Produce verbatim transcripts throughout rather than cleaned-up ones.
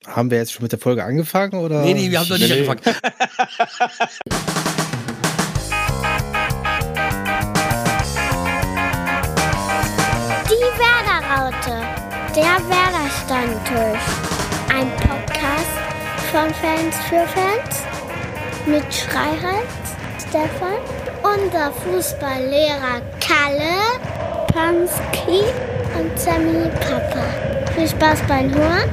Haben wir jetzt schon mit der Folge angefangen, oder? Nee, nee, wir haben noch nicht nee. angefangen. Die Werder-Raute, der Werder-Stammtisch. Ein Podcast von Fans für Fans mit Schreihals, Stefan, unser Fußballlehrer Kalle, Pansky und Sammy Papa. Viel Spaß beim Hören.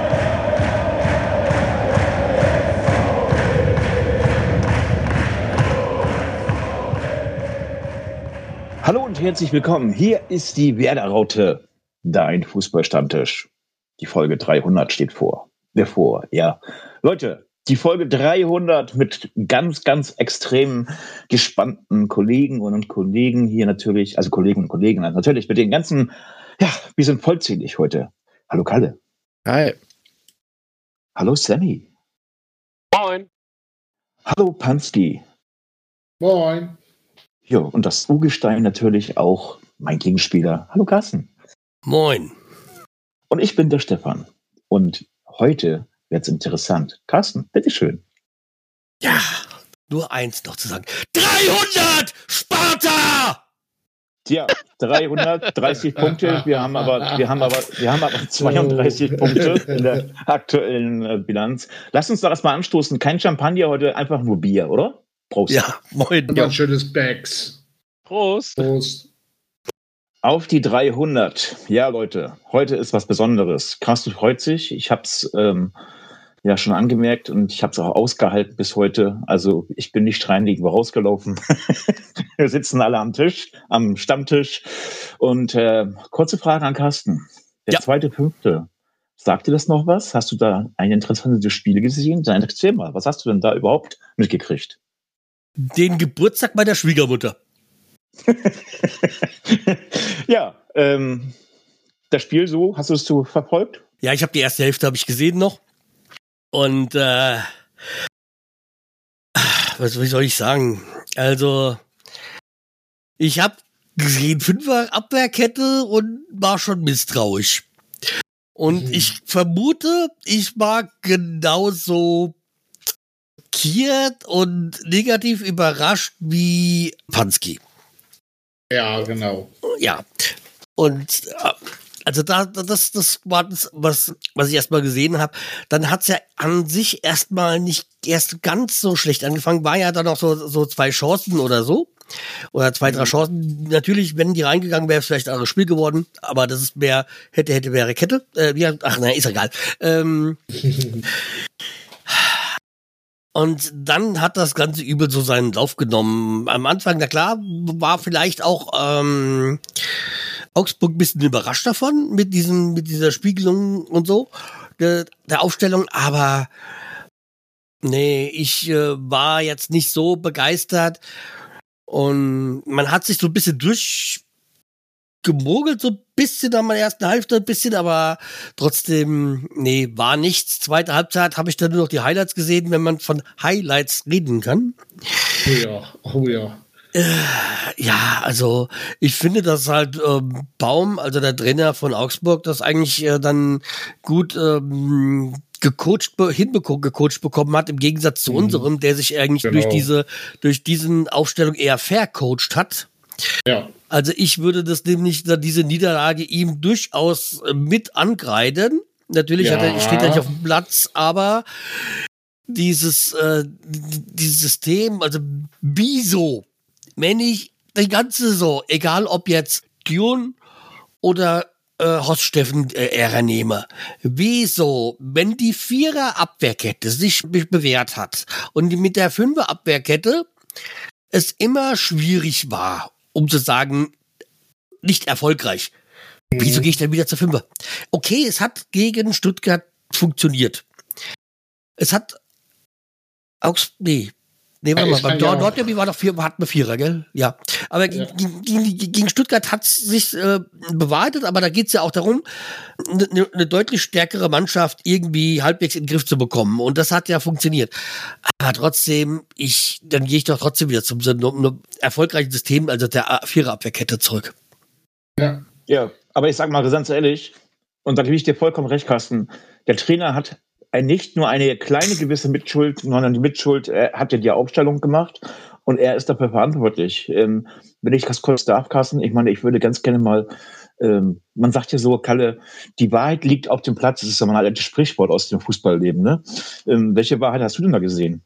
Hallo und herzlich willkommen. Hier ist die Werder-Raute, dein Fußballstammtisch. Die Folge dreihundert steht vor. Bevor, ja. Leute, die Folge dreihundert mit ganz, ganz extrem gespannten Kollegen und Kollegen hier natürlich, also Kollegen und Kolleginnen, natürlich mit den ganzen, ja, wir sind vollzählig heute. Hallo Kalle. Hi. Hallo Sammy. Moin. Hallo Pansky. Moin. Ja, und das Urgestein natürlich auch mein Gegenspieler. Hallo Carsten. Moin. Und ich bin der Stefan. Und heute wird es interessant. Carsten, bitteschön. Ja, nur eins noch zu sagen. dreihundert! Sparta! Tja, dreihundertdreißig Punkte. Wir haben aber, wir haben aber, wir haben aber zweiunddreißig Punkte in der aktuellen äh, Bilanz. Lass uns doch erstmal anstoßen. Kein Champagner heute, einfach nur Bier, oder? Prost. Ja, moin. Und ein schönes Bags. Prost. Prost. Auf die dreihundert. Ja, Leute, heute ist was Besonderes. Carsten freut sich. Ich habe es ähm, ja schon angemerkt und ich habe es auch ausgehalten bis heute. Also ich bin nicht rein irgendwo rausgelaufen. Wir sitzen alle am Tisch, am Stammtisch. Und äh, kurze Frage an Carsten. Der Ja. zweite Fünfte. Sagt dir das noch was? Hast du da ein interessantes Spiel gesehen? Dann erzähl mal, was hast du denn da überhaupt mitgekriegt? Den Geburtstag meiner Schwiegermutter. Ja, ähm, das Spiel so, hast du es so verfolgt? Ja, ich habe die erste Hälfte habe ich gesehen noch. Und äh, was wie soll ich sagen? Also ich habe gesehen Fünfer Abwehrkette und war schon misstrauisch. Und Mhm. ich vermute, ich war genauso schockiert und negativ überrascht wie Pansky. Ja, genau. Ja. Und äh, also da das das war das, was was ich erstmal gesehen habe. Dann hat's ja an sich erstmal nicht erst ganz so schlecht angefangen. War ja dann noch so so zwei Chancen oder so oder zwei drei Chancen. Natürlich, wenn die reingegangen wäre, es vielleicht ein anderes Spiel geworden. Aber das ist mehr hätte hätte wäre Kette. Äh, ja, ach nein, ist egal. Ähm, Und dann hat das ganze Übel so seinen Lauf genommen. Am Anfang, na klar, war vielleicht auch ähm, Augsburg ein bisschen überrascht davon, mit diesem, mit dieser Spiegelung und so, der, der Aufstellung, aber nee, ich äh, war jetzt nicht so begeistert und man hat sich so ein bisschen durchgemogelt, so ein bisschen an meiner ersten Hälfte, ein bisschen, aber trotzdem, nee, war nichts. Zweite Halbzeit habe ich dann nur noch die Highlights gesehen, wenn man von Highlights reden kann. Oh ja, oh ja. Ja, also ich finde, dass halt ähm, Baum, also der Trainer von Augsburg, das eigentlich äh, dann gut ähm, gecoacht, be- hinbekommen, gecoacht bekommen hat, im Gegensatz zu Mhm. unserem, der sich eigentlich Genau. durch diese, durch diesen Aufstellung eher vercoacht hat. Ja. Also ich würde das nämlich, diese Niederlage ihm durchaus äh, mit angreifen. Natürlich hat er, Ja. steht er nicht auf dem Platz, aber dieses, äh, dieses System, also wieso, wenn ich die ganze Saison, egal ob jetzt Dune oder äh, Horst Steffen äh, Ära nehme, wieso, wenn die Vierer-Abwehrkette sich be- bewährt hat und die mit der Fünfer-Abwehrkette es immer schwierig war, um zu sagen, nicht erfolgreich. Wieso gehe ich dann wieder zur Fünfer? Okay, es hat gegen Stuttgart funktioniert. Es hat Augs... Nee. Nee, warte Ja, mal, ich beim kann ja Nord- auch- Nordderby war doch vier, hatten wir Vierer, gell? Ja. Aber Ja. gegen, gegen, gegen Stuttgart hat es sich äh, bewahrheitet, aber da geht es ja auch darum, eine ne deutlich stärkere Mannschaft irgendwie halbwegs in den Griff zu bekommen. Und das hat ja funktioniert. Aber trotzdem, ich, dann gehe ich doch trotzdem wieder zum so einem erfolgreichen System, also der Vierer-Abwehrkette zurück. Ja. Ja, aber ich sag mal ganz ehrlich, und da gebe ich dir vollkommen recht, Carsten, der Trainer hat äh, nicht nur eine kleine gewisse Mitschuld, sondern die Mitschuld äh, hat ja die Aufstellung gemacht und er ist dafür verantwortlich. Ähm, wenn ich das kurz darf, Carsten, ich meine, ich würde ganz gerne mal, ähm, man sagt ja so, Kalle, die Wahrheit liegt auf dem Platz. Das ist ja mal ein altes Sprichwort aus dem Fußballleben. Ne? Ähm, welche Wahrheit hast du denn da gesehen?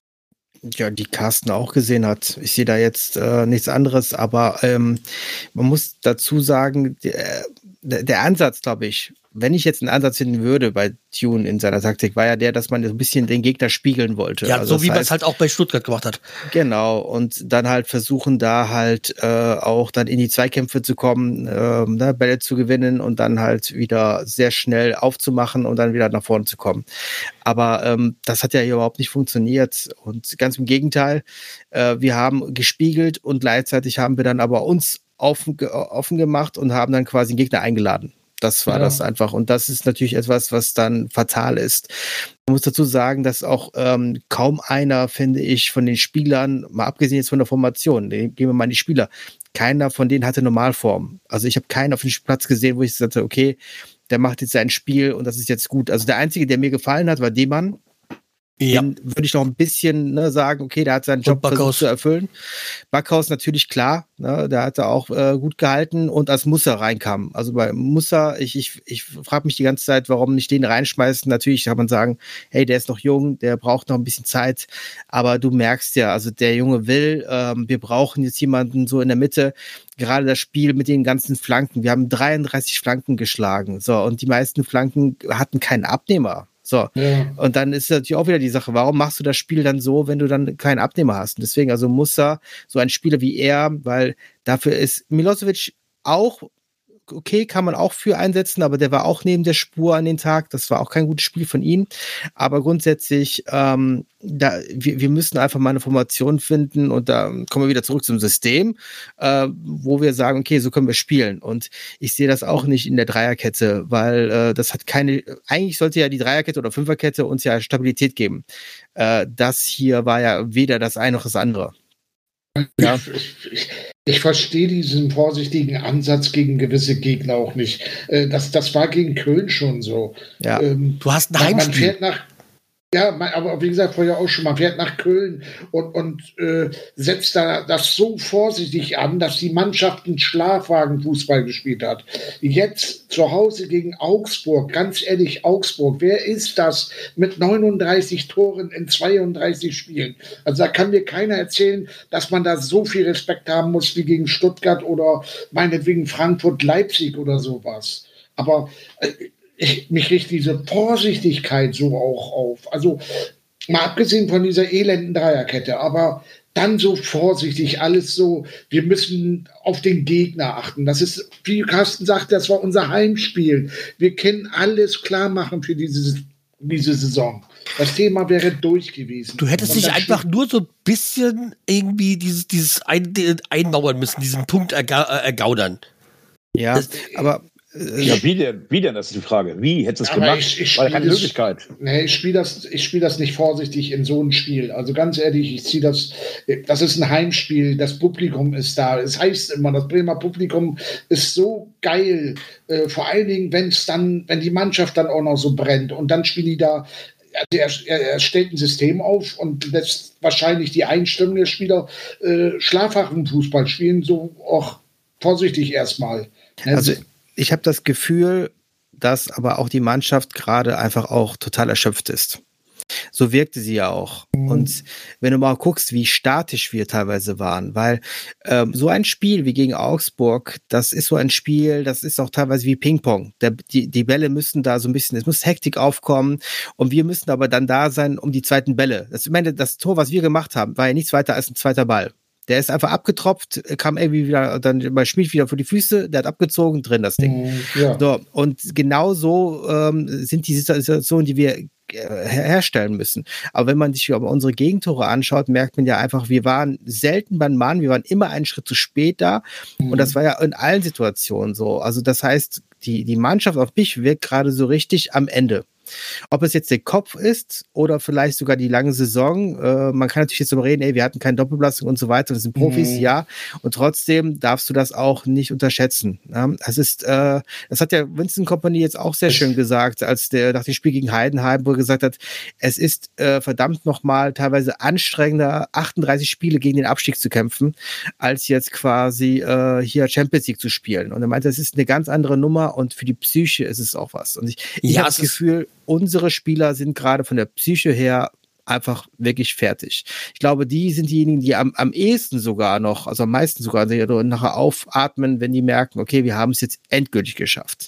Ja, die Carsten auch gesehen hat. Ich sehe da jetzt äh, nichts anderes, aber ähm, man muss dazu sagen, der, der Ansatz, glaube ich, wenn ich jetzt einen Ansatz finden würde bei Tune in seiner Taktik, war ja der, dass man so ein bisschen den Gegner spiegeln wollte. Ja, also so wie man es halt auch bei Stuttgart gemacht hat. Genau, und dann halt versuchen, da halt äh, auch dann in die Zweikämpfe zu kommen, äh, ne, Bälle zu gewinnen und dann halt wieder sehr schnell aufzumachen und dann wieder nach vorne zu kommen. Aber ähm, das hat ja hier überhaupt nicht funktioniert und ganz im Gegenteil, äh, wir haben gespiegelt und gleichzeitig haben wir dann aber uns offen, offen gemacht und haben dann quasi den Gegner eingeladen. Das war ja. das einfach. Und das ist natürlich etwas, was dann fatal ist. Man muss dazu sagen, dass auch ähm, kaum einer, finde ich, von den Spielern, mal abgesehen jetzt von der Formation, gehen wir mal an die Spieler, keiner von denen hatte Normalform. Also ich habe keinen auf dem Platz gesehen, wo ich sagte, okay, der macht jetzt sein Spiel und das ist jetzt gut. Also der Einzige, der mir gefallen hat, war Demann. Ja. Den würde ich noch ein bisschen ne, sagen, okay, der hat seinen Job versucht zu erfüllen. Backhaus natürlich klar, ne, der hat da auch äh, gut gehalten und als Musser reinkam. Also bei Musser, ich, ich, ich frage mich die ganze Zeit, warum nicht den reinschmeißen. Natürlich kann man sagen, hey, der ist noch jung, der braucht noch ein bisschen Zeit, aber du merkst ja, also der Junge will, ähm, wir brauchen jetzt jemanden so in der Mitte, gerade das Spiel mit den ganzen Flanken. Wir haben dreiunddreißig Flanken geschlagen, so, und die meisten Flanken hatten keinen Abnehmer. So, ja. Und dann ist natürlich auch wieder die Sache, warum machst du das Spiel dann so, wenn du dann keinen Abnehmer hast? Und deswegen, also muss er so ein Spieler wie er, weil dafür ist Milosevic auch, okay, kann man auch für einsetzen, aber der war auch neben der Spur an den Tag, das war auch kein gutes Spiel von ihm, aber grundsätzlich, ähm, da, wir, wir müssen einfach mal eine Formation finden und da kommen wir wieder zurück zum System, äh, wo wir sagen, okay, so können wir spielen und ich sehe das auch nicht in der Dreierkette, weil äh, das hat keine, eigentlich sollte ja die Dreierkette oder Fünferkette uns ja Stabilität geben. Äh, das hier war ja weder das eine noch das andere. Ja. Ich, ich, ich verstehe diesen vorsichtigen Ansatz gegen gewisse Gegner auch nicht. Das, das war gegen Köln schon so. Ja. Ähm, du hast ein Heimspiel. Man fährt nach, ja, aber wie gesagt, vorher auch schon, man fährt nach Köln und, und äh, setzt da das so vorsichtig an, dass die Mannschaft einen Schlafwagenfußball gespielt hat. Jetzt zu Hause gegen Augsburg, ganz ehrlich, Augsburg, wer ist das mit neununddreißig Toren in zweiunddreißig Spielen? Also da kann mir keiner erzählen, dass man da so viel Respekt haben muss wie gegen Stuttgart oder meinetwegen Frankfurt, Leipzig oder sowas. Aber äh, Ich, mich riecht diese Vorsichtigkeit so auch auf. Also mal abgesehen von dieser elenden Dreierkette, aber dann so vorsichtig, alles so, wir müssen auf den Gegner achten. Das ist, wie Carsten sagt, das war unser Heimspiel. Wir können alles klar machen für diese, diese Saison. Das Thema wäre durch gewesen. Du hättest dich einfach nur so ein bisschen irgendwie dieses, dieses ein, einmauern müssen, diesen Punkt erga- ergaudern. Ja, das, aber Ja, wie denn? Wie denn? Das ist die Frage. Wie hättest du es gemacht? Ich, ich War keine das, Möglichkeit. Nee, ich spiele das, ich spiel das nicht vorsichtig in so ein Spiel. Also ganz ehrlich, ich ziehe das, das ist ein Heimspiel, das Publikum ist da. Es heißt immer, das Bremer Publikum ist so geil. Äh, vor allen Dingen, wenn es dann, wenn die Mannschaft dann auch noch so brennt und dann spielen die da. Also er, er stellt ein System auf und lässt wahrscheinlich die Einstellung der Spieler äh, Schlafwachenfußball spielen, so auch vorsichtig erstmal. Also ich habe das Gefühl, dass aber auch die Mannschaft gerade einfach auch total erschöpft ist. So wirkte sie ja auch. Mhm. Und wenn du mal guckst, wie statisch wir teilweise waren, weil ähm, so ein Spiel wie gegen Augsburg, das ist so ein Spiel, das ist auch teilweise wie Ping-Pong. Der, die, die Bälle müssen da so ein bisschen, es muss Hektik aufkommen und wir müssen aber dann da sein um die zweiten Bälle. Das, ich meine, das Tor, was wir gemacht haben, war ja nichts weiter als ein zweiter Ball. Der ist einfach abgetropft, kam irgendwie wieder, dann bei Schmid wieder vor die Füße, der hat abgezogen, drin das Ding. Ja. So, und genau so ähm, sind die Situationen, die wir äh, herstellen müssen. Aber wenn man sich aber unsere Gegentore anschaut, merkt man ja einfach, wir waren selten beim Mann, wir waren immer einen Schritt zu spät da. Mhm. Und das war ja in allen Situationen so. Also das heißt, die, die Mannschaft auf mich wirkt gerade so richtig am Ende. Ob es jetzt der Kopf ist oder vielleicht sogar die lange Saison, äh, man kann natürlich jetzt darüber reden, ey, wir hatten keine Doppelbelastung und so weiter, das sind Profis, mhm. ja, und trotzdem darfst du das auch nicht unterschätzen. Ja? Das ist, äh, das hat ja Vincent Kompany jetzt auch sehr schön gesagt, als der nach dem Spiel gegen Heidenheim, wo er gesagt hat, es ist äh, verdammt nochmal teilweise anstrengender, achtunddreißig Spiele gegen den Abstieg zu kämpfen, als jetzt quasi äh, hier Champions League zu spielen. Und er meinte, das ist eine ganz andere Nummer und für die Psyche ist es auch was. Und ich, ich ja, habe das Gefühl, unsere Spieler sind gerade von der Psyche her einfach wirklich fertig. Ich glaube, die sind diejenigen, die am, am ehesten sogar noch, also am meisten sogar nachher aufatmen, wenn die merken, okay, wir haben es jetzt endgültig geschafft.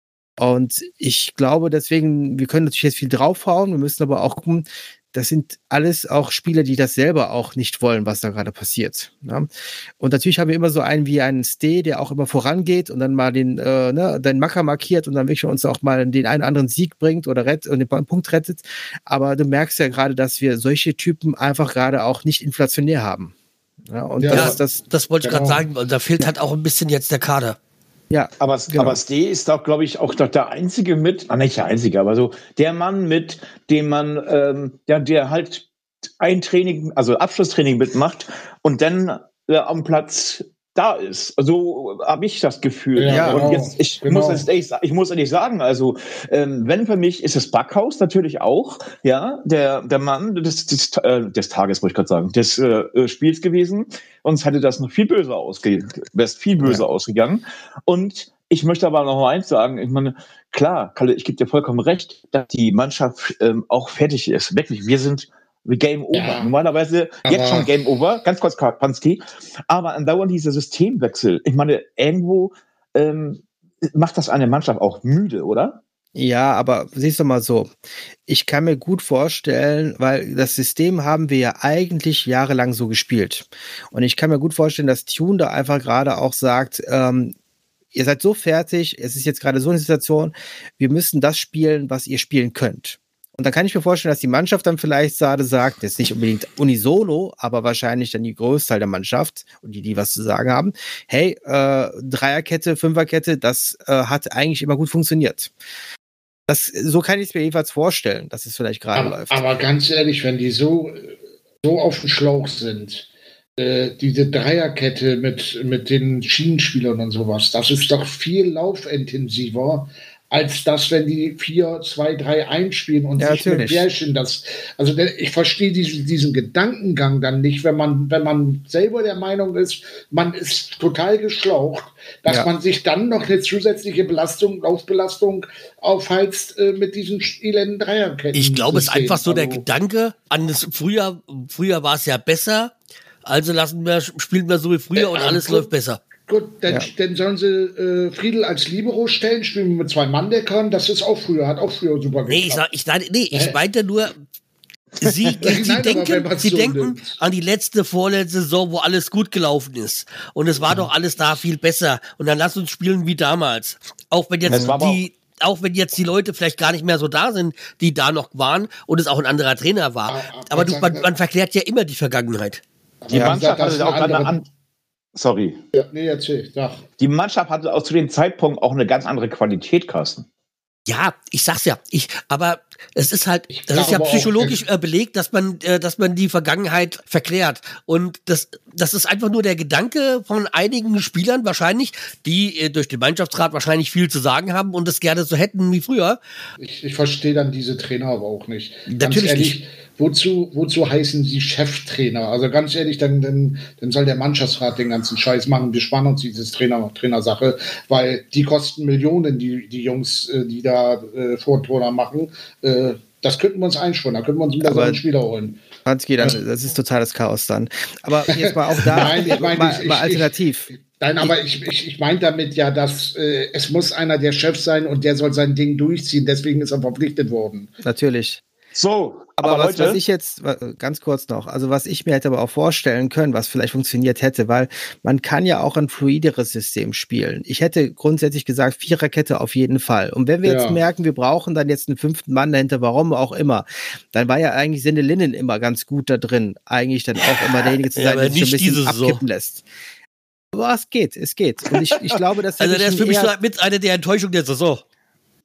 Und ich glaube deswegen, wir können natürlich jetzt viel draufhauen, wir müssen aber auch gucken, das sind alles auch Spieler, die das selber auch nicht wollen, was da gerade passiert. Ja? Und natürlich haben wir immer so einen wie einen Ste, der auch immer vorangeht und dann mal den, äh, ne, den Macker markiert und dann wirklich uns auch mal den einen anderen Sieg bringt oder rettet und den Punkt rettet. Aber du merkst ja gerade, dass wir solche Typen einfach gerade auch nicht inflationär haben. Ja, und ja, das, das, das wollte ich genau. gerade sagen. Da fehlt halt auch ein bisschen jetzt der Kader. Ja, aber, genau. aber Ste ist doch, glaube ich, auch doch der Einzige mit, ah, nicht der Einzige, aber so der Mann mit, dem man, ähm, ja, der halt ein Training, also Abschlusstraining mitmacht und dann äh, am Platz da ist. So habe ich das Gefühl. Ja, und genau, jetzt, ich genau. muss es ehrlich, ich muss ehrlich sagen, also ähm, wenn für mich ist es Backhaus natürlich auch, ja, der der Mann des des, äh, des Tages, wollte ich gerade sagen, des äh, Spiels gewesen. Sonst hätte das noch viel böser ausge, wäre viel böser ja. ausgegangen. Und ich möchte aber noch eins sagen. Ich meine, klar, Kalle, ich gebe dir vollkommen recht, dass die Mannschaft ähm, auch fertig ist. Wirklich, wir sind Game Over. Ja, normalerweise jetzt schon Game Over. Ganz kurz, Karpanski. Aber andauernd dieser Systemwechsel. Ich meine, irgendwo ähm, macht das eine Mannschaft auch müde, oder? Ja, aber siehst du mal so, ich kann mir gut vorstellen, weil das System haben wir ja eigentlich jahrelang so gespielt. Und ich kann mir gut vorstellen, dass Tune da einfach gerade auch sagt, ähm, ihr seid so fertig, es ist jetzt gerade so eine Situation, wir müssen das spielen, was ihr spielen könnt. Und dann kann ich mir vorstellen, dass die Mannschaft dann vielleicht gerade sagt, jetzt nicht unbedingt unisono, aber wahrscheinlich dann die Großteil der Mannschaft und die, die was zu sagen haben, hey, äh, Dreierkette, Fünferkette, das äh, hat eigentlich immer gut funktioniert. Das, so kann ich es mir jedenfalls vorstellen, dass es vielleicht gerade aber, läuft. Aber ganz ehrlich, wenn die so, so auf dem Schlauch sind, äh, diese Dreierkette mit, mit den Schienenspielern und sowas, das ist doch viel laufintensiver, als das, wenn die vier zwei drei einspielen und ja, sich mit Bärchen das. Also der, ich verstehe diesen, diesen Gedankengang dann nicht, wenn man, wenn man selber der Meinung ist, man ist total geschlaucht, dass ja. man sich dann noch eine zusätzliche Belastung, Laufbelastung aufheizt äh, mit diesen elenden Dreierketten. Ich glaube, es ist einfach so der also, Gedanke an das früher, früher war es ja besser, also lassen wir, spielen wir so wie früher äh, und alles gut. läuft besser. Gut, dann, ja. dann sollen sie äh, Friedl als Libero stellen, spielen mit zwei Manndeckern, das ist auch früher, hat auch früher super geklappt. Nee, ich, sag, ich, nee, ich meinte nur, sie, sie, Nein, denken, sie so denken nimmt. an die letzte, vorletzte Saison, wo alles gut gelaufen ist. Und es war ja. doch alles da viel besser. Und dann lass uns spielen wie damals. Auch wenn jetzt die... Auch wenn jetzt die Leute vielleicht gar nicht mehr so da sind, die da noch waren und es auch ein anderer Trainer war. Aber, aber du, man, man verklärt ja immer die Vergangenheit. Die ja, Mannschaft hatte auch eine andere... Sorry. Ja, nee, erzähl, sag. Die Mannschaft hatte auch zu dem Zeitpunkt auch eine ganz andere Qualität, Carsten. Ja, ich sag's ja. Ich, aber es ist halt, das ist ja psychologisch auch, äh, belegt, dass man, äh, dass man die Vergangenheit verklärt. Und das, das ist einfach nur der Gedanke von einigen Spielern wahrscheinlich, die äh, durch den Mannschaftsrat wahrscheinlich viel zu sagen haben und das gerne so hätten wie früher. Ich, ich verstehe dann diese Trainer aber auch nicht. Ganz Natürlich ehrlich, nicht. Wozu, wozu heißen sie Cheftrainer? Also ganz ehrlich, dann, dann, dann soll der Mannschaftsrat den ganzen Scheiß machen. Wir sparen uns diese Trainer, Trainersache, weil die kosten Millionen, die, die Jungs, die da äh, Vorturner machen. Äh, das könnten wir uns einsparen, da könnten wir uns einen besseren Spieler holen. Hanski, das ist totales Chaos dann. Aber jetzt mal auch da, Nein, ich mein, mal, ich, mal ich, alternativ. Ich, Nein, aber ich, ich, ich meine damit ja, dass äh, es muss einer der Chefs sein und der soll sein Ding durchziehen. Deswegen ist er verpflichtet worden. Natürlich. So, aber, aber was, Leute, was ich jetzt, ganz kurz noch, also was ich mir hätte aber auch vorstellen können, was vielleicht funktioniert hätte, weil man kann ja auch ein fluideres System spielen. Ich hätte grundsätzlich gesagt, Viererkette auf jeden Fall. Und wenn wir ja. jetzt merken, wir brauchen dann jetzt einen fünften Mann dahinter, warum auch immer, dann war ja eigentlich Sendelinnen immer ganz gut da drin, eigentlich dann auch immer derjenige zu sein, ja, der sich ein bisschen abkippen so. lässt. Aber es geht, es geht. Und ich, ich glaube, dass also der ist für mich so mit einer der Enttäuschung der Saison.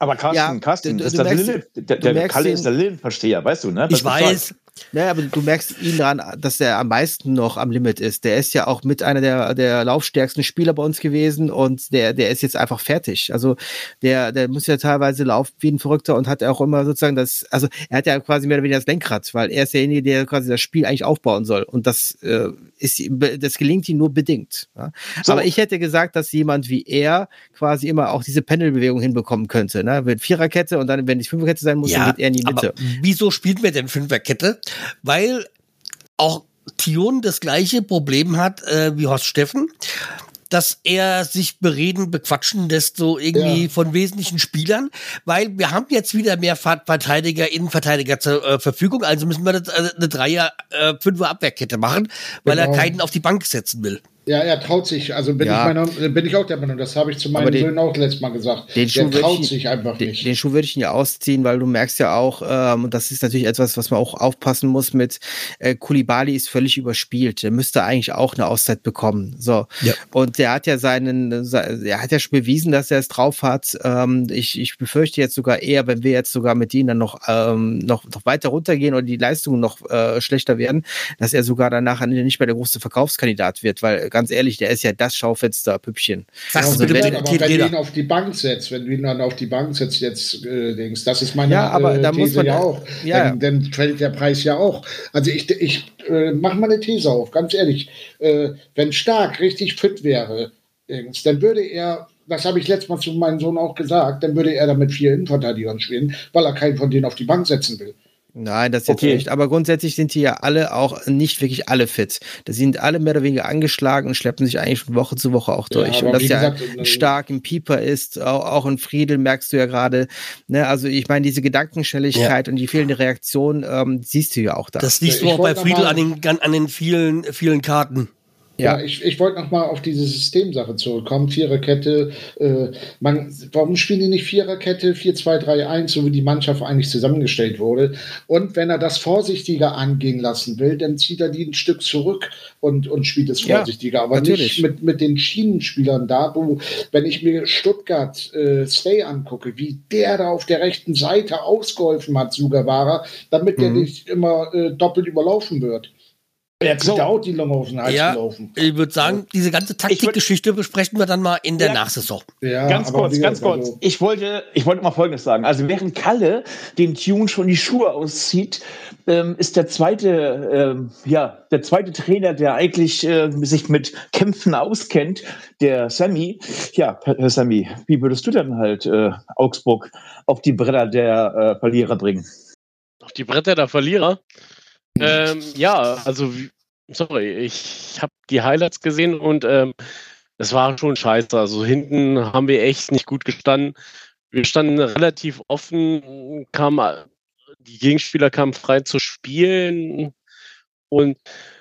Aber Carsten, Ja, Carsten, du- das du ist der, merkst- Lilith, der, du der merkst Kalle den- ist der Lilith-Versteher, weißt du, ne? Ich weiß, Ja, aber du merkst ihn daran, dass er am meisten noch am Limit ist. Der ist ja auch mit einer der, der laufstärksten Spieler bei uns gewesen und der, der ist jetzt einfach fertig. Also der, der muss ja teilweise laufen wie ein Verrückter und hat auch immer sozusagen das, also er hat ja quasi mehr oder weniger das Lenkrad, weil er ist derjenige, der quasi das Spiel eigentlich aufbauen soll. Und das äh, ist, das gelingt ihm nur bedingt. Ja? So. Aber ich hätte gesagt, dass jemand wie er quasi immer auch diese Pendelbewegung hinbekommen könnte. Ne? Mit Viererkette und dann, wenn es Fünferkette sein muss, dann geht er in die Mitte. aber wieso spielt wir denn Fünferkette? Weil auch Thion das gleiche Problem hat äh, wie Horst Steffen, dass er sich bereden, bequatschen lässt, so irgendwie Ja. von wesentlichen Spielern, weil wir haben jetzt wieder mehr Verteidiger, Innenverteidiger zur äh, Verfügung, also müssen wir das, äh, eine Dreier-, äh, Fünfer-Abwehrkette machen, weil Genau. er keinen auf die Bank setzen will. Ja, er traut sich, also bin, Ja. ich meiner, bin ich auch der Meinung, das habe ich zu meinen Aber den- Söhnen auch letztes Mal gesagt. Den Schuh Der würde traut ich- sich einfach Den, nicht. den Schuh würde ich ihn ja ausziehen, weil du merkst ja auch, ähm, und das ist natürlich etwas, was man auch aufpassen muss mit, äh, Koulibaly ist völlig überspielt. Der müsste eigentlich auch eine Auszeit bekommen. So. Ja. Und der hat ja seinen, se- er hat ja schon bewiesen, dass er es drauf hat. Ähm, ich, ich befürchte jetzt sogar eher, wenn wir jetzt sogar mit denen dann noch, ähm, noch, noch weiter runtergehen oder die Leistungen noch äh, schlechter werden, dass er sogar danach nicht mehr der große Verkaufskandidat wird, weil ganz ehrlich, der ist ja das Schaufenster-Püppchen. Sagst Also du bitte, wenn- bitte, aber wenn du jeder. ihn auf die Bank setzt, wenn du ihn dann auf die Bank setzt, jetzt äh, Dings, das ist meine Ja, aber äh, da These muss man- ja auch. ja. Dann, dann fällt der Preis ja auch. Also ich, ich äh, mache mal eine These auf, ganz ehrlich. Äh, wenn Stark richtig fit wäre, Dings, dann würde er, das habe ich letztes Mal zu meinem Sohn auch gesagt, dann würde er da mit vier Innenverteidigern spielen, weil er keinen von denen auf die Bank setzen will. Nein, das jetzt Okay. nicht. Aber grundsätzlich sind die ja alle auch nicht wirklich alle fit. Da sind alle mehr oder weniger angeschlagen und schleppen sich eigentlich von Woche zu Woche auch Ja, durch. aber und dass wie ja gesagt, ein stark im Pieper ist, auch, auch in Friedel merkst du ja gerade. Ne, also ich meine, diese Gedankenschnelligkeit und die fehlende Reaktion ähm, siehst du ja auch da. Das siehst du Ich auch bei wollte noch Friedel mal- an den, an den vielen, vielen Karten. Ja, Ja. ich, ich wollte noch mal auf diese Systemsache zurückkommen. Viererkette, äh, man, warum spielen die nicht Viererkette, vier zwei drei eins, so wie die Mannschaft eigentlich zusammengestellt wurde? Und wenn er das vorsichtiger angehen lassen will, dann zieht er die ein Stück zurück und, und spielt es Ja, vorsichtiger. Aber natürlich. nicht mit, mit den Schienenspielern da, wo, wenn ich mir Stuttgart äh, Stay angucke, wie der da auf der rechten Seite ausgeholfen hat, Sugawara, damit der Mhm. nicht immer äh, doppelt überlaufen wird. Er hat sich So. da auch die Lunge auf den Hals Ja, gelaufen. ich würde sagen, diese ganze Taktikgeschichte besprechen wir dann mal in der Ja. Nachsaison. Ja, Ganz aber kurz, wie ganz gesagt, kurz. also- Ich wollte, ich wollte mal Folgendes sagen. Also während Kalle den Tune schon die Schuhe auszieht, ähm, ist der zweite, ähm, ja, der zweite Trainer, der eigentlich äh, sich mit Kämpfen auskennt, der Sammy. Ja, Herr Sammy, wie würdest du denn halt äh, Augsburg auf die Bretter der äh, Verlierer bringen? Auf die Bretter der Verlierer. Ähm, ja, also, wie- sorry, ich habe die Highlights gesehen und ähm, es war schon scheiße. Also hinten haben wir echt nicht gut gestanden. Wir standen relativ offen, kam, die Gegenspieler kamen frei zu spielen und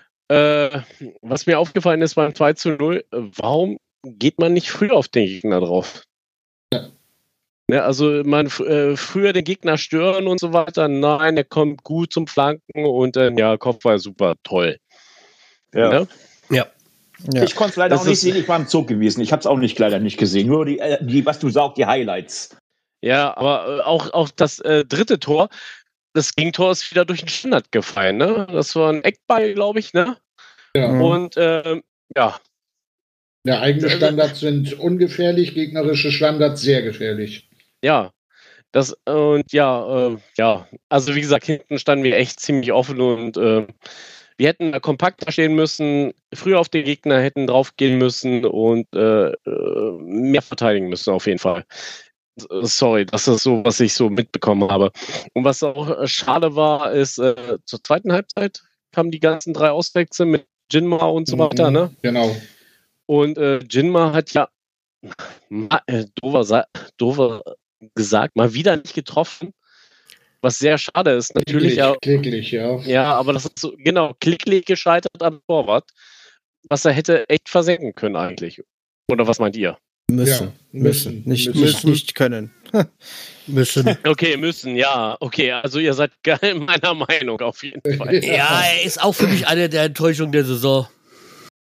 äh, was mir aufgefallen ist beim zwei zu null, äh, warum geht man nicht früh auf den Gegner drauf? Ne, also man f- äh, früher den Gegner stören und so weiter. Nein, der kommt gut zum Flanken und äh, ja, Kopfball super toll. Ne? Ja. Ich konnte es leider Das auch nicht ist- sehen, ich war im Zug gewesen. Ich habe es auch nicht leider nicht gesehen. Nur die, äh, die, was du sagst, die Highlights. Ja, aber äh, auch, auch das äh, dritte Tor, das Gegentor ist wieder durch den Standard gefallen. Ne? Das war ein Eckball, glaube ich. Ne? Ja. Mhm. Und ähm, ja, Ja, eigene Standards sind ungefährlich, gegnerische Standards sehr gefährlich. ja. Das und ja, äh, ja. Also wie gesagt, hinten standen wir echt ziemlich offen und äh, wir hätten da kompakter stehen müssen, früher auf den Gegner hätten draufgehen müssen und äh, äh, mehr verteidigen müssen auf jeden Fall. Sorry, das ist so, was ich so mitbekommen habe. Und was auch äh, schade war, ist, äh, zur zweiten Halbzeit kamen die ganzen drei Auswechsel mit Jinma und so weiter, Mhm, ne? Genau. Und äh, Jinma hat ja ma- äh, dover, sa- dover gesagt, mal wieder nicht getroffen, was sehr schade ist. Natürlich, Kläglich, ja, kläglich, ja. ja, aber das ist so, genau, klicklich gescheitert am Torwart, was er hätte echt versenken können eigentlich. Oder was meint ihr? Müssen. Ja, müssen. müssen, Nicht, müssen. nicht, nicht können. Müssen. Okay, müssen, ja, okay, also ihr seid geil meiner Meinung auf jeden Fall. Ja, er ist auch für mich eine der Enttäuschungen der Saison.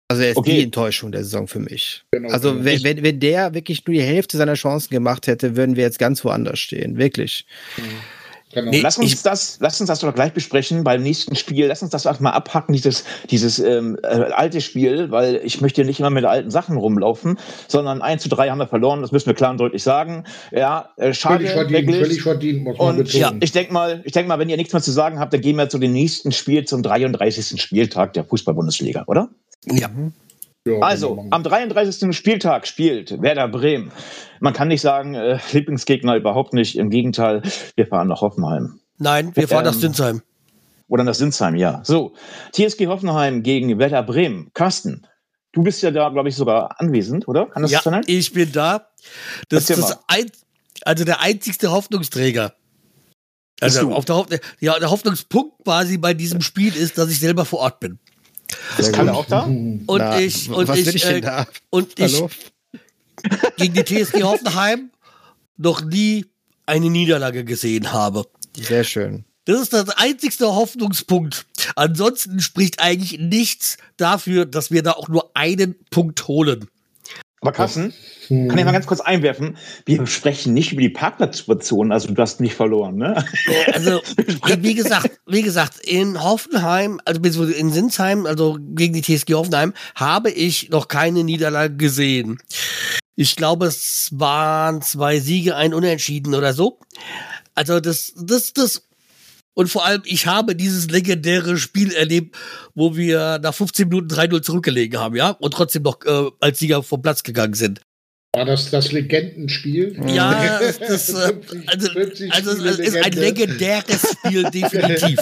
Also er ist Okay. die Enttäuschung der Saison für mich. Genau, Also genau. wenn, wenn, wenn der wirklich nur die Hälfte seiner Chancen gemacht hätte, würden wir jetzt ganz woanders stehen. Wirklich. Genau. Nee. Lass uns Ich- das, lass uns das doch gleich besprechen beim nächsten Spiel. Lass uns das auch mal abhacken, dieses, dieses ähm, äh, alte Spiel, weil ich möchte nicht immer mit alten Sachen rumlaufen, sondern eins zu drei haben wir verloren, das müssen wir klar und deutlich sagen. Ja, äh, schade, Völlig verdient, wirklich. völlig verdient, muss man Und betonen. ich denke mal, ich denk mal, wenn ihr nichts mehr zu sagen habt, dann gehen wir zu dem nächsten Spiel, zum dreiunddreißigsten Spieltag der Fußball-Bundesliga, oder? Ja. Ja, Also, genau. am dreiunddreißigsten Spieltag spielt Werder Bremen. Man kann nicht sagen, äh, Lieblingsgegner überhaupt nicht. Im Gegenteil, wir fahren nach Hoffenheim. Nein, wir fahren Ähm, nach Sinsheim. Oder nach Sinsheim, ja. So, T S G Hoffenheim gegen Werder Bremen. Carsten, du bist ja da, glaube ich, sogar anwesend, oder? Kann das Ja, sein? ich bin da. Das ist Erzähl das ein, also der einzigste Hoffnungsträger. Bist Also du? auf der, Hoff- ja, der Hoffnungspunkt quasi bei diesem Spiel ist, dass ich selber vor Ort bin. Ist Kalle auch da? Mhm. Und Na, ich und was ich, bin ich äh, denn da? und ich Hallo? gegen die T S G Hoffenheim noch nie eine Niederlage gesehen habe. Sehr schön. Das ist der einzigste Hoffnungspunkt. Ansonsten spricht eigentlich nichts dafür, dass wir da auch nur einen Punkt holen. Aber Carsten, kann ich mal ganz kurz einwerfen, wir sprechen nicht über die Parkplatzsituation, also du hast nicht verloren, ne? Also, wie gesagt, wie gesagt, in Hoffenheim, also beziehungsweise in Sinsheim, also gegen die T S G Hoffenheim, habe ich noch keine Niederlage gesehen. Ich glaube, es waren zwei Siege, ein Unentschieden oder so. Also das, das, das. Und vor allem, ich habe dieses legendäre Spiel erlebt, wo wir nach fünfzehn Minuten drei null zurückgelegen haben, ja, und trotzdem noch äh, als Sieger vom Platz gegangen sind. War das das Legendenspiel? Ja, das, äh, also, fünfzig also Spiele es ist ein Legende. legendäres Spiel, definitiv.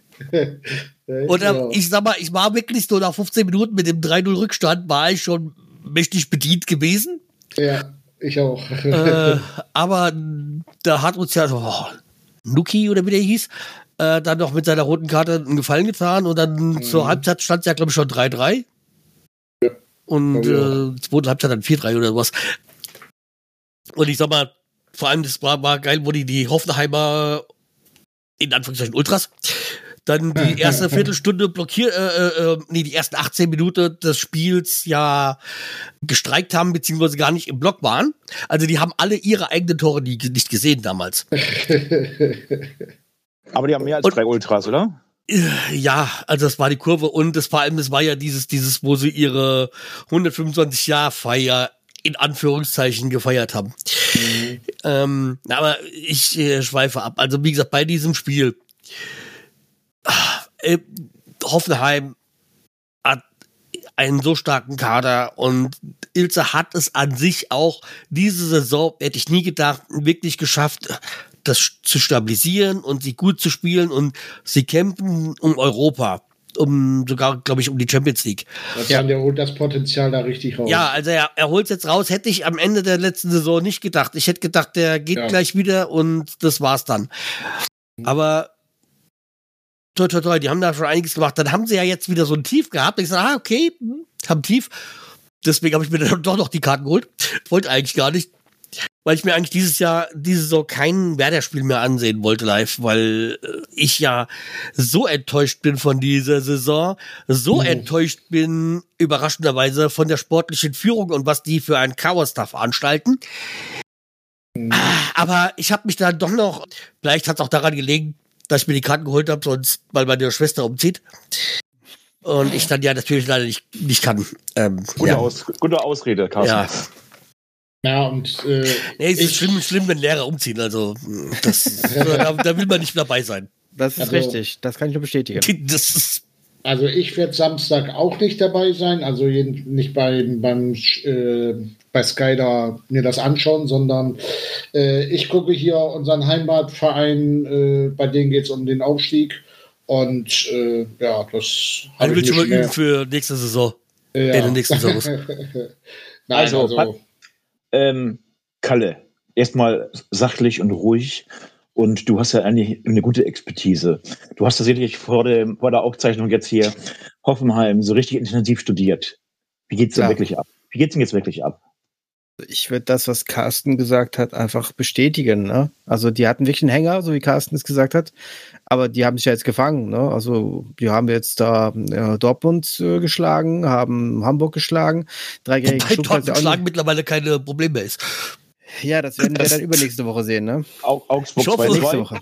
Und äh, Ja. ich sag mal, ich war wirklich so nach fünfzehn Minuten mit dem drei null Rückstand, war ich schon mächtig bedient gewesen. Ja, ich auch. äh, aber da hat uns ja oh, Nuki oder wie der hieß, äh, dann noch mit seiner roten Karte einen Gefallen getan und dann Mhm. zur Halbzeit stand es ja, glaube ich, schon drei drei. Ja. Und Glaub ich auch. äh, zweite Halbzeit dann vier drei oder sowas. Und ich sag mal, vor allem, das war, war geil, wo die, die Hoffenheimer, in Anführungszeichen Ultras, dann die erste Viertelstunde blockiert, äh, äh, nee, die ersten achtzehn Minuten des Spiels ja gestreikt haben, beziehungsweise gar nicht im Block waren. Also die haben alle ihre eigenen Tore nie, nicht gesehen damals. Aber die haben mehr als Und- drei Ultras, oder? Äh, Ja, also das war die Kurve und das vor allem, das war ja dieses, dieses, wo sie ihre hundertfünfundzwanzig Jahr Feier in Anführungszeichen gefeiert haben. Ähm, aber ich äh, schweife ab. Also wie gesagt, bei diesem Spiel äh, Hoffenheim hat einen so starken Kader und Ilse hat es an sich auch diese Saison, hätte ich nie gedacht, wirklich geschafft, das zu stabilisieren und sie gut zu spielen und sie kämpfen um Europa, um sogar, glaube ich, um die Champions League. Das Ja. ja. Der holt das Potenzial da richtig raus. Ja, also er, er holt jetzt raus, hätte ich am Ende der letzten Saison nicht gedacht. Ich hätte gedacht, der geht Ja. gleich wieder und das war's dann. Aber toi, toi, toi, die haben da schon einiges gemacht. Dann haben sie ja jetzt wieder so ein Tief gehabt. Ich sage, ah, okay, hm, haben Tief. Deswegen habe ich mir dann doch noch die Karten geholt. Wollte eigentlich gar nicht. Weil ich mir eigentlich dieses Jahr, diese Saison kein Werder-Spiel mehr ansehen wollte live, weil äh, ich ja so enttäuscht bin von dieser Saison, so Mhm. enttäuscht bin, überraschenderweise, von der sportlichen Führung und was die für ein Chaos da veranstalten. Mhm. Ah, Aber ich habe mich dann doch noch, vielleicht hat es auch daran gelegen, dass ich mir die Karten geholt habe, sonst, weil meine Schwester umzieht. Und ich dann ja natürlich leider nicht, nicht kann. Ähm, Gute, ja. Aus, gute Ausrede, Carsten. ja. Ja, und äh, Nee, es ist ich- schlimm, schlimm, wenn Lehrer umziehen. Also, das, da, da will man nicht dabei sein. Das ist Also- richtig. Das kann ich nur bestätigen. Das ist, Also ich werde Samstag auch nicht dabei sein, also jeden, nicht beim, beim äh, bei Sky da mir das anschauen, sondern äh, ich gucke hier unseren Heimatverein, äh, bei denen geht es um den Aufstieg und äh, ja, das man habe will ich schon mir mal üben schwer. für nächste Saison. Ja. In der nächsten Saison. Nein, Also, also, Pat- Ähm, Kalle, erstmal sachlich und ruhig. Und du hast ja eigentlich eine gute Expertise. Du hast tatsächlich vor, dem, vor der Aufzeichnung jetzt hier Hoffenheim so richtig intensiv studiert. Wie geht's denn Ja. wirklich ab? Wie geht's denn jetzt wirklich ab? Ich würde das, was Carsten gesagt hat, einfach bestätigen. Ne? Also die hatten wirklich einen Hänger, so wie Carsten es gesagt hat, aber die haben sich ja jetzt gefangen. Ne? Also die haben jetzt da äh, Dortmund äh, geschlagen, haben Hamburg geschlagen. Drei gegen Wobei Dortmund geschlagen mittlerweile keine Probleme mehr ist. Ja, das werden wir dann übernächste Woche sehen. Ne? Augsburg ich hoffe, nächste Woche.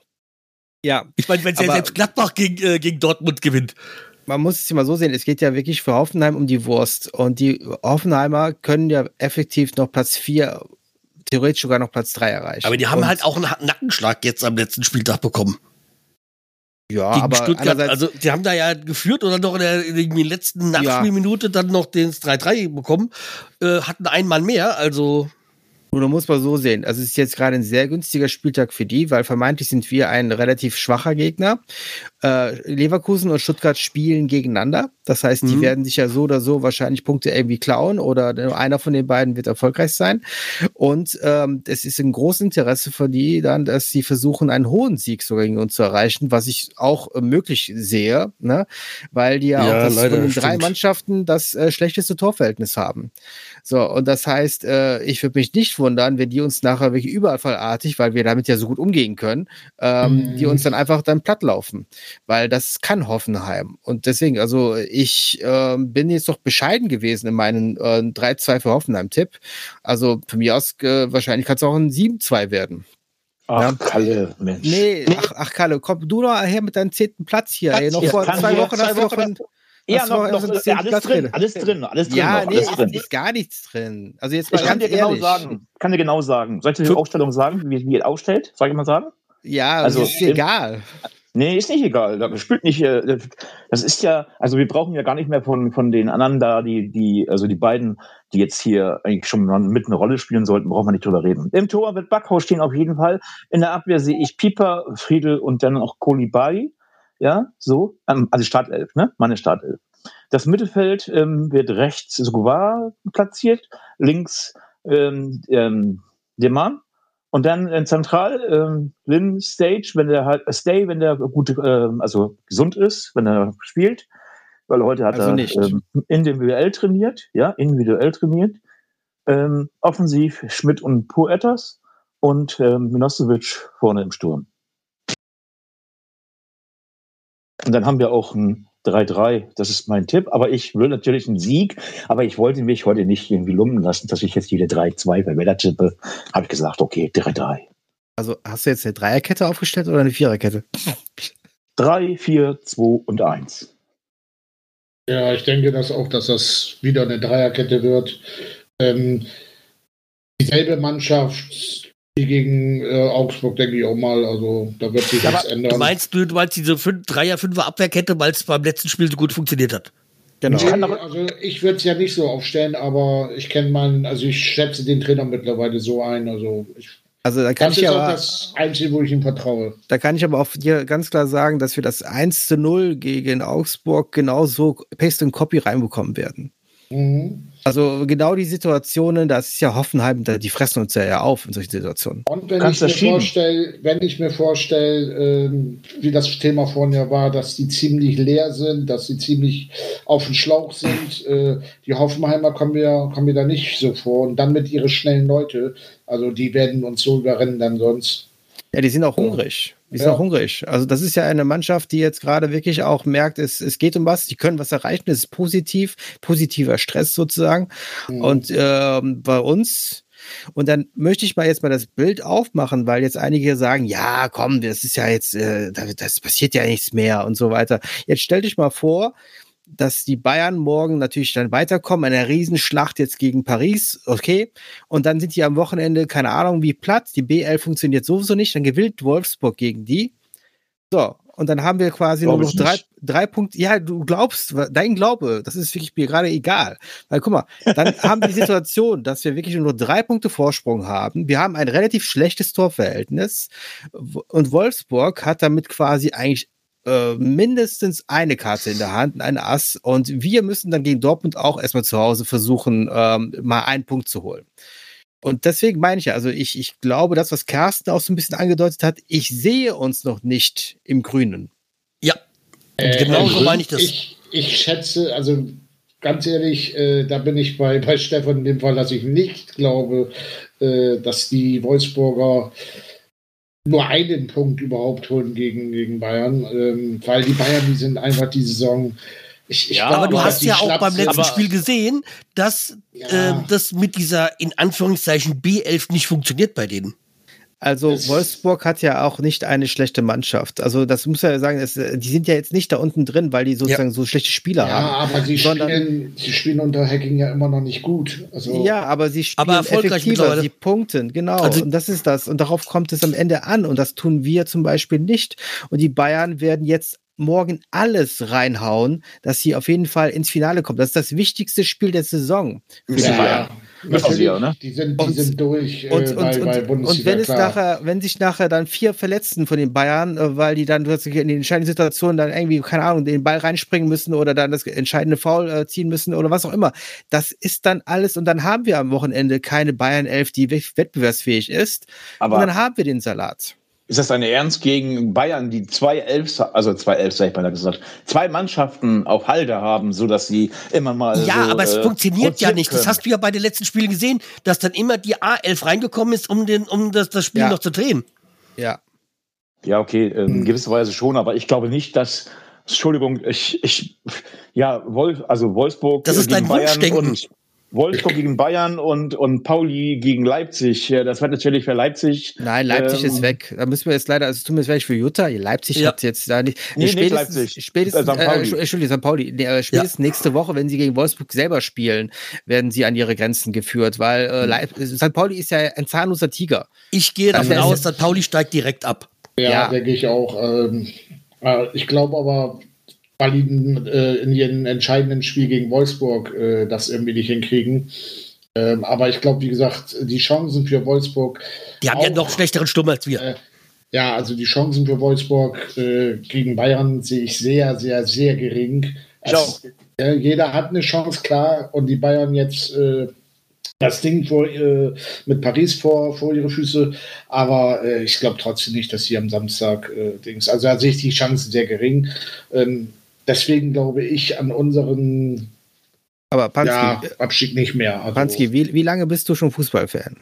Ja. Ich meine, wenn ja selbst Gladbach gegen, äh, gegen Dortmund gewinnt. Man muss es mal so sehen, es geht ja wirklich für Hoffenheim um die Wurst. Und die Hoffenheimer können ja effektiv noch Platz vier, theoretisch sogar noch Platz drei erreichen. Aber die haben und halt auch einen Nackenschlag jetzt am letzten Spieltag bekommen. Ja, gegen aber Stuttgart, also die haben da ja geführt und dann noch in der, in der letzten Nachspielminute ja. dann noch den drei drei bekommen, äh, hatten einen Mann mehr, also... Du musst mal so sehen, also es ist jetzt gerade ein sehr günstiger Spieltag für die, weil vermeintlich sind wir ein relativ schwacher Gegner. Äh, Leverkusen und Stuttgart spielen gegeneinander. Das heißt, die mhm. werden sich ja so oder so wahrscheinlich Punkte irgendwie klauen oder einer von den beiden wird erfolgreich sein. Und ähm, es ist ein großes Interesse für die dann, dass sie versuchen, einen hohen Sieg sogar gegen uns zu erreichen, was ich auch äh, möglich sehe, ne? Weil die ja, ja auch das leider, von den drei Mannschaften das äh, schlechteste Torverhältnis haben. So, und das heißt, äh, ich würde mich nicht wundern, wenn die uns nachher wirklich überfallartig, weil wir damit ja so gut umgehen können, ähm, mhm. die uns dann einfach dann platt laufen. Weil das kann Hoffenheim. Und deswegen, also ich äh, bin jetzt doch bescheiden gewesen in meinen äh, drei zwei für Hoffenheim-Tipp. Also von mir aus, äh, wahrscheinlich kann es auch ein sieben zwei werden. Ach, ja. Kalle, Mensch. Nee, ach, ach Kalle, komm du doch her mit deinem zehnten Platz hier. Platz ey, noch hier. vor kann zwei Wochen hast du noch ein... Ja, noch, noch, noch ja, alles drin, alles drin, alles drin. Ja, noch, nee, alles ist, drin. ist gar nichts drin. Also jetzt mal ich kann dir genau ehrlich. sagen, kann dir genau sagen. Soll ich dir die Aufstellung sagen, wie, wie ihr aufstellt? Soll ich mal sagen? Ja, also ist im, egal. Nee, ist nicht egal. Das spielt nicht. Das ist ja, also wir brauchen ja gar nicht mehr von von den anderen da, die die, also die beiden, die jetzt hier eigentlich schon mit eine Rolle spielen sollten, brauchen wir nicht drüber reden. Im Tor wird Backhaus stehen auf jeden Fall. In der Abwehr sehe ich Pieper, Friedel und dann auch Koulibaly. Ja, so, also Startelf, ne? Meine Startelf. Das Mittelfeld ähm, wird rechts Suguar platziert, links ähm, ähm, Deman und dann äh, zentral ähm, Lin Stage, wenn der halt äh, Stay, wenn der gut, äh, also gesund ist, wenn er spielt, weil heute hat also er ähm, individuell trainiert, ja, individuell trainiert. Ähm, offensiv Schmidt und Puertas und ähm, Milosevic vorne im Sturm. Und dann haben wir auch ein drei drei, das ist mein Tipp, aber ich will natürlich einen Sieg, aber ich wollte mich heute nicht irgendwie lumpen lassen, dass ich jetzt jede drei zwei bei Wetter tippe, habe ich gesagt, okay, drei drei. Also hast du jetzt eine Dreierkette aufgestellt oder eine Viererkette? drei, vier, zwei und eins. Ja, ich denke dass auch, dass das wieder eine Dreierkette wird. Ähm, dieselbe Mannschaft wie gegen äh, Augsburg, denke ich auch mal. Also da wird sich ja, nichts ändern. Du meinst, du, du meinst diese Dreier-, Fünfer-Abwehrkette, weil es beim letzten Spiel so gut funktioniert hat? Genau. Nee, also ich würde es ja nicht so aufstellen, aber ich kenne meinen, also ich schätze den Trainer mittlerweile so ein. Also ich Also da kann das ich ist aber, auch das Einzige, wo ich ihm vertraue. Da kann ich aber auch dir ganz klar sagen, dass wir das eins zu null gegen Augsburg genauso Paste und Copy reinbekommen werden. Mhm. Also genau die Situationen, das ist ja Hoffenheim, die fressen uns ja auf in solchen Situationen. Und wenn Kannst ich mir vorstelle, wenn ich mir vorstelle, ähm, wie das Thema vorhin ja war, dass die ziemlich leer sind, dass sie ziemlich auf dem Schlauch sind, äh, die Hoffenheimer kommen mir, kommen mir da nicht so vor. Und dann mit ihren schnellen Leute, also die werden uns so überrennen dann sonst. Ja, die sind auch hungrig. Die sind ja. auch hungrig. Also das ist ja eine Mannschaft, die jetzt gerade wirklich auch merkt, es, es geht um was, die können was erreichen, es ist positiv, positiver Stress sozusagen. Mhm. Und ähm, bei uns, und dann möchte ich mal jetzt mal das Bild aufmachen, weil jetzt einige sagen, ja komm, das ist ja jetzt, äh, das passiert ja nichts mehr und so weiter. Jetzt stell dich mal vor, dass die Bayern morgen natürlich dann weiterkommen, eine Riesenschlacht jetzt gegen Paris, okay, und dann sind die am Wochenende, keine Ahnung, wie platt, die B elf funktioniert sowieso nicht, dann gewinnt Wolfsburg gegen die, so, und dann haben wir quasi Glaub nur noch drei, drei Punkte, ja, du glaubst, dein Glaube, das ist wirklich mir gerade egal, weil guck mal, dann haben wir die Situation, dass wir wirklich nur drei Punkte Vorsprung haben, wir haben ein relativ schlechtes Torverhältnis und Wolfsburg hat damit quasi eigentlich Äh, mindestens eine Karte in der Hand, ein Ass, und wir müssen dann gegen Dortmund auch erstmal zu Hause versuchen, ähm, mal einen Punkt zu holen. Und deswegen meine ich ja, also ich, ich glaube, das, was Carsten auch so ein bisschen angedeutet hat, ich sehe uns noch nicht im Grünen. Ja, äh, genau so meine ich das. Ich, ich schätze, also ganz ehrlich, äh, da bin ich bei, bei Stefan in dem Fall, dass ich nicht glaube, äh, dass die Wolfsburger nur einen Punkt überhaupt holen gegen, gegen Bayern, ähm, weil die Bayern, die sind einfach die Saison. Ich, ich Ja, glaube, Aber du dass hast die ja auch schlapp beim sind. letzten aber- Spiel gesehen, dass Ja. äh, das mit dieser, in Anführungszeichen, B elf nicht funktioniert bei denen. Also Das- Wolfsburg hat ja auch nicht eine schlechte Mannschaft. Also das muss man ja sagen, es, die sind ja jetzt nicht da unten drin, weil die sozusagen so schlechte Spieler Ja, haben. aber sie sondern- spielen, sie spielen unter Hacking ja immer noch nicht gut. Also, Ja, aber sie spielen Aber erfolgreich effektiver, mittlerweile. sie punkten, genau. Also- und das ist das. Und darauf kommt es am Ende an. Und das tun wir zum Beispiel nicht. Und die Bayern werden jetzt morgen alles reinhauen, dass sie auf jeden Fall ins Finale kommen. Das ist das wichtigste Spiel der Saison. Müssen ja, sie ja. Müssen natürlich, sie ja, ne? die sind, die Und- sind durch äh, Und, bei, und, bei und, Bundesliga, und wenn es klar. nachher, wenn sich nachher dann vier verletzen von den Bayern, äh, weil die dann plötzlich in den entscheidenden Situationen dann irgendwie, keine Ahnung, den Ball reinspringen müssen oder dann das entscheidende Foul äh, ziehen müssen oder was auch immer. Das ist dann alles und dann haben wir am Wochenende keine Bayern elf, die wettbewerbsfähig ist. Aber und dann haben wir den Salat. ist das eine Ernst gegen Bayern, die zwei Elf, also zwei Elf, sag ich mal gesagt, zwei Mannschaften auf Halde haben, so dass sie immer mal Ja, so, aber es äh, funktioniert ja rotieren nicht. Das können? hast du ja bei den letzten Spielen gesehen, dass dann immer die A elf reingekommen ist, um, den, um das, das Spiel Ja. noch zu drehen. Ja. Ja, okay, in Hm. gewisser Weise schon, aber ich glaube nicht, dass, Entschuldigung, ich, ich, ja, Wolf, also Wolfsburg Das ist gegen dein Bayern Wunschdenken. und Wolfsburg gegen Bayern und, und Pauli gegen Leipzig. Ja, das wird natürlich für Leipzig. Nein, Leipzig ähm, ist weg. Da müssen wir jetzt leider, also es tut mir jetzt leid für Jutta. Leipzig Ja. hat jetzt da nicht. Nee, nicht spätestens, Leipzig. Spätestens, Äh, Sankt äh, Pauli. Entschuldigung, Entschuldigung, Sankt Pauli. Nee, äh, spätestens nächste Woche, wenn sie gegen Wolfsburg selber spielen, werden sie an ihre Grenzen geführt, weil äh, Leip- Sankt Pauli ist ja ein zahnloser Tiger. Ich gehe davon Also, aus, dass Pauli steigt direkt ab. Ja, Ja. denke ich auch. Ähm, äh, ich glaube aber, weil die äh, in ihrem entscheidenden Spiel gegen Wolfsburg äh, das irgendwie nicht hinkriegen. Ähm, aber ich glaube, wie gesagt, die Chancen für Wolfsburg. Die haben ja auch- noch schlechteren Sturm als wir. Äh, Ja, also die Chancen für Wolfsburg äh, gegen Bayern sehe ich sehr, sehr, sehr gering. Ich auch. äh, jeder hat eine Chance, klar. Und die Bayern jetzt äh, das Ding vor, äh, mit Paris vor, vor ihre Füße. Aber äh, ich glaube trotzdem nicht, dass sie am Samstag äh, Dings. Also da sehe ich die Chancen sehr gering. Ähm, deswegen glaube ich an unseren Aber Pansky, ja, äh, Abstieg nicht mehr. Also Pansky wie, wie lange bist du schon Fußballfan?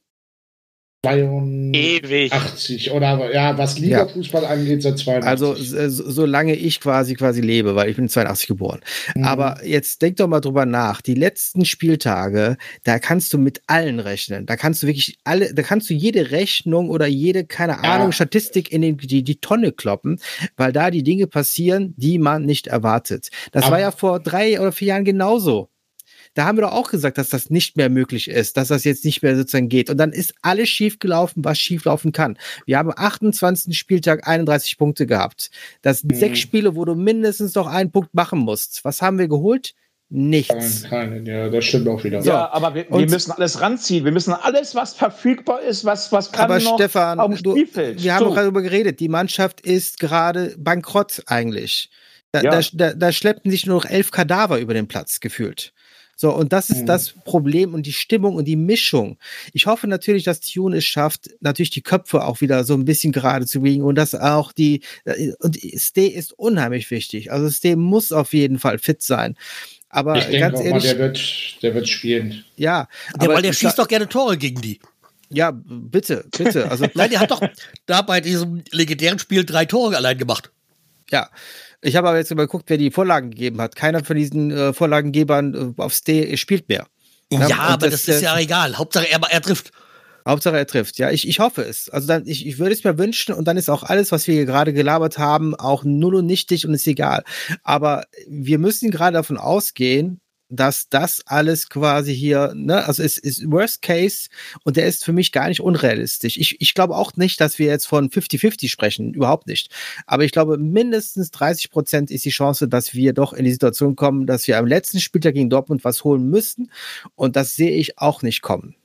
zweiundachtzig Ewig. oder ja, was Liga-Fußball angeht, seit zweiundachtzig. Also so, so- solange ich quasi quasi lebe, weil ich bin zweiundachtzig geboren. Mhm. Aber jetzt denk doch mal drüber nach. Die letzten Spieltage, da kannst du mit allen rechnen. Da kannst du wirklich alle, da kannst du jede Rechnung oder jede, keine Ja. Ahnung, Statistik in den, die, die Tonne kloppen, weil da die Dinge passieren, die man nicht erwartet. Das Aber- war ja vor drei oder vier Jahren genauso. Da haben wir doch auch gesagt, dass das nicht mehr möglich ist, dass das jetzt nicht mehr sozusagen geht. Und dann ist alles schiefgelaufen, was schieflaufen kann. Wir haben am achtundzwanzigsten Spieltag einunddreißig Punkte gehabt. Das sind Mhm. sechs Spiele, wo du mindestens noch einen Punkt machen musst. Was haben wir geholt? Nichts. Keinen, ja, das stimmt auch wieder. Ja, aber wir, wir Und- müssen alles ranziehen. Wir müssen alles, was verfügbar ist, was, was kann Aber noch Stefan, auf dem du, Spielfeld. wir haben So. auch darüber geredet, die Mannschaft ist gerade bankrott eigentlich. Da, Ja. da, da, da schleppten sich nur noch elf Kadaver über den Platz, gefühlt. So, und das ist Mhm. das Problem und die Stimmung und die Mischung. Ich hoffe natürlich, dass Tune es schafft, natürlich die Köpfe auch wieder so ein bisschen gerade zu biegen und dass auch die, und Stay ist unheimlich wichtig. Also Stay muss auf jeden Fall fit sein. Aber Ich denke ganz auch mal, ehrlich, der wird, der wird spielen. ja. Der, aber weil der ich schießt sag- doch gerne Tore gegen die. Ja, bitte, bitte. Also, Nein, der hat doch da bei diesem legendären Spiel drei Tore allein gemacht. ja. Ich habe aber jetzt mal geguckt, wer die Vorlagen gegeben hat. Keiner von diesen äh, Vorlagengebern äh, auf Stay spielt mehr. Ja, Ja, und aber das- das, ist ja das- egal. Hauptsache er, er trifft. Hauptsache er trifft. Ja, ich, ich hoffe es. Also dann, ich, ich würde es mir wünschen und dann ist auch alles, was wir hier gerade gelabert haben, auch null und nichtig und ist egal. Aber wir müssen gerade davon ausgehen, dass das alles quasi hier, ne, also es ist Worst Case und der ist für mich gar nicht unrealistisch. Ich, ich glaube auch nicht, dass wir jetzt von fünfzig fünfzig sprechen, überhaupt nicht. Aber ich glaube, mindestens dreißig Prozent ist die Chance, dass wir doch in die Situation kommen, dass wir am letzten Spieltag gegen Dortmund was holen müssen und das sehe ich auch nicht kommen.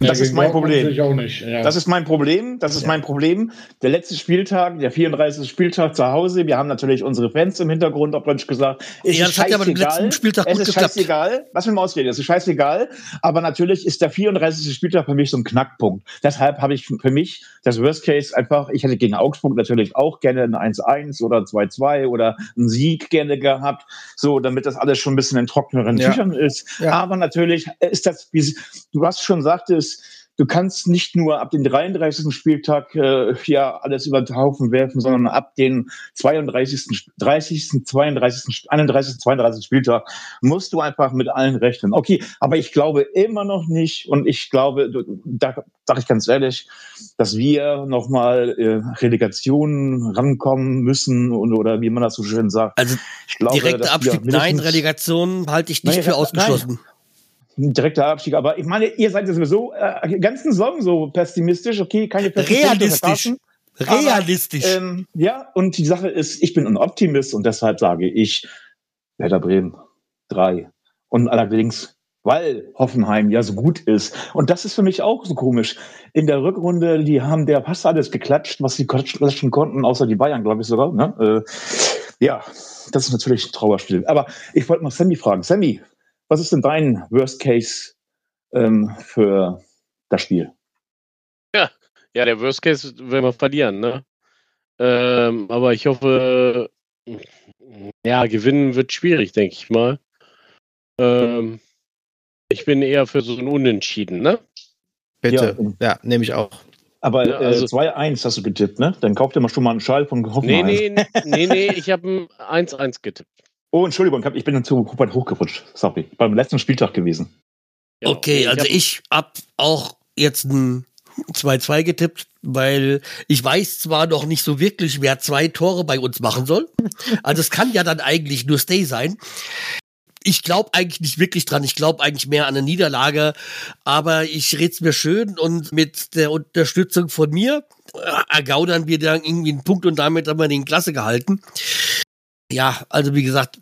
Das ist mein Problem. Ich auch nicht. Ja. Das ist mein Problem. Das ist ja. mein Problem. Der letzte Spieltag, der vierunddreißigste Spieltag zu Hause. Wir haben natürlich unsere Fans im Hintergrund, auf Deutsch gesagt. Es ja, ist das hat ja aber den letzten Spieltag es gut ist geklappt. scheißegal. Lass mich mal ausreden. Es ist scheißegal. Aber natürlich ist der vierunddreißigste Spieltag für mich so ein Knackpunkt. Deshalb habe ich für mich das Worst Case einfach, ich hätte gegen Augsburg natürlich auch gerne ein eins eins oder zwei zwei oder einen Sieg gerne gehabt. So, damit das alles schon ein bisschen in trockneren Ja. Tüchern ist. Ja. Aber natürlich ist das, wie du hast schon sagtest, du kannst nicht nur ab dem dreiunddreißigsten Spieltag äh, ja alles über den Haufen werfen, sondern ab dem zweiunddreißigsten, dreißigsten, zweiunddreißigsten, einunddreißigsten, zweiunddreißigsten Spieltag musst du einfach mit allen rechnen. Okay, aber ich glaube immer noch nicht und ich glaube, da sage ich ganz ehrlich, dass wir nochmal äh, Relegationen rankommen müssen und, oder wie man das so schön sagt. Also ich glaube, direkter Abstieg, nein, Relegation halte ich nicht Nein, für ausgeschlossen. Nein. Direkter Abstieg, aber ich meine, ihr seid ja sowieso äh, die ganzen Saison so pessimistisch, okay, keine Realistisch. Realistisch. Aber, ähm, ja, und die Sache ist, ich bin ein Optimist und deshalb sage ich, Werder Bremen, drei. Und allerdings, weil Hoffenheim ja so gut ist. Und das ist für mich auch so komisch. In der Rückrunde, die haben der fast alles geklatscht, was sie klatschen konnten, außer die Bayern, glaube ich sogar. Ne? Äh, ja, das ist natürlich ein Trauerspiel. Aber ich wollte mal Sammy fragen. Sammy, was ist denn dein Worst Case ähm, für das Spiel? Ja, ja, der Worst Case werden wir verlieren, ne? Ähm, aber ich hoffe, ja, gewinnen wird schwierig, denke ich mal. Ähm, ich bin eher für so ein Unentschieden, ne? Bitte, ja, ja nehme ich auch. Aber ja, also, äh, zwei eins hast du getippt, ne? Dann kauft ihr mal schon mal einen Schal von Hoffenheim. Nee, nee, nee, nee, ich habe ein eins eins getippt. Oh, Entschuldigung, ich bin zu weit hochgerutscht. Sorry, beim letzten Spieltag gewesen. Ja, okay, ich also hab, ich habe auch jetzt ein zwei zwei getippt, weil ich weiß zwar noch nicht so wirklich, wer zwei Tore bei uns machen soll. Also es kann ja dann eigentlich nur Stay sein. Ich glaube eigentlich nicht wirklich dran. Ich glaube eigentlich mehr an eine Niederlage. Aber ich red's mir schön und mit der Unterstützung von mir ergaunern wir dann irgendwie einen Punkt und damit haben wir den Klasse gehalten. Ja, also wie gesagt,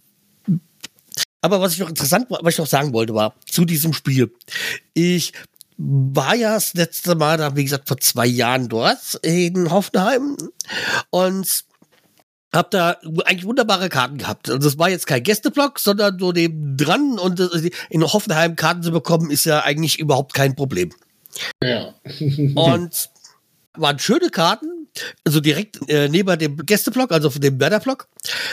aber was ich noch interessant, was ich noch sagen wollte, war zu diesem Spiel. Ich war ja das letzte Mal da, wie gesagt, vor zwei Jahren dort in Hoffenheim und hab da eigentlich wunderbare Karten gehabt. Also es war jetzt kein Gästeblock, sondern so neben dran und in Hoffenheim Karten zu bekommen ist ja eigentlich überhaupt kein Problem. Ja. Und waren schöne Karten, also direkt äh, neben dem Gästeblock, also von dem Werder-Block.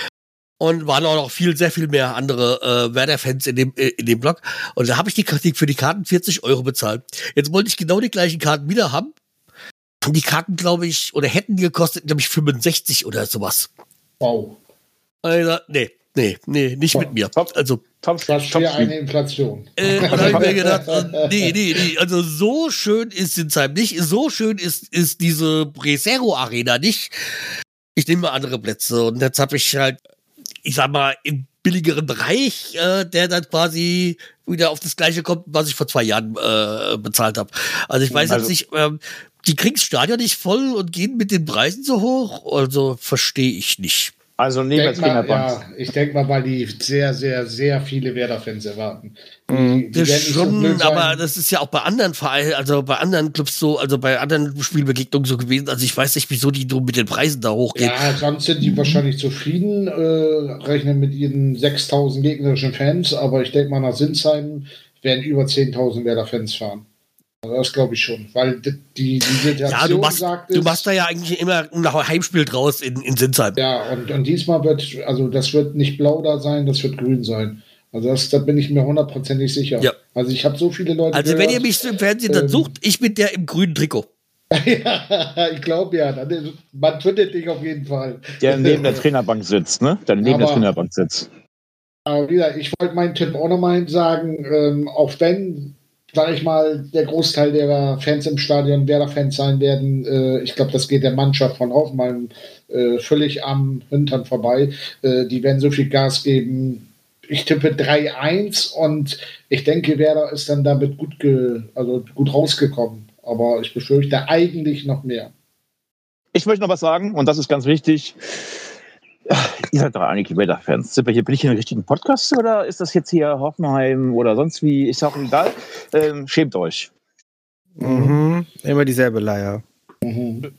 Und waren auch noch viel, sehr viel mehr andere äh, Werder-Fans in dem, äh, in dem Block. Und da habe ich die, die für die Karten vierzig Euro bezahlt. Jetzt wollte ich genau die gleichen Karten wieder haben. Und die Karten, glaube ich, oder hätten die gekostet, glaube ich, fünfundsechzig oder sowas. Wow. Also, nee, nee, nee, nicht Top, mit mir. top. Also, Das wäre eine Inflation. Äh, und da habe ich mir gedacht, äh, nee, nee, nee, also so schön ist Sinsheim nicht, so schön ist, ist diese Bresero-Arena nicht. Ich nehme mal andere Plätze und jetzt habe ich halt, ich sag mal, im billigeren Bereich, äh, der dann quasi wieder auf das Gleiche kommt, was ich vor zwei Jahren äh, bezahlt habe. Also ich weiß Also, jetzt nicht, ähm, die kriegen das Stadion nicht voll und gehen mit den Preisen so hoch, also verstehe ich nicht. Also neben der Denk mal, Trainerbank. ja, ich denke mal, weil die sehr, sehr, sehr viele Werder-Fans erwarten. Die, die Das werden nicht so schon, blöd sein. aber das ist ja auch bei anderen Vereinen, also bei anderen Clubs so, also bei anderen Spielbegegnungen so gewesen. Also ich weiß nicht, wieso die so mit den Preisen da hochgehen. Ja, sonst sind die wahrscheinlich zufrieden, äh, rechnen mit ihren sechstausend gegnerischen Fans, aber ich denke mal, nach Sinsheim werden über zehntausend Werder-Fans fahren. Also das glaube ich schon, weil die, die Situation Ja, du machst, sagt du es, machst da ja eigentlich immer ein Heimspiel draus in, in Sinsheim. ja, und, und diesmal wird, also das wird nicht blau da sein, das wird grün sein. Also das, da bin ich mir hundertprozentig sicher. Ja. Also ich habe so viele Leute Also gehört, wenn ihr mich so im Fernsehen dann ähm, sucht, ich bin der im grünen Trikot. ja, ich glaube ja, dann, man findet dich auf jeden Fall. Der neben der Trainerbank sitzt, ne? Der neben Aber- der Trainerbank sitzt. Aber wieder, ich wollte meinen Tipp auch nochmal sagen, ähm, auch wenn, sage ich mal, der Großteil der Fans im Stadion Werder-Fans sein werden, äh, ich glaube, das geht der Mannschaft von Hoffenheim äh, völlig am Hintern vorbei. Äh, die werden so viel Gas geben. Ich tippe drei eins und ich denke, Werder ist dann damit gut, ge, also gut rausgekommen. Aber ich befürchte eigentlich noch mehr. Ich möchte noch was sagen, und das ist ganz wichtig. Ihr seid doch eigentlich Werder-Fans. Sind wir hier, bin ich hier im richtigen Podcast oder ist das jetzt hier Hoffenheim oder sonst wie? Ist auch egal. Ähm, schämt euch. Mhm. Immer dieselbe Leier. Mhm.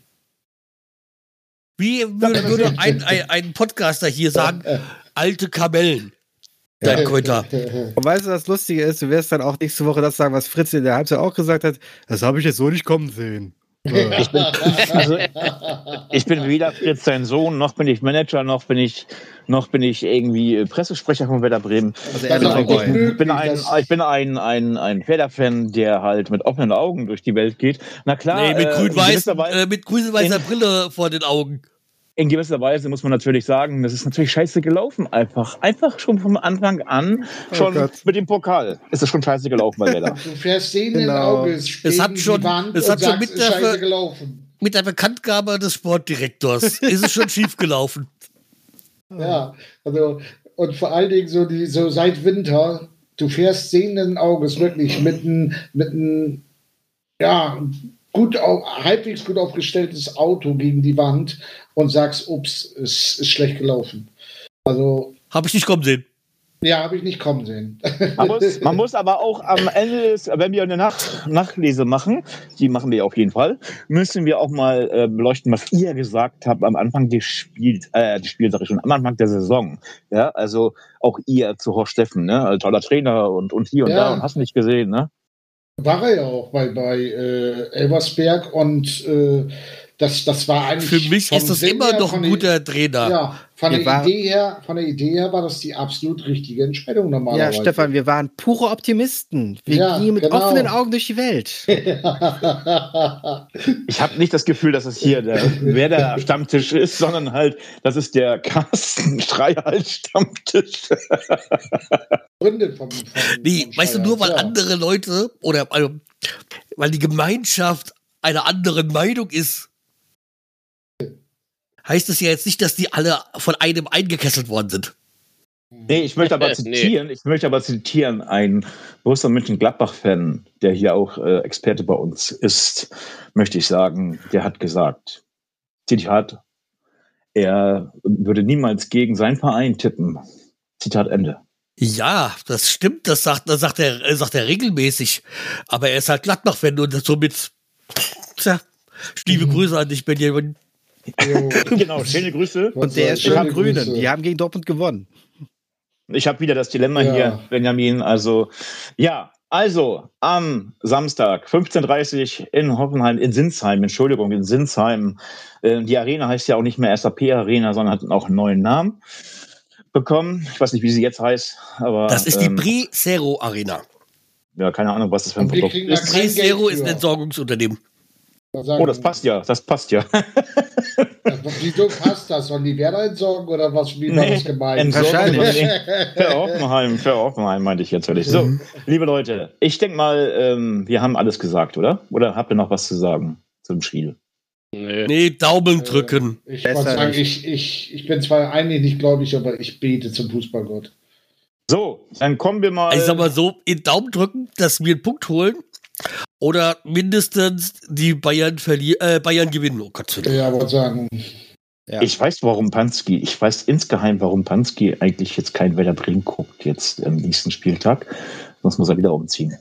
Wie würde, würde ein, ein, ein Podcaster hier sagen, alte Kamellen? Dein Kräuter. Und weißt du, was Lustige ist? Du wirst dann auch nächste Woche das sagen, was Fritz in der Halbzeit auch gesagt hat. Das habe ich jetzt so nicht kommen sehen. Ich bin, also, ich bin weder Fritz sein Sohn, noch bin ich Manager, noch bin ich, noch bin ich irgendwie Pressesprecher von Werder Bremen. Also Das er ist ist möglich, Ich bin ein, dass- ich bin ein, ein, ein Werder-Fan, der halt mit offenen Augen durch die Welt geht. Na klar, Nee, mit äh, in grün-weiß, gewisser Weise- äh, mit grün-weißer in- Brille vor den Augen. in gewisser Weise muss man natürlich sagen, das ist natürlich scheiße gelaufen einfach. Einfach schon vom Anfang an, schon Gott. mit dem Pokal ist es schon scheiße gelaufen bei Werder. Du fährst denen Genau. in Auge, Es hat schon- es hat schon mit ist der scheiße Ver- gelaufen. Mit der Bekanntgabe des Sportdirektors ist es schon schief gelaufen. Ja, also und vor allen Dingen so die so seit Winter, du fährst sehenden Auges wirklich mit einem mit einem ja gut au- halbwegs gut aufgestelltes Auto gegen die Wand und sagst, ups, es ist schlecht gelaufen. Also Habe ich nicht kommen sehen. ja, habe ich nicht kommen sehen. Man muss, man muss aber auch am Ende, des, wenn wir eine Nach Nachlese machen, die machen wir auf jeden Fall, müssen wir auch mal äh, beleuchten, was ihr gesagt habt am Anfang des Spiels, äh, des Spiels, sag ich schon, am Anfang der Saison. Ja, also auch ihr zu Horst Steffen, ne, als toller Trainer und, und hier und Ja. da und hast nicht gesehen, ne? War er ja auch bei, bei äh, Elversberg und äh, das, das war eigentlich. Für mich vom ist das Sinn immer her, noch von ein der- guter Trainer. Ja, von Wir der, waren- Idee her, von der Idee her war das die absolut richtige Entscheidung Ja, normalerweise. Stefan, wir waren pure Optimisten. Wir Ja, gingen mit genau. offenen Augen durch die Welt. Ich habe nicht das Gefühl, dass es hier der Werder Stammtisch ist, sondern halt, das ist der Carsten Streichhals Stammtisch. Gründe vom, vom, Nee, vom weißt du, nur weil Steuer. andere Leute oder also, weil die Gemeinschaft einer anderen Meinung ist, heißt es ja jetzt nicht, dass die alle von einem eingekesselt worden sind. Nee, ich möchte aber Nee. zitieren, ich möchte aber zitieren, ein Borussia Mönchengladbach-Fan, der hier auch äh, Experte bei uns ist, möchte ich sagen, der hat gesagt, Zitat, er würde niemals gegen seinen Verein tippen. Zitat Ende. Ja, das stimmt, das sagt, das sagt er, äh, sagt er regelmäßig. Aber er ist halt Gladbach-Fan und somit, tja, liebe Mhm. Grüße an dich, Benjamin. Jo. Genau, schöne Grüße. Und der ist Schöne schon Grünen. Grüße. Die haben gegen Dortmund gewonnen. Ich habe wieder das Dilemma Ja. hier, Benjamin. Also, ja, also am Samstag, fünfzehn Uhr dreißig in Hoffenheim, in Sinsheim, Entschuldigung, in Sinsheim. Äh, die Arena heißt ja auch nicht mehr S A P Arena, sondern hat auch einen neuen Namen bekommen. Ich weiß nicht, wie sie jetzt heißt, aber. Das ist die ähm, Pre-Zero Arena. Ja, keine Ahnung, was das für ein Und wir Produkt kriegen da ist. kein Pre-Zero Geld ist ein für. Entsorgungsunternehmen. Da sagen- Oh, das passt ja, das passt ja. Wieso passt das? Sollen die Werder entsorgen oder was? Wie war Nee, das gemeint? Entsorgung Wahrscheinlich. Für Hoffenheim, für Hoffenheim meinte ich jetzt natürlich. So, Mhm. liebe Leute, ich denke mal, ähm, wir haben alles gesagt, oder? Oder habt ihr noch was zu sagen zum Spiel? Nee. Nee, Daumen drücken. Ich Besser wollte sagen, nicht. ich, ich, ich bin zwar eigentlich nicht gläubig, aber ich bete zum Fußballgott. So, dann kommen wir mal. Also ich sag mal so, in Daumen drücken, dass wir einen Punkt holen oder mindestens die Bayern verlieren, äh, Bayern gewinnen. Oh Gott. Ja, wollte sagen. Ja. Ich weiß, warum Panski, ich weiß insgeheim, warum Panski eigentlich jetzt kein Werder Bremen guckt, jetzt am nächsten Spieltag. Sonst muss er wieder umziehen.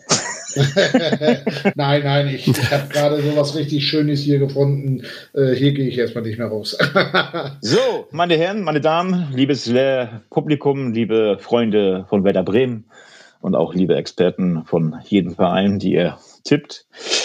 nein, nein, ich, ich habe gerade so was richtig Schönes hier gefunden. Äh, hier gehe ich erstmal nicht mehr raus. So, meine Herren, meine Damen, liebes äh, Publikum, liebe Freunde von Werder Bremen und auch liebe Experten von jedem Verein, die ihr tippt.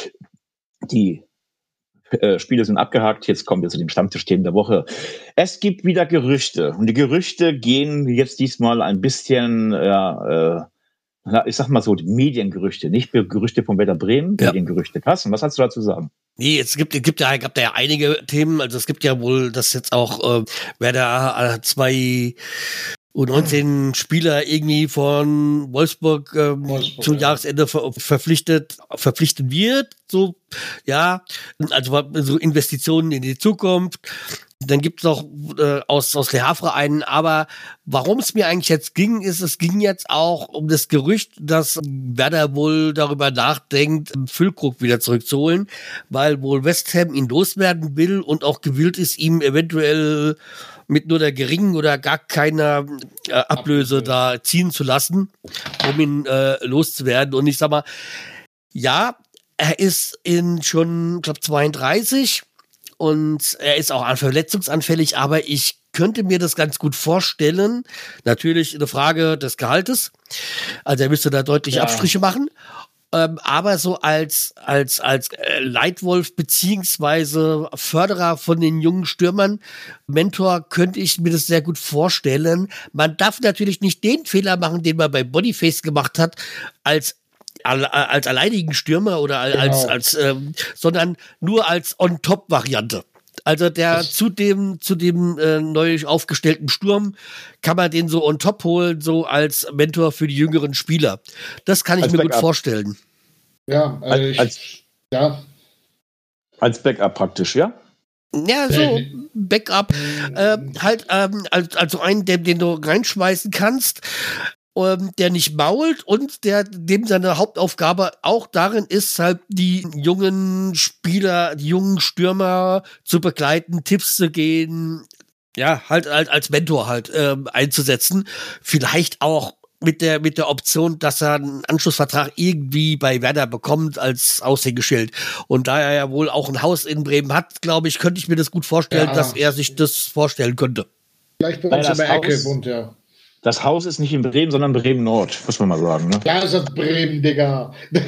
Die äh, Spiele sind abgehakt. Jetzt kommen wir zu dem Stammtischthemen der Woche. Es gibt wieder Gerüchte. Und die Gerüchte gehen jetzt diesmal ein bisschen, ja, äh, na, ich sag mal so, die Mediengerüchte, nicht Gerüchte von Werder Bremen, Ja. Mediengerüchte. Carsten, was hast du dazu sagen? Nee, es gibt, es gibt ja, gab da ja einige Themen. Also es gibt ja wohl, dass jetzt auch äh, Werder äh, zwei U neunzehn Spieler irgendwie von Wolfsburg, ähm, Wolfsburg, zum ja. Jahresende ver verpflichtet, verpflichtet wird. So, ja, also so Investitionen in die Zukunft. Dann gibt es noch äh, aus, aus Reha-Vereinen, aber warum es mir eigentlich jetzt ging, ist, es ging jetzt auch um das Gerücht, dass Werder wohl darüber nachdenkt, Füllkrug wieder zurückzuholen, weil wohl West Ham ihn loswerden will und auch gewillt ist, ihm eventuell mit nur der geringen oder gar keiner äh, Ablöse da ziehen zu lassen, um ihn äh, loszuwerden. Und ich sag mal, ja, er ist in schon, glaube zweiunddreißig und er ist auch verletzungsanfällig, aber ich könnte mir das ganz gut vorstellen. Natürlich eine Frage des Gehaltes. Also er müsste da deutliche Ja. Abstriche machen. Ähm, aber so als, als, als äh, Leitwolf beziehungsweise Förderer von den jungen Stürmern, Mentor, könnte ich mir das sehr gut vorstellen. Man darf natürlich nicht den Fehler machen, den man bei Boniface gemacht hat, als als alleinigen Stürmer oder als, Genau. als ähm, sondern nur als On-Top-Variante. Also der Das- zu dem zu dem äh, neu aufgestellten Sturm kann man den so on top holen, so als Mentor für die jüngeren Spieler. Das kann ich Als mir gut Backup. vorstellen. Ja, also Als- ich, als- ja. Als Backup praktisch, ja? Ja, so Backup, äh, halt ähm, als, also einen, den, den du reinschmeißen kannst, ähm, der nicht mault und der dem seine Hauptaufgabe auch darin ist, halt die jungen Spieler, die jungen Stürmer zu begleiten, Tipps zu geben, ja, halt, halt als Mentor halt ähm, einzusetzen. Vielleicht auch mit der mit der Option, dass er einen Anschlussvertrag irgendwie bei Werder bekommt als Aushängeschild. Und da er ja wohl auch ein Haus in Bremen hat, glaube ich, könnte ich mir das gut vorstellen, Ja. dass er sich das vorstellen könnte. Gleich bei Nein, uns in das der Ecke Haus- wohnt er. Das Haus ist nicht in Bremen, sondern Bremen-Nord, muss man mal sagen. Ne? Ja, ist das Bremen, Digga. das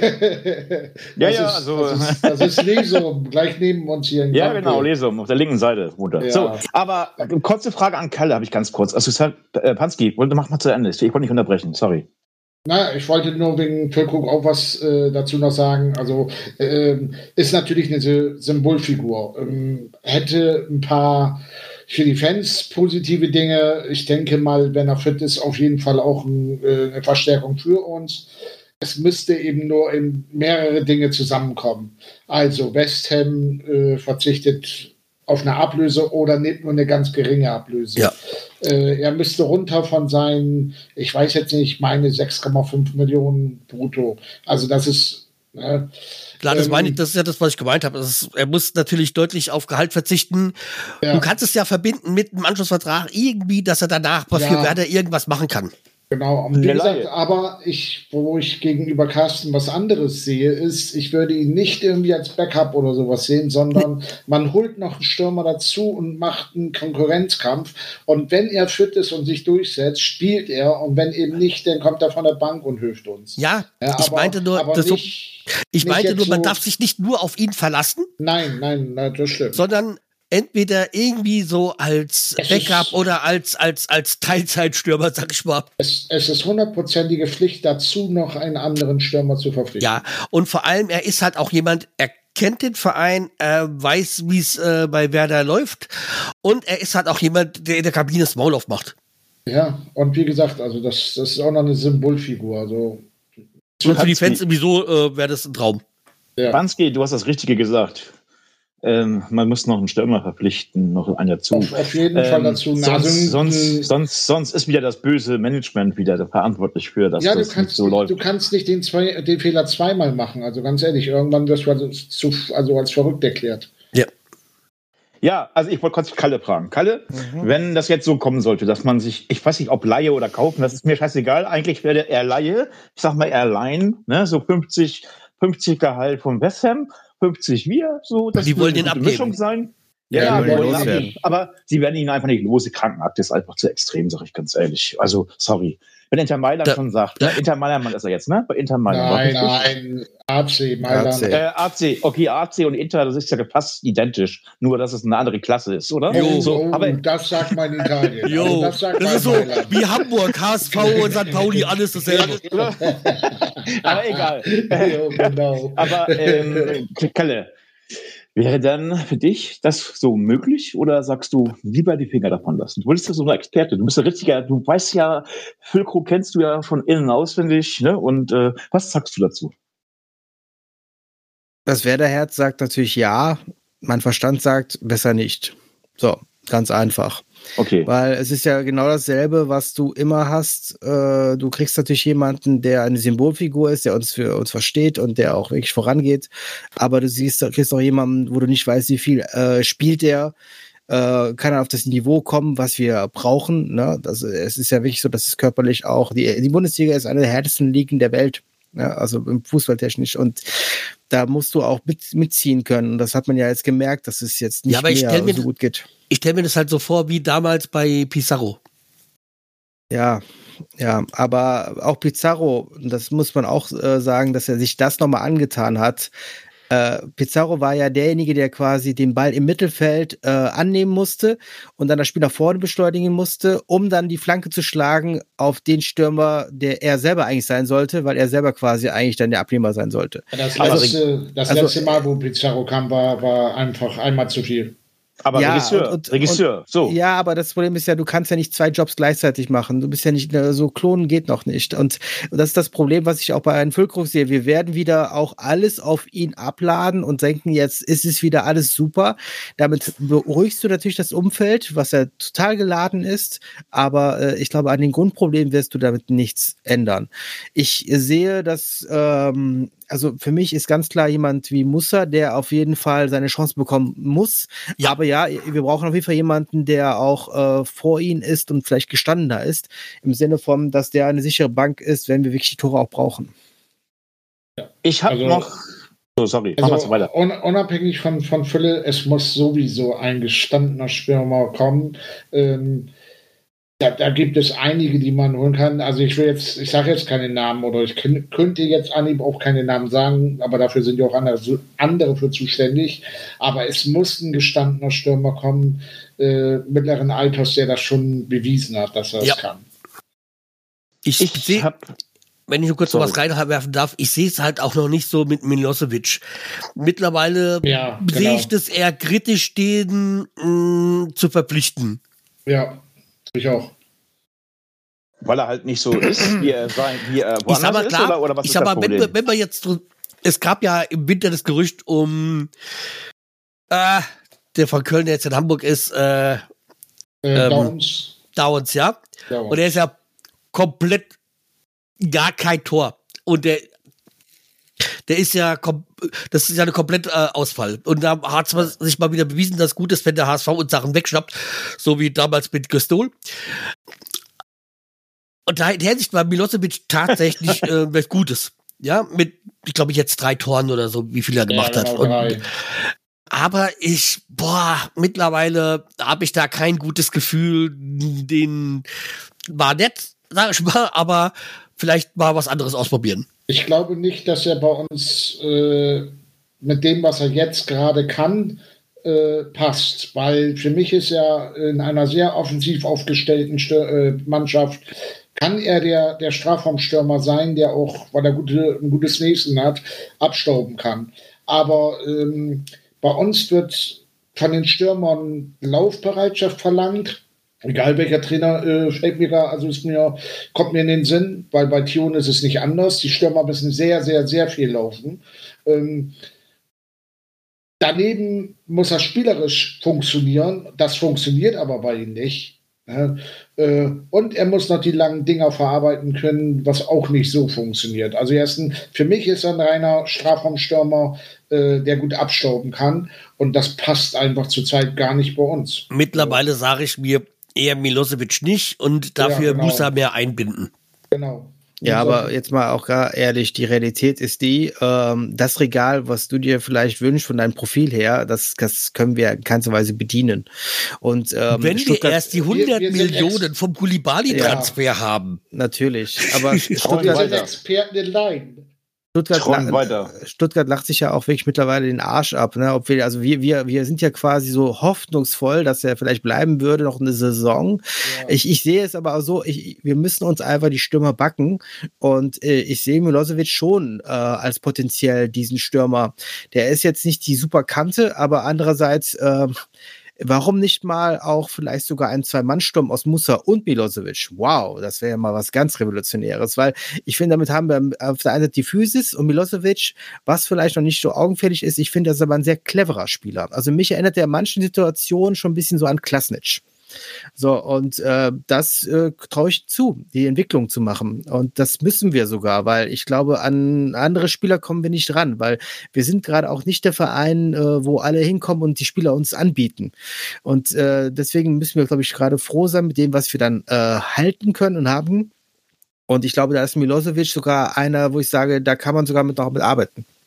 Ja, ja, ist, also- Das ist, das ist Lesum, gleich neben uns hier in Ja, Kampel. genau, Lesum, auf der linken Seite wohnt er. Ja. So, aber äh, kurze Frage an Kalle habe ich ganz kurz. Also, äh, Panski, wollte- mach mal zu Ende. Ich wollte nicht unterbrechen, sorry. Na, ich wollte nur wegen Füllkrug auch was äh, dazu noch sagen. Also ähm, ist natürlich eine Sy- Symbolfigur. Ähm, hätte ein paar für die Fans positive Dinge. Ich denke mal, wenn er fit ist, auf jeden Fall auch ein, äh, eine Verstärkung für uns. Es müsste eben nur in mehrere Dinge zusammenkommen. Also West Ham äh, verzichtet auf eine Ablöse oder nimmt nur eine ganz geringe Ablöse. Ja. Äh, er müsste runter von seinen, ich weiß jetzt nicht, ich meine sechs Komma fünf Millionen brutto. Also das ist, ne, Klar, das Ähm, meine ich, das ist ja das, was ich gemeint habe. Das ist, er muss natürlich deutlich auf Gehalt verzichten. Ja. Du kannst es ja verbinden mit einem Anschlussvertrag irgendwie, dass er danach für Ja. Werder irgendwas machen kann. genau. Und wie Eine gesagt, Laie. aber ich, wo ich gegenüber Carsten was anderes sehe, ist, ich würde ihn nicht irgendwie als Backup oder sowas sehen, sondern man holt noch einen Stürmer dazu und macht einen Konkurrenzkampf. Und wenn er fit ist und sich durchsetzt, spielt er. Und wenn eben nicht, dann kommt er von der Bank und hilft uns. Ja, Ja, ich meinte nur, aber das so, nicht, ich nicht meinte jetzt nur, man so- darf sich nicht nur auf ihn verlassen, Nein, nein, nein, das stimmt. sondern entweder irgendwie so als Es Backup ist- oder als, als, als Teilzeitstürmer, sag ich mal. Es, es ist hundertprozentige Pflicht dazu, noch einen anderen Stürmer zu verpflichten. Ja, und vor allem, er ist halt auch jemand, er kennt den Verein, er weiß, wie es äh, bei Werder läuft und er ist halt auch jemand, der in der Kabine das Maul aufmacht. Ja, und wie gesagt, also das, das ist auch noch eine Symbolfigur. Also, Und für die Hat's Fans wie- sowieso äh, wäre das ein Traum. ja. Panski, du hast das Richtige gesagt. Ähm, man muss noch einen Stürmer verpflichten, noch einen dazu. Auf, auf jeden Fall Ähm, dazu. Na, sonst, so ein- sonst, sonst, sonst ist wieder das böse Management wieder verantwortlich für, dass ja, du das nicht kannst, so läuft. du kannst nicht den, zwei, den Fehler zweimal machen. Also ganz ehrlich, irgendwann wirst du also, zu, also als verrückt erklärt. Ja, also ich wollte kurz Kalle fragen. Kalle, wenn das jetzt so kommen sollte, dass man sich, ich weiß nicht, ob Laie oder kaufen, das ist mir scheißegal. Eigentlich wäre er Laie, ich sag mal eher Laien, ne? So fünfzig, fünfzig Gehalt von West Ham, fünfzig wir, so. Das Die wollen würde den eine gute abgeben. Mischung sein. Ja, Ja, die die wollen wollen ihn abgeben. loswerden. Aber sie werden ihn einfach nicht los. Die Krankenakte ist einfach zu extrem, sag ich ganz ehrlich. Also, sorry. Wenn Inter Mailand Da- schon sagt, ne? Inter Mailand ist er jetzt, ne? Bei Inter Mailand. Nein, War richtig? nein, A C, Mailand. A C. Äh, A C, okay, A C und Inter, das ist ja fast identisch. Nur, dass es eine andere Klasse ist, oder? Oh, So, oh, aber das sagt man in Italien. Also Jo, das sagt das man ist so Mailand. wie Hamburg, H S V und Sankt Pauli, alles dasselbe. aber egal. Jo, genau. Aber ähm, Kalle, wäre dann für dich das so möglich oder sagst du lieber die Finger davon lassen? Du bist ja so ein Experte, du bist ja richtiger, du weißt ja, Füllkrug kennst du ja von innen auswendig, ne? Und äh, was sagst du dazu? Das Werderherz sagt natürlich ja, mein Verstand sagt besser nicht. So, ganz einfach. Okay. Weil es ist ja genau dasselbe, was du immer hast. Äh, du kriegst natürlich jemanden, der eine Symbolfigur ist, der uns für uns versteht und der auch wirklich vorangeht. Aber du siehst, du kriegst auch jemanden, wo du nicht weißt, wie viel äh, spielt der. Äh, kann er auf das Niveau kommen, was wir brauchen. Ne? Das, es ist ja wirklich so, dass es körperlich auch, die, die Bundesliga ist eine der härtesten Ligen der Welt. Ja, also im Fußballtechnisch. Und da musst du auch mit, mitziehen können. Und das hat man ja jetzt gemerkt, dass es jetzt nicht ja, aber ich mehr mir, so gut geht. Ich stelle mir das halt so vor, wie damals bei Pizarro. Ja, ja, aber auch Pizarro, das muss man auch äh, sagen, dass er sich das nochmal angetan hat. Äh, Pizarro war ja derjenige, der quasi den Ball im Mittelfeld äh, annehmen musste und dann das Spiel nach vorne beschleunigen musste, um dann die Flanke zu schlagen auf den Stürmer, der er selber eigentlich sein sollte, weil er selber quasi eigentlich dann der Abnehmer sein sollte. Das also, letzte, das also, letzte Mal, wo Pizarro kam, war, war einfach einmal zu viel. Aber ja, Regisseur, und, und, Regisseur, und, so. Ja, aber das Problem ist ja, du kannst ja nicht zwei Jobs gleichzeitig machen. Du bist ja nicht, so klonen geht noch nicht. Und das ist das Problem, was ich auch bei Herrn Füllkrug sehe. Wir werden wieder auch alles auf ihn abladen und denken, jetzt ist es wieder alles super. Damit beruhigst du natürlich das Umfeld, was ja total geladen ist. Aber äh, ich glaube, an den Grundproblemen wirst du damit nichts ändern. Ich sehe, dass ähm, also für mich ist ganz klar jemand wie Musser, der auf jeden Fall seine Chance bekommen muss. Ja. Aber ja, wir brauchen auf jeden Fall jemanden, der auch äh, vor ihm ist und vielleicht gestandener ist. Im Sinne von, dass der eine sichere Bank ist, wenn wir wirklich die Tore auch brauchen. Ich habe also, noch... Oh, sorry, also mach mal weiter. Un- unabhängig von, von Fülle, es muss sowieso ein gestandener Stürmer kommen. Ähm, Da, da gibt es einige, die man holen kann. Also ich will jetzt, ich sage jetzt keine Namen oder ich kn- könnte jetzt Anhieb auch keine Namen sagen, aber dafür sind ja auch andere, andere für zuständig. Aber es muss ein gestandener Stürmer kommen, äh, mittleren Alters, der das schon bewiesen hat, dass er es ja. kann. Ich, ich sehe, wenn ich nur kurz noch was reinwerfen darf, ich sehe es halt auch noch nicht so mit Milosevic. Mittlerweile ja, genau. sehe ich das eher kritisch, den mh, zu verpflichten. Ja. Ich auch. Weil er halt nicht so ist, wie er sein, wie er woanders ich sag mal, klar, ist, oder, oder was ich ist sag das mal, Problem? wenn wir, wenn wir jetzt, es gab ja im Winter das Gerücht um äh, der von Köln, der jetzt in Hamburg ist, äh, äh, ähm, Downs. Downs, ja. Downs. Und er ist ja komplett gar kein Tor. Und der Der ist ja, das ist ja eine komplett äh, Ausfall. Und da hat es sich mal wieder bewiesen, dass es gut ist, wenn der H S V uns Sachen wegschnappt, so wie damals mit Gestol. Und da in der Hinsicht war Milosevic tatsächlich äh, was Gutes. Ja, mit, ich glaube, jetzt drei Toren oder so, wie viel er gemacht ja, genau, hat. Und, aber ich, boah, mittlerweile habe ich da kein gutes Gefühl. Den war nett, sag ich mal, aber vielleicht mal was anderes ausprobieren. Ich glaube nicht, dass er bei uns äh, mit dem, was er jetzt gerade kann, äh, passt. Weil für mich ist er in einer sehr offensiv aufgestellten Stör- äh, Mannschaft, kann er der, der Strafraumstürmer sein, der auch, weil er gute, ein gutes Nächsten hat, abstauben kann. Aber ähm, bei uns wird von den Stürmern Laufbereitschaft verlangt. Egal welcher Trainer äh, fällt mir da, also ist mir, kommt mir in den Sinn, weil bei Thion ist es nicht anders. Die Stürmer müssen sehr, sehr, sehr viel laufen. Ähm, daneben muss er spielerisch funktionieren. Das funktioniert aber bei ihm nicht. Ja, äh, und er muss noch die langen Dinger verarbeiten können, was auch nicht so funktioniert. Also er ist ein, für mich ist er ein reiner Strafraumstürmer, äh, der gut abstauben kann. Und das passt einfach zurzeit gar nicht bei uns. Mittlerweile sage ich mir, eher Milosevic nicht und dafür ja, genau. muss er mehr einbinden. Genau. Ja, aber jetzt mal auch gar ehrlich, die Realität ist die, ähm, das Regal, was du dir vielleicht wünschst von deinem Profil her, das, das können wir in keinster Weise bedienen. Und ähm, wenn Stuttgart, wir erst die hundert wir, wir Millionen vom Koulibaly-Transfer ja, haben. Natürlich, aber Stuttgart sind Experten in Line. Stuttgart, la- Stuttgart lacht sich ja auch wirklich mittlerweile den Arsch ab, ne? Ob wir, also wir, wir, wir sind ja quasi so hoffnungsvoll, dass er vielleicht bleiben würde, noch eine Saison. Ja. Ich, ich sehe es aber auch so, ich, wir müssen uns einfach die Stürmer backen und äh, ich sehe Milosevic schon äh, als potenziell diesen Stürmer. Der ist jetzt nicht die super Kante, aber andererseits äh, warum nicht mal auch vielleicht sogar ein Zwei-Mann-Sturm aus Musser und Milosevic? Wow, das wäre ja mal was ganz Revolutionäres, weil ich finde, damit haben wir auf der einen Seite die Physis und Milosevic, was vielleicht noch nicht so augenfällig ist. Ich finde, das ist aber ein sehr cleverer Spieler. Also mich erinnert er in manchen Situationen schon ein bisschen so an Klasnic. So, und äh, das äh, traue ich zu, die Entwicklung zu machen. Und das müssen wir sogar, weil ich glaube, an andere Spieler kommen wir nicht ran, weil wir sind gerade auch nicht der Verein, äh, wo alle hinkommen und die Spieler uns anbieten. Und äh, deswegen müssen wir, glaube ich, gerade froh sein mit dem, was wir dann äh, halten können und haben. Und ich glaube, da ist Milosevic sogar einer, wo ich sage, da kann man sogar mit, noch mit arbeiten.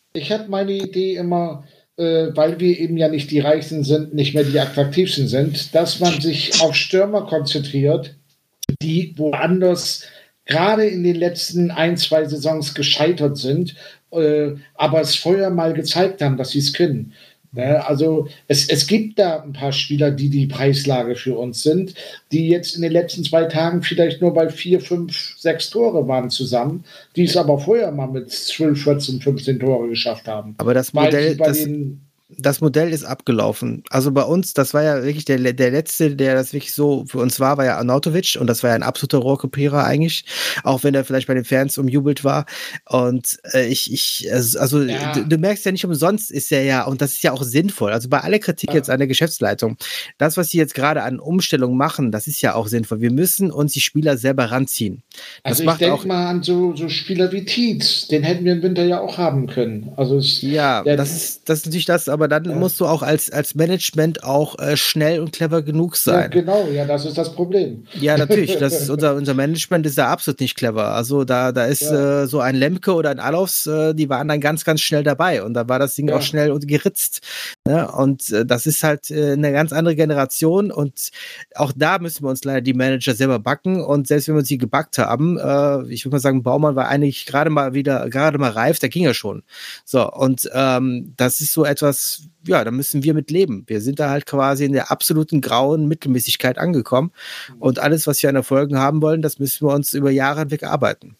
ich habe meine Idee immer, äh, weil wir eben ja nicht die Reichsten sind, nicht mehr die attraktivsten sind, dass man sich auf Stürmer konzentriert, die woanders gerade in den letzten ein, zwei Saisons gescheitert sind, äh, aber es vorher mal gezeigt haben, dass sie es können. Ja, also es, es gibt da ein paar Spieler, die die Preislage für uns sind, die jetzt in den letzten zwei Tagen vielleicht nur bei vier, fünf, sechs Tore waren zusammen, die es aber vorher mal mit zwölf, vierzehn, fünfzehn Tore geschafft haben. Aber das Weil Modell, sie bei das, den das Modell ist abgelaufen. Also bei uns, das war ja wirklich der, der letzte, der das wirklich so für uns war, war ja Arnautovic und das war ja ein absoluter Rohrkrepierer eigentlich, auch wenn er vielleicht bei den Fans umjubelt war. Und äh, ich, ich, also Ja. du, du merkst ja nicht umsonst ist er ja, und das ist ja auch sinnvoll. Also bei aller Kritik Ja. jetzt an der Geschäftsleitung, das, was sie jetzt gerade an Umstellung machen, das ist ja auch sinnvoll. Wir müssen uns die Spieler selber ranziehen. Das Also ich macht auch, denke mal an so, so Spieler wie Tietz, den hätten wir im Winter ja auch haben können. Also es, ja, der, das ist, das ist natürlich das, aber dann Ja. musst du auch als, als Management auch äh, schnell und clever genug ja, sein. genau, ja, das ist das Problem. Ja, natürlich. Das ist unser, unser Management ist da absolut nicht clever. Also da, da ist Ja. äh, so ein Lemke oder ein Alofs, äh, die waren dann ganz, ganz schnell dabei und da war das Ding Ja. auch schnell und geritzt. Ne? Und äh, das ist halt äh, eine ganz andere Generation und auch da müssen wir uns leider die Manager selber backen und selbst wenn wir uns die gebackt haben, äh, ich würde mal sagen, Baumann war eigentlich gerade mal wieder, gerade mal reif, der ging ja schon. So, und ähm, das ist so etwas, ja, da müssen wir mit leben. Wir sind da halt quasi in der absoluten grauen Mittelmäßigkeit angekommen. Und alles, was wir an Erfolgen haben wollen, das müssen wir uns über Jahre hinweg arbeiten.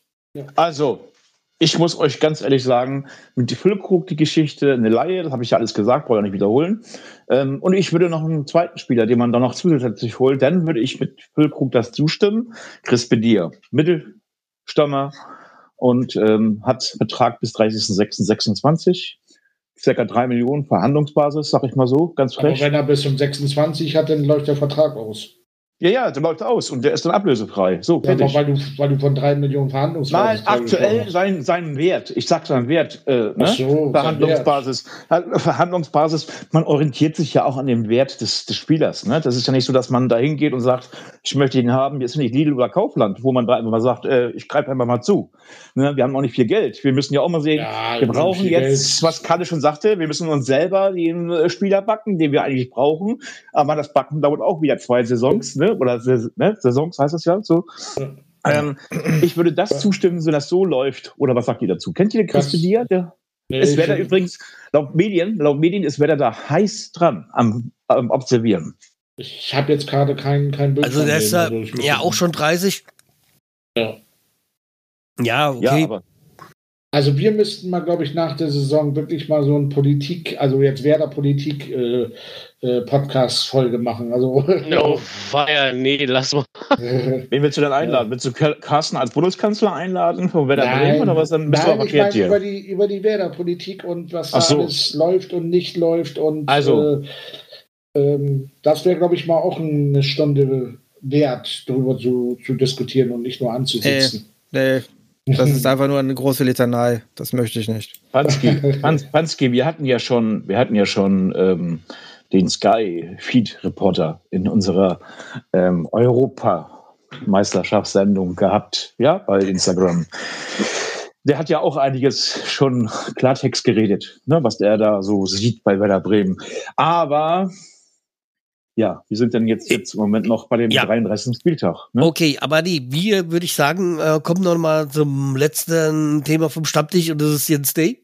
Also, ich muss euch ganz ehrlich sagen, mit Füllkrug die Geschichte, eine Laie, das habe ich ja alles gesagt, brauche ich nicht wiederholen. Ähm, und ich würde noch einen zweiten Spieler, den man dann noch zusätzlich holt, dann würde ich mit Füllkrug das zustimmen. Chris Bedier, Mittelstürmer und ähm, hat Betrag bis dreißigsten sechsten sechsundzwanzig. Circa drei Millionen Verhandlungsbasis, sag ich mal so, ganz Aber frech. wenn er bis zum sechsundzwanzig hat, dann läuft der Vertrag aus. Ja, ja, der läuft aus und der ist dann ablösefrei. So, Ja, aber fertig. weil du, weil du von drei Millionen Verhandlungsbasis Nein, aktuell gesprochen hast. sein, sein Wert. Ich sag seinen Wert. Äh, ne? Ach so, Verhandlungsbasis. Ja, Verhandlungsbasis. Man orientiert sich ja auch an dem Wert des, des Spielers. Ne? Das ist ja nicht so, dass man da hingeht und sagt, ich möchte ihn haben. Jetzt nicht Lidl oder Kaufland, wo man da einfach mal sagt, äh, ich greife einfach mal zu. Ne? Wir haben auch nicht viel Geld. Wir müssen ja auch mal sehen, Ja, wir brauchen viel jetzt, Geld. was Kalle schon sagte, wir müssen uns selber den äh, Spieler backen, den wir eigentlich brauchen. Aber das Backen dauert auch wieder zwei Saisons, ne? Oder ne? Saisons heißt das ja so. Ähm, ich würde das zustimmen, wenn das so läuft. Oder was sagt ihr dazu? Kennt ihr den Chris Was? Bedier? Der Nee, ist Werder ich- übrigens, laut Medien, laut Medien ist Werder da heiß dran am, am Observieren. Ich habe jetzt gerade kein, kein Bild Also von der dem, ist ja, also ich muss ja gucken. auch schon dreißig. Ja. Ja, Ja, okay. aber Also wir müssten mal, glaube ich, nach der Saison wirklich mal so ein Politik, also jetzt Werder Politik äh, äh, Podcast-Folge machen. Also No, feier, nee, lass mal. äh, wen willst du denn einladen? Willst du Carsten als Bundeskanzler einladen von Werder Bremen oder was? Dann bist du nein, aber ich meine kreativ. über die, über die Werder-Politik und was Ach da so. alles läuft und nicht läuft. Und Also. äh, ähm, das wäre, glaube ich, mal auch eine Stunde wert, darüber zu, zu diskutieren und nicht nur anzusitzen. Nee, das ist einfach nur eine große Litanei. Das möchte ich nicht. Pansky, Pans, Pansky, wir hatten ja schon, wir hatten ja schon ähm, den Sky-Feed-Reporter in unserer ähm, Europameisterschaftssendung gehabt, ja, bei Instagram. Der hat ja auch einiges schon Klartext geredet, ne, was der da so sieht bei Werder Bremen. Aber ja, wir sind denn jetzt, jetzt im Moment noch bei dem Ja. dreiunddreißigsten Spieltag. Ne? Okay, aber nee, wir, würde ich sagen, äh, kommen noch mal zum letzten Thema vom Stammtisch und das ist Jens Day.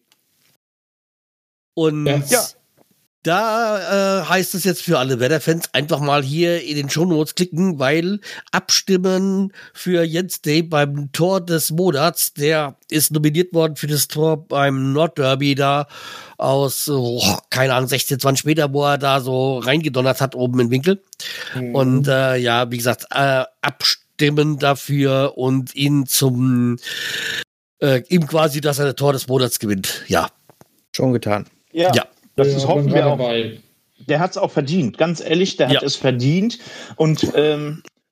Und Ja. Ja. da äh, heißt es jetzt für alle Werder-Fans einfach mal hier in den Shownotes klicken, weil abstimmen für Jens Day beim Tor des Monats, der ist nominiert worden für das Tor beim Nordderby da aus, oh, keine Ahnung, sechzehn, zwanzig Meter, wo er da so reingedonnert hat oben im Winkel. Mhm. Und äh, ja, wie gesagt, äh, abstimmen dafür und ihn zum äh, ihm quasi, dass er das Tor des Monats gewinnt. Ja. Schon getan. Ja, Ja. das Ja, ist, bin hoffen wir gerade auch. dabei. Der hat es auch verdient, ganz ehrlich, der Ja. hat es verdient. Und ähm,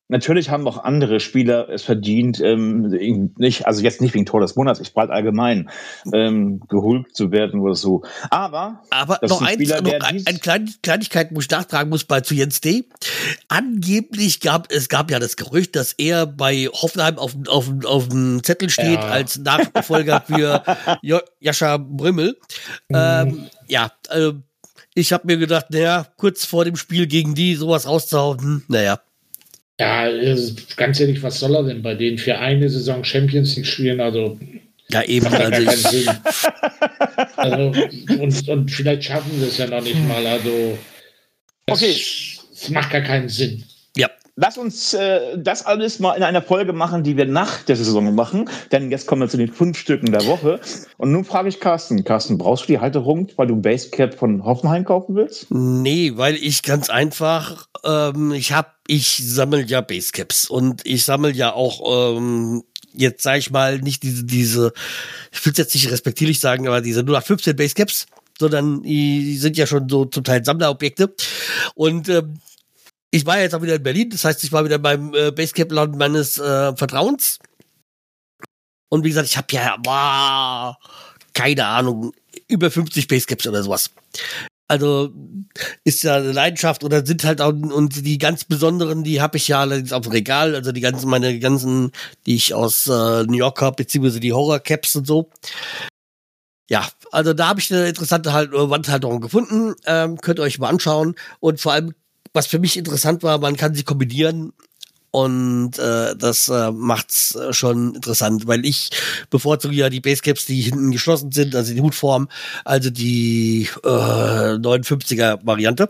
natürlich haben auch andere Spieler es verdient, ähm, nicht, also jetzt nicht wegen Tor des Monats, ich bald allgemein, ähm, gehulkt zu werden oder so. Aber, Aber noch eins, Spieler, noch ein, eine kleine Kleinigkeit, wo ich nachtragen muss bei zu Jens D. Angeblich gab es gab ja das Gerücht, dass er bei Hoffenheim auf, auf, auf dem Zettel steht ja. als Nachfolger für jo- Jascha Brümmel. Mhm. Ähm, ja, äh, ich habe mir gedacht, naja, kurz vor dem Spiel gegen die sowas rauszuhauen, hm, naja. Ja, ganz ehrlich, was soll er denn bei denen für eine Saison Champions League spielen? Also, ja, eben. Macht Also gar keinen Sinn. Also, und, und vielleicht schaffen sie es ja noch nicht mal. Also, das, okay. das macht gar keinen Sinn. Ja. Lass uns äh, das alles mal in einer Folge machen, die wir nach der Saison machen. Denn jetzt kommen wir zu den fünf Stücken der Woche. Und nun frage ich Carsten. Carsten, brauchst du die Halterung, weil du Basecap von Hoffenheim kaufen willst? Nee, weil ich ganz einfach, ähm, ich hab, ich sammle ja Basecaps. Und ich sammle ja auch, ähm, jetzt sage ich mal, nicht diese, diese, ich will es jetzt nicht respektierlich sagen, aber diese null acht fünfzehn Basecaps, sondern die sind ja schon so zum Teil Sammlerobjekte. Und ähm, ich war jetzt auch wieder in Berlin, das heißt, ich war wieder beim äh, Basecap-Laden meines äh, Vertrauens. Und wie gesagt, ich habe ja, boah, keine Ahnung, über fünfzig Basecaps oder sowas. Also ist ja eine Leidenschaft oder sind halt auch, und die ganz besonderen, die habe ich ja allerdings auf dem Regal, also die ganzen, meine ganzen, die ich aus äh, New York habe, beziehungsweise die Horror-Caps und so. Ja, also da habe ich eine interessante halt, Wandhalterung gefunden, ähm, könnt ihr euch mal anschauen und vor allem, was für mich interessant war, man kann sie kombinieren und äh, das äh, macht's schon interessant, weil ich bevorzuge ja die Basecaps, die hinten geschlossen sind, also die Hutform, also die äh, neunundfünfziger Variante.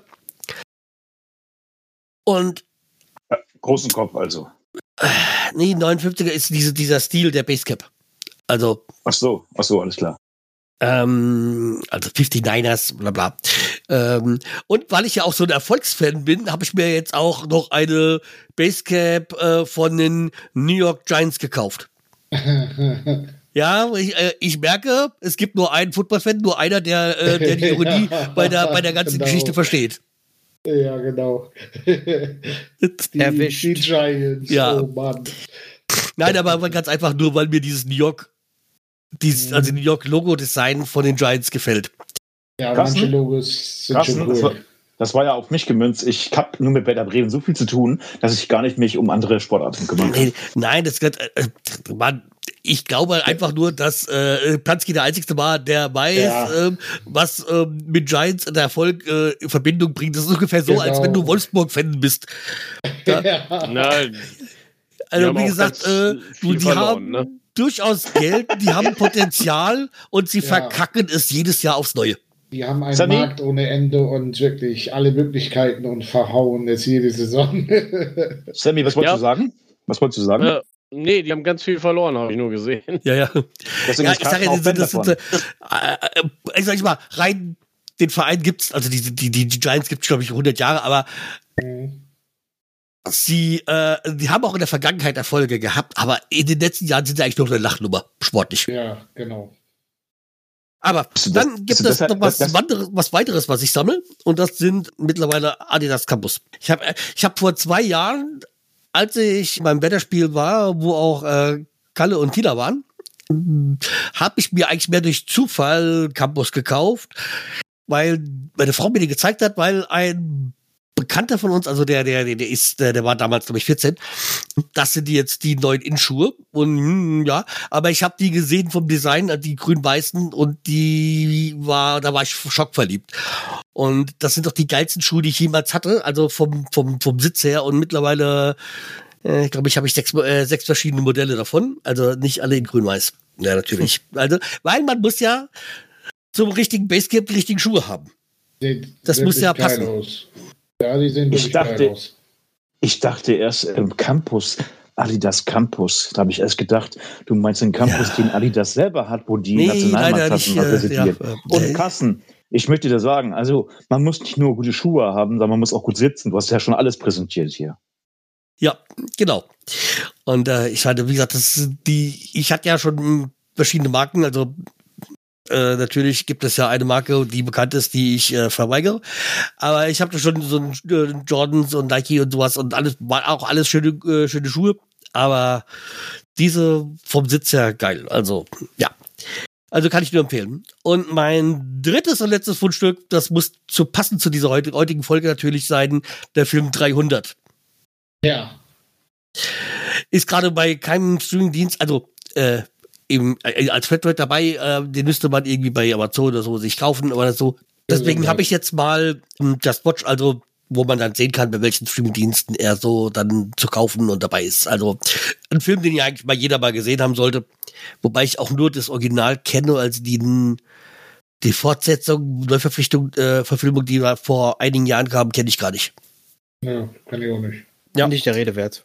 Und ja, großen Kopf also. Äh, nee, neunundfünfziger ist diese, dieser Stil der Basecap. Also. Ach so, ach so, alles klar. Ähm, also fünfundneunzigers, bla bla. Ähm, und weil ich ja auch so ein Erfolgsfan bin, habe ich mir jetzt auch noch eine Basecap äh, von den New York Giants gekauft. Ja, ich, äh, ich merke, es gibt nur einen Football-Fan, nur einer, der, äh, der die Ironie ja, bei, der, bei der ganzen genau. Geschichte versteht. Ja, genau. die, Erwischt. Die Giants, ja. Oh Mann. Nein, aber ganz einfach nur, weil mir dieses New York Dieses, also New York Logo-Design von den Giants gefällt. Ja, Carsten, manche Logos sind Carsten, schon cool. Das war, das war ja auf mich gemünzt. Ich habe nur mit Werder Bremen so viel zu tun, dass ich gar nicht mich um andere Sportarten kümmern kann. Nee, nein, das gehört, äh, man, ich glaube einfach nur, dass äh, Plansky der Einzige war, der weiß, ja. ähm, was ähm, mit Giants der Erfolg äh, in Verbindung bringt. Das ist ungefähr so, genau. als wenn du Wolfsburg-Fan bist. Ja? Ja. Nein. Also wie gesagt, äh, die verloren, haben ne? durchaus Geld, die haben Potenzial und sie ja. verkacken es jedes Jahr aufs Neue. Die haben einen Sammy? Markt ohne Ende und wirklich alle Möglichkeiten und verhauen es jede Saison. Sammy, was wolltest ja. du sagen? Was wolltest du sagen? Äh, nee, die haben ganz viel verloren, habe ich nur gesehen. Ja, ja. Deswegen ja ich sage ja, das sind, äh, äh, ich sag mal, rein den Verein gibt's, also die, die, die, die Giants gibt's, glaube ich, hundert Jahre, aber mhm. Sie, äh, die haben auch in der Vergangenheit Erfolge gehabt, aber in den letzten Jahren sind sie eigentlich nur eine Lachnummer, sportlich. Ja, genau. Aber das, dann gibt es noch was, anderes, was weiteres, was ich sammle, und das sind mittlerweile Adidas Campus. Ich habe ich hab vor zwei Jahren, als ich beim Wetterspiel war, wo auch äh, Kalle und Tina waren, habe ich mir eigentlich mehr durch Zufall Campus gekauft, weil meine Frau mir den gezeigt hat, weil ein Bekannter von uns, also der, der, der ist, der, der war damals, glaube ich, vierzehn. Das sind die jetzt die neuen Inschuhe. Und ja, aber ich habe die gesehen vom Design, die grün-weißen, und die war, da war ich schockverliebt. Und das sind doch die geilsten Schuhe, die ich jemals hatte, also vom, vom, vom Sitz her. Und mittlerweile, äh, ich glaube, ich habe ich sechs, äh, sechs verschiedene Modelle davon. Also nicht alle in grün-weiß. Ja, natürlich. Also, weil man muss ja zum richtigen Basecap die richtigen Schuhe haben. Das muss ja passen. Aus. Ja, die sehen wirklich ich dachte, geil aus. Ich dachte erst im Campus, Adidas Campus, da habe ich erst gedacht, du meinst den Campus, ja. den Adidas selber hat, wo die nee, Nationalmannschaften repräsentiert. Ja, und Carsten, ich möchte dir sagen, also man muss nicht nur gute Schuhe haben, sondern man muss auch gut sitzen. Du hast ja schon alles präsentiert hier. Ja, genau. Und äh, ich hatte, wie gesagt, das die, ich hatte ja schon verschiedene Marken, also Äh, natürlich gibt es ja eine Marke, die bekannt ist, die ich äh, verweigere. Aber ich habe da schon so ein äh, Jordans und Nike und sowas und alles, war auch alles schöne, äh, schöne Schuhe. Aber diese vom Sitz her geil. Also, ja. Also kann ich nur empfehlen. Und mein drittes und letztes Fundstück, das muss zu passend zu dieser heutigen Folge natürlich sein, der Film dreihundert. Ja. Ist gerade bei keinem Streamingdienst, also äh, eben äh, als Flatrate dabei, äh, den müsste man irgendwie bei Amazon oder so sich kaufen oder so. Deswegen ja, habe ich jetzt mal ähm, Just Watch, also wo man dann sehen kann, bei welchen Streamingdiensten er so dann zu kaufen und dabei ist. Also ein Film, den ja eigentlich mal jeder mal gesehen haben sollte. Wobei ich auch nur das Original kenne, also die, die Fortsetzung, Neuverpflichtung, äh, Verfilmung, die da vor einigen Jahren kam, kenne ich gar nicht. Ja, kann ich auch nicht. Ja. Nicht der Rede wert.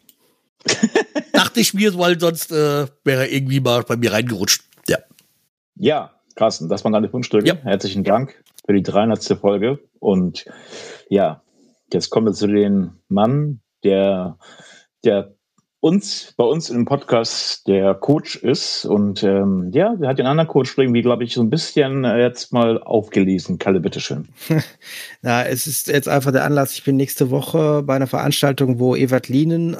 Dachte ich mir, weil sonst äh, wäre er irgendwie mal bei mir reingerutscht. Ja. Ja, Carsten, das waren deine Fundstücke. Ja. Herzlichen Dank für die dreihundertste Folge. Und ja, jetzt kommen wir zu dem Mann, der, der uns, bei uns im Podcast der Coach ist. Und ähm, ja, der hat den anderen Coach irgendwie, glaube ich, so ein bisschen äh, jetzt mal aufgelesen. Kalle, bitteschön. Na, es ist jetzt einfach der Anlass. Ich bin nächste Woche bei einer Veranstaltung, wo Ewald Lienen äh,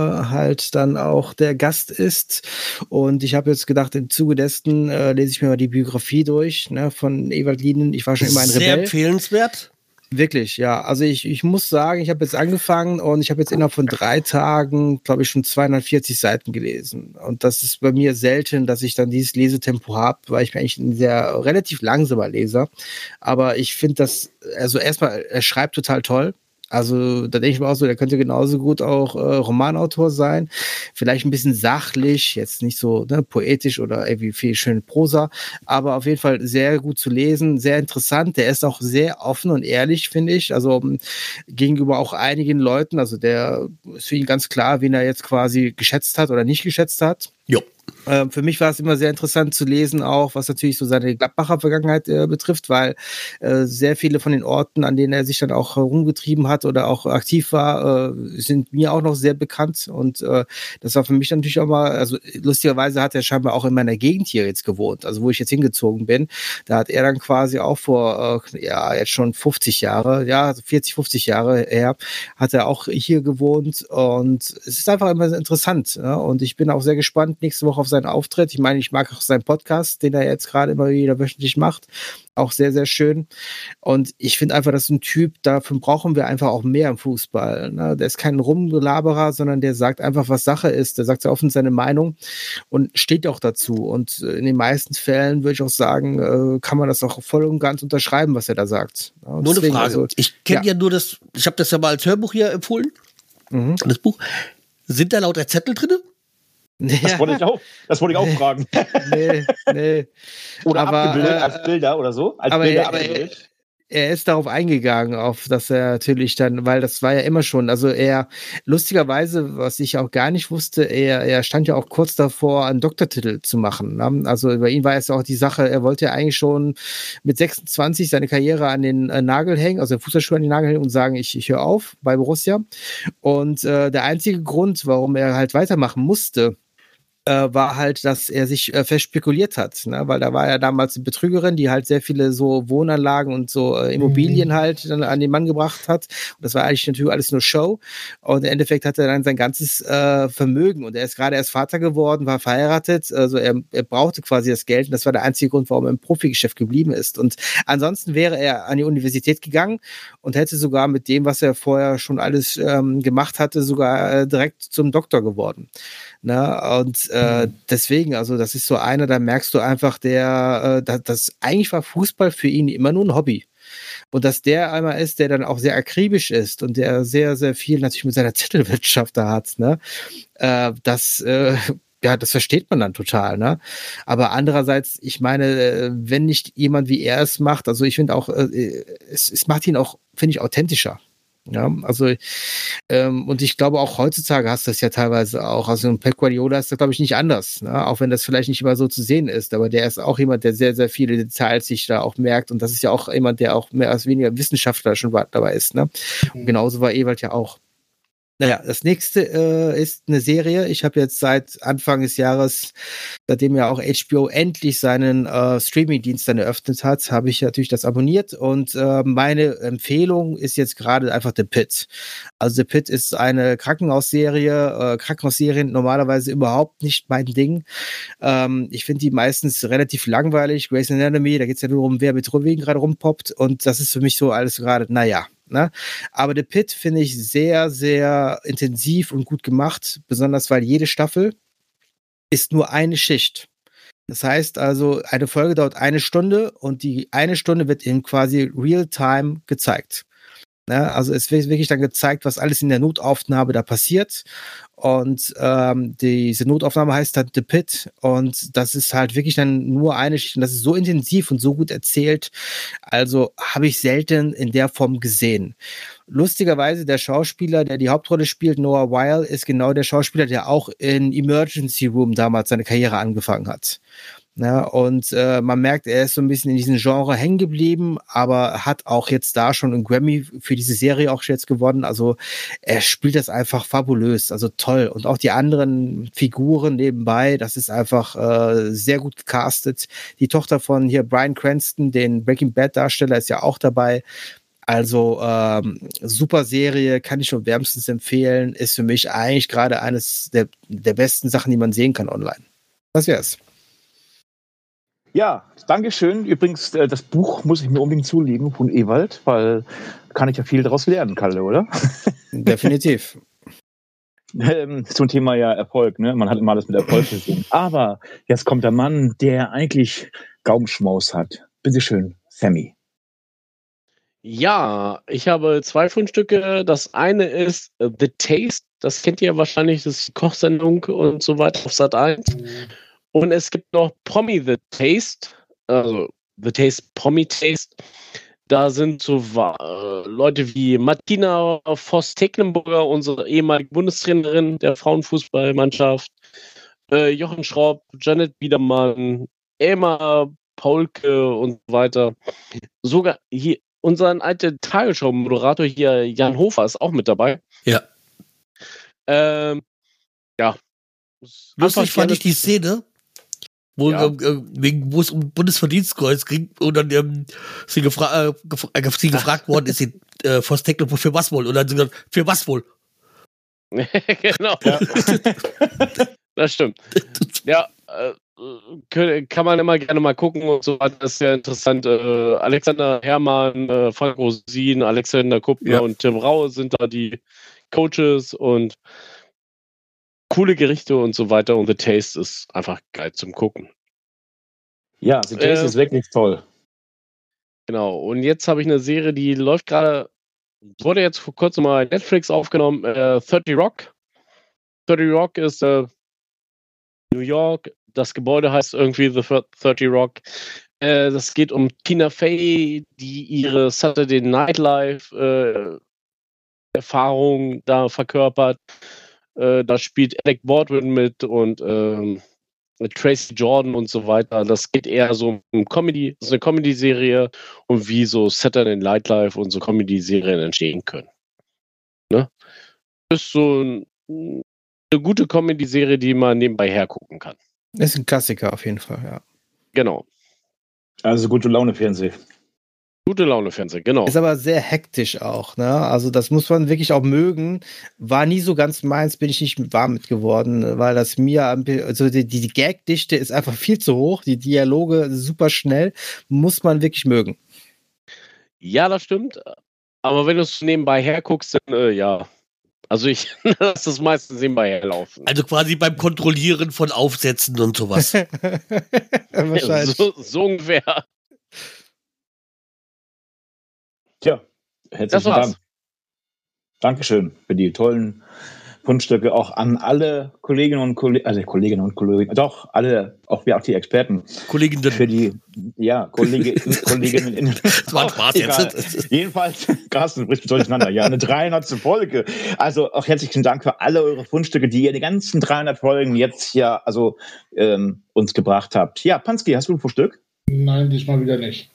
halt dann auch der Gast ist. Und ich habe jetzt gedacht, im Zuge dessen äh, lese ich mir mal die Biografie durch, ne, von Ewald Lienen. Ich war schon immer ein Sehr Rebell. Sehr empfehlenswert. Wirklich, ja. Also ich, ich muss sagen, ich habe jetzt angefangen und ich habe jetzt innerhalb von drei Tagen, glaube ich, schon zweihundertvierzig Seiten gelesen. Und das ist bei mir selten, dass ich dann dieses Lesetempo habe, weil ich bin eigentlich ein sehr relativ langsamer Leser. Aber ich finde das, also erstmal, er schreibt total toll. Also da denke ich mir auch so, der könnte genauso gut auch äh, Romanautor sein. Vielleicht ein bisschen sachlich, jetzt nicht so ne, poetisch oder irgendwie viel schöne Prosa, aber auf jeden Fall sehr gut zu lesen, sehr interessant. Der ist auch sehr offen und ehrlich, finde ich. Also um, gegenüber auch einigen Leuten. Also der ist für ihn ganz klar, wen er jetzt quasi geschätzt hat oder nicht geschätzt hat. Jo. Äh, für mich war es immer sehr interessant zu lesen, auch was natürlich so seine Gladbacher Vergangenheit äh, betrifft, weil äh, sehr viele von den Orten, an denen er sich dann auch herumgetrieben hat oder auch aktiv war, äh, sind mir auch noch sehr bekannt. Und äh, das war für mich natürlich auch mal, also lustigerweise hat er scheinbar auch in meiner Gegend hier jetzt gewohnt, also wo ich jetzt hingezogen bin. Da hat er dann quasi auch vor, äh, ja, jetzt schon fünfzig Jahre, ja, vierzig, fünfzig Jahre her, hat er auch hier gewohnt. Und es ist einfach immer interessant. Ja? Und ich bin auch sehr gespannt nächste Woche auf seinen Auftritt. Ich meine, ich mag auch seinen Podcast, den er jetzt gerade immer wieder wöchentlich macht. Auch sehr, sehr schön. Und ich finde einfach, das ist ein Typ, dafür brauchen wir einfach auch mehr im Fußball. Ne? Der ist kein Rumgelaberer, sondern der sagt einfach, was Sache ist. Der sagt sehr offen seine Meinung und steht auch dazu. Und in den meisten Fällen würde ich auch sagen, kann man das auch voll und ganz unterschreiben, was er da sagt. Und nur deswegen, eine Frage. Also, ich kenne ja. ja nur das, ich habe das ja mal als Hörbuch hier empfohlen. Mhm. Das Buch. Sind da lauter Zettel drin? Das wollte ich auch, das wollte ich auch fragen. Nee, nee. Oder aber, abgebildet äh, als Bilder oder so? Als aber Bilder er, abgebildet. Er ist darauf eingegangen, auf dass er natürlich dann, weil das war ja immer schon, also er, lustigerweise, was ich auch gar nicht wusste, er, er stand ja auch kurz davor, einen Doktortitel zu machen. Ne? Also bei ihm war es auch die Sache, er wollte ja eigentlich schon mit sechsundzwanzig seine Karriere an den äh, Nagel hängen, also den Fußballschuh an den Nagel hängen und sagen, ich, ich höre auf bei Borussia. Und äh, der einzige Grund, warum er halt weitermachen musste, war halt, dass er sich äh, fest spekuliert hat, ne? Weil da war ja damals eine Betrügerin, die halt sehr viele so Wohnanlagen und so äh, Immobilien mhm. halt dann an den Mann gebracht hat. Und das war eigentlich natürlich alles nur Show. Und im Endeffekt hat er dann sein ganzes äh, Vermögen und er ist gerade erst Vater geworden, war verheiratet, also er, er brauchte quasi das Geld und das war der einzige Grund, warum er im Profigeschäft geblieben ist. Und ansonsten wäre er an die Universität gegangen und hätte sogar mit dem, was er vorher schon alles ähm, gemacht hatte, sogar äh, direkt zum Doktor geworden. Na, und äh, deswegen, also das ist so einer, da merkst du einfach, der, äh, das, das eigentlich war Fußball für ihn immer nur ein Hobby. Und dass der einmal ist, der dann auch sehr akribisch ist und der sehr, sehr viel natürlich mit seiner Zettelwirtschaft da hat, ne, äh, das, äh, ja, das versteht man dann total, ne? Aber andererseits, ich meine, wenn nicht jemand wie er es macht, also ich finde auch, äh, es, es macht ihn auch, finde ich, authentischer. Ja, also ähm, und ich glaube auch heutzutage hast du das ja teilweise auch, also ein Pep Guardiola ist da glaube ich nicht anders, ne? Auch wenn das vielleicht nicht immer so zu sehen ist, aber der ist auch jemand, der sehr, sehr viele Details sich da auch merkt und das ist ja auch jemand, der auch mehr als weniger Wissenschaftler schon dabei ist, ne? Und genauso war Ewald ja auch. Naja, das nächste äh, ist eine Serie. Ich habe jetzt seit Anfang des Jahres, seitdem ja auch H B O endlich seinen äh, Streaming-Dienst dann eröffnet hat, habe ich natürlich das abonniert und äh, meine Empfehlung ist jetzt gerade einfach The Pitt. Also The Pitt ist eine Krankenhausserie. Äh, Krankenhausserien normalerweise überhaupt nicht mein Ding. Ähm, ich finde die meistens relativ langweilig. Grey's Anatomy, da geht es ja nur um, wer mit Wegen gerade rumpoppt und das ist für mich so alles gerade, naja. Ne? Aber The Pitt finde ich sehr, sehr intensiv und gut gemacht, besonders weil jede Staffel ist nur eine Schicht. Das heißt also, eine Folge dauert eine Stunde und die eine Stunde wird eben quasi real-time gezeigt. Ne? Also es wird wirklich dann gezeigt, was alles in der Notaufnahme da passiert. Und ähm, diese Notaufnahme heißt dann The Pitt und das ist halt wirklich dann nur eine Schicht und das ist so intensiv und so gut erzählt. Also habe ich selten in der Form gesehen. Lustigerweise der Schauspieler, der die Hauptrolle spielt, Noah Weil, ist genau der Schauspieler, der auch in Emergency Room damals seine Karriere angefangen hat. Ja, und äh, man merkt, er ist so ein bisschen in diesem Genre hängen geblieben, aber hat auch jetzt da schon einen Grammy für diese Serie auch jetzt gewonnen. Also er spielt das einfach fabulös, also toll. Und auch die anderen Figuren nebenbei, das ist einfach äh, sehr gut gecastet. Die Tochter von hier Bryan Cranston, den Breaking Bad Darsteller, ist ja auch dabei. Also ähm, super Serie, kann ich schon wärmstens empfehlen. Ist für mich eigentlich gerade eines der, der besten Sachen, die man sehen kann online. Das wär's. Ja, Dankeschön. Übrigens, äh, das Buch muss ich mir unbedingt zulegen von Ewald, weil kann ich ja viel daraus lernen, Kalle, oder? Definitiv. ähm, zum Thema ja Erfolg, ne? Man hat immer alles mit Erfolg gesehen. Aber jetzt kommt der Mann, der eigentlich Gaumenschmaus hat. Bitteschön, Sammy. Ja, ich habe zwei Fundstücke. Das eine ist uh, The Taste. Das kennt ihr wahrscheinlich, das ist die Kochsendung und so weiter auf Sat eins. Mhm. Und es gibt noch Promi The Taste, also The Taste, Promi Taste. Da sind so äh, Leute wie Martina Voss-Tecklenburger, unsere ehemalige Bundestrainerin der Frauenfußballmannschaft, äh, Jochen Schropp, Janet Biedermann, Elmar Paulke und so weiter. Sogar hier unseren alten Tagesschau-Moderator hier, Jan Hofer, ist auch mit dabei. Ja. Ähm, ja. Lustig fand ich die Szene, wo, ja. äh, wegen, wo es um Bundesverdienstkreuz ging und dann ähm, sie, gefra äh, gef äh, sie gefragt worden ist, sie, äh, Voss-Tecklenburg, für was wohl? Und dann sie gesagt, für was wohl? Genau. Ja. Das stimmt. Ja, äh, kann man immer gerne mal gucken und so weiter. Das ist ja interessant. Äh, Alexander Herrmann, äh, Frank Rosin, Alexander Kuppner ja. und Tim Raue sind da die Coaches und coole Gerichte und so weiter. Und The Taste ist einfach geil zum Gucken. Ja, The Taste äh, ist wirklich toll. Genau. Und jetzt habe ich eine Serie, die läuft gerade, wurde jetzt vor kurzem mal in Netflix aufgenommen, äh, thirty Rock. thirty Rock ist äh, New York. Das Gebäude heißt irgendwie The thirty Rock. Äh, das geht um Tina Fey, die ihre Saturday Night Live äh, Erfahrung da verkörpert. Äh, da spielt Alec Baldwin mit und ähm, Tracy Jordan und so weiter. Das geht eher so um Comedy, das ist eine Comedy-Serie und wie so Saturday Night Live und so Comedy-Serien entstehen können. Ne? Das ist so ein, eine gute Comedy-Serie, die man nebenbei hergucken kann. Ist ein Klassiker auf jeden Fall, ja. Genau. Also gute Laune-Fernsehen. Gute Laune-Fernsehen, genau. Ist aber sehr hektisch auch, ne? Also das muss man wirklich auch mögen. War nie so ganz meins, bin ich nicht warm mit geworden, weil das mir, also die, die Gagdichte ist einfach viel zu hoch, die Dialoge super schnell, muss man wirklich mögen. Ja, das stimmt. Aber wenn du es nebenbei herguckst, dann äh, ja. Also ich lasse das meistens nebenbei herlaufen. Also quasi beim Kontrollieren von Aufsätzen und sowas. Wahrscheinlich. So, so ungefähr. Tja, herzlichen Dank. Dankeschön für die tollen Fundstücke, auch an alle Kolleginnen und Kollegen, also Kolleginnen und Kollegen, doch, alle, auch wir, auch die Experten. Kolleginnen. Für die, ja, Kollege, Kolleginnen. Das war ein Spaß jetzt. Jedenfalls, Carsten, du brichst durcheinander. Ja, eine dreihundertste Folge. Also auch herzlichen Dank für alle eure Fundstücke, die ihr die ganzen dreihundert Folgen jetzt hier, also, ähm, uns gebracht habt. Ja, Pansky, hast du ein Fundstück? Nein, diesmal wieder nicht.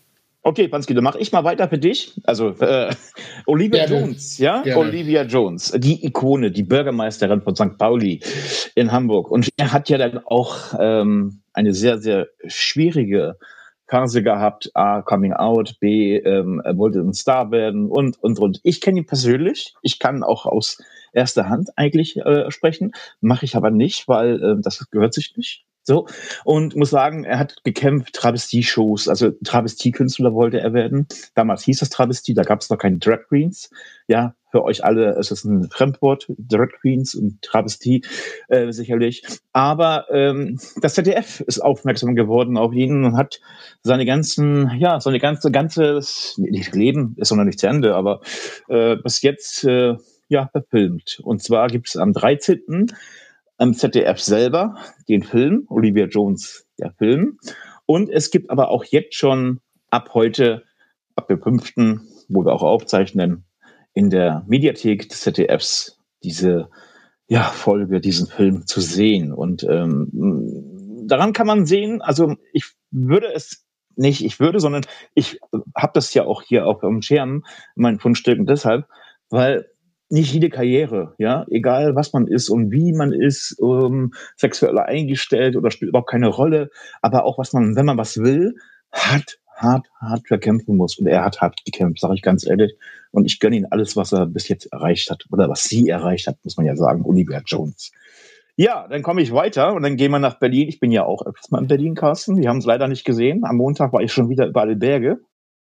Okay, Pansky, dann mache ich mal weiter für dich. Also äh, Olivia Gerne. Jones, ja? Gerne. Olivia Jones, die Ikone, die Bürgermeisterin von Sankt Pauli in Hamburg. Und er hat ja dann auch ähm, eine sehr, sehr schwierige Phase gehabt. A, Coming Out, B, ähm, er wollte ein Star werden und, und, und. Ich kenne ihn persönlich. Ich kann auch aus erster Hand eigentlich äh, sprechen. Mache ich aber nicht, weil äh, das gehört sich nicht. So, und muss sagen, er hat gekämpft, Travestie-Shows, also Travestie-Künstler wollte er werden. Damals hieß das Travestie, da gab es noch keine Drag Queens. Ja, für euch alle ist es ein Fremdwort, Drag Queens und Travestie äh, sicherlich. Aber ähm, das Z D F ist aufmerksam geworden auf ihn und hat seine ganzen, ja, seine ganze, ganze Leben ist noch nicht zu Ende, aber äh, bis jetzt äh, ja verfilmt. Und zwar gibt es am dreizehnten am Z D F selber den Film, Olivia Jones, der Film. Und es gibt aber auch jetzt schon ab heute, ab dem fünften, wo wir auch aufzeichnen, in der Mediathek des Z D Fs diese ja, Folge, diesen Film zu sehen. Und ähm, daran kann man sehen, also ich würde es nicht, ich würde, sondern ich habe das ja auch hier auf dem Schirm, mein Fundstück, und deshalb, weil nicht jede Karriere, ja, egal was man ist und wie man ist, ähm, sexuell eingestellt oder spielt überhaupt keine Rolle, aber auch was man, wenn man was will, hart, hart, hart verkämpfen muss. Und er hat hart gekämpft, sage ich ganz ehrlich. Und ich gönne ihm alles, was er bis jetzt erreicht hat oder was sie erreicht hat, muss man ja sagen, Olivia Jones. Ja, dann komme ich weiter und dann gehen wir nach Berlin. Ich bin ja auch öfters mal in Berlin, Carsten. Wir haben es leider nicht gesehen. Am Montag war ich schon wieder über alle Berge.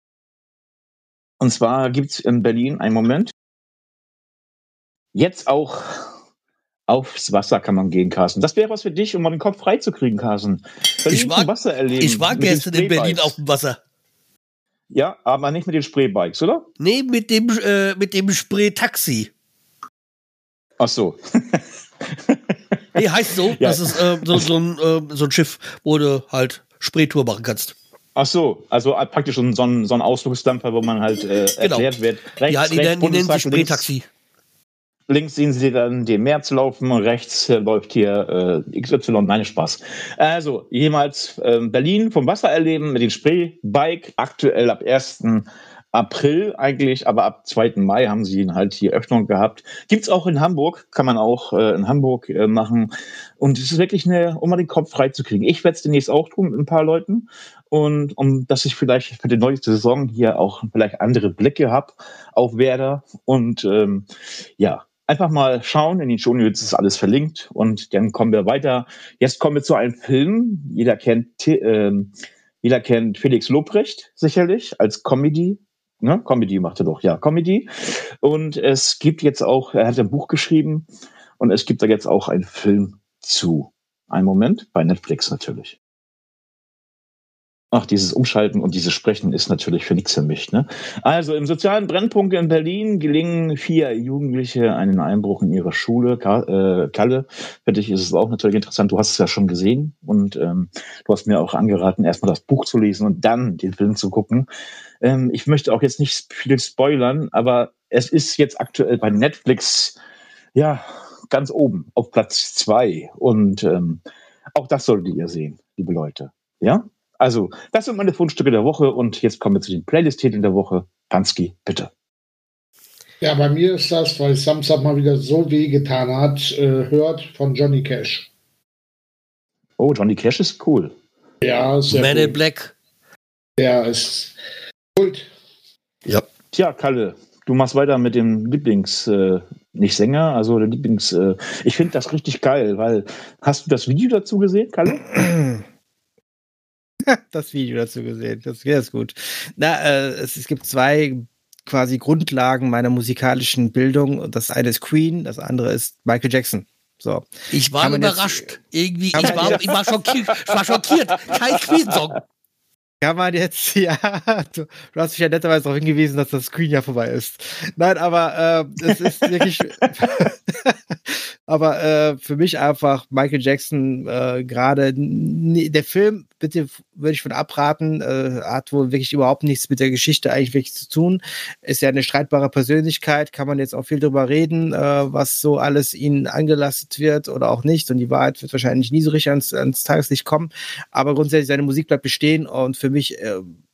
Und zwar gibt es in Berlin einen Moment, jetzt auch aufs Wasser kann man gehen, Carsten. Das wäre was für dich, um mal den Kopf frei zu kriegen, Carsten. Berlin Ich war, zum Wasser erleben. ich war mit den gestern in Berlin Spraybikes. auf dem Wasser. Ja, aber nicht mit den Spraybikes, oder? Nee, mit dem, äh, mit dem Spray-Taxi. Ach so. Nee, heißt so. Ja. Das ist äh, so, so, ein, äh, so ein Schiff, wo du halt Spraytour machen kannst. Ach so, also äh, praktisch so ein, so ein, so ein Ausflugsdampfer, wo man halt äh, Genau. erklärt wird. Rechts, Ja, die, rechts, nennen- die nennen sich Bundestag, links, Spraytaxi. links sehen Sie dann den März laufen und rechts äh, läuft hier äh, X Y. Nein, Spaß. Also, jemals äh, Berlin vom Wasser erleben mit dem Spraybike, aktuell ab ersten April eigentlich, aber ab zweiten Mai haben sie ihn halt hier Öffnung gehabt. Gibt's auch in Hamburg, kann man auch äh, in Hamburg äh, machen. Und es ist wirklich eine, um mal den Kopf frei zu kriegen. Ich werde es demnächst auch tun mit ein paar Leuten. Und um, dass ich vielleicht für die neue Saison hier auch vielleicht andere Blicke habe auf Werder. Und ähm, ja, einfach mal schauen. In den Shownotes ist alles verlinkt. Und dann kommen wir weiter. Jetzt kommen wir zu einem Film. Jeder kennt, ähm, jeder kennt Felix Lobrecht sicherlich als Comedy. Ne? Comedy macht er doch, ja, Comedy. Und es gibt jetzt auch, er hat ein Buch geschrieben und es gibt da jetzt auch einen Film zu. Einen Moment, bei Netflix natürlich. Ach, dieses Umschalten und dieses Sprechen ist natürlich für nichts für mich. Ne? Also im sozialen Brennpunkt in Berlin gelingen vier Jugendliche einen Einbruch in ihre Schule. Ka- äh, Kalle, für dich ist es auch natürlich interessant. Du hast es ja schon gesehen und ähm, du hast mir auch angeraten, erstmal das Buch zu lesen und dann den Film zu gucken. Ähm, ich möchte auch jetzt nicht viel spoilern, aber es ist jetzt aktuell bei Netflix ja ganz oben auf Platz zwei und ähm, auch das solltet ihr sehen, liebe Leute. Ja? Also, das sind meine Fundstücke der Woche und jetzt kommen wir zu den Playlist-Titeln der Woche. Pansky, bitte. Ja, bei mir ist das, weil es Samstag mal wieder so wehgetan hat, äh, hört von Johnny Cash. Oh, Johnny Cash ist cool. Ja, sehr Man cool. in Black. Der ist Kult. Ja. Tja, Kalle, du machst weiter mit dem Lieblings, äh, nicht Sänger, also der Lieblings, äh, ich finde das richtig geil, weil, hast du das Video dazu gesehen, Kalle? Das Video dazu gesehen. Das, das ist gut. Na, äh, es, es gibt zwei quasi Grundlagen meiner musikalischen Bildung. Das eine ist Queen, das andere ist Michael Jackson. So. Ich war Kann man überrascht. jetzt- Irgendwie, ich kann man war, jetzt- ich war schockiert. Ich war schockiert. Kein Queen-Song. Kann man jetzt, ja, du, du hast mich ja netterweise darauf hingewiesen, dass das Screen ja vorbei ist. Nein, aber äh, es ist wirklich, aber äh, für mich einfach Michael Jackson äh, gerade, n- der Film, bitte würde ich von abraten, äh, hat wohl wirklich überhaupt nichts mit der Geschichte eigentlich wirklich zu tun. Ist ja eine streitbare Persönlichkeit, kann man jetzt auch viel drüber reden, äh, was so alles ihnen angelastet wird oder auch nicht. Und die Wahrheit wird wahrscheinlich nie so richtig ans, ans Tageslicht kommen. Aber grundsätzlich, seine Musik bleibt bestehen und für mich äh,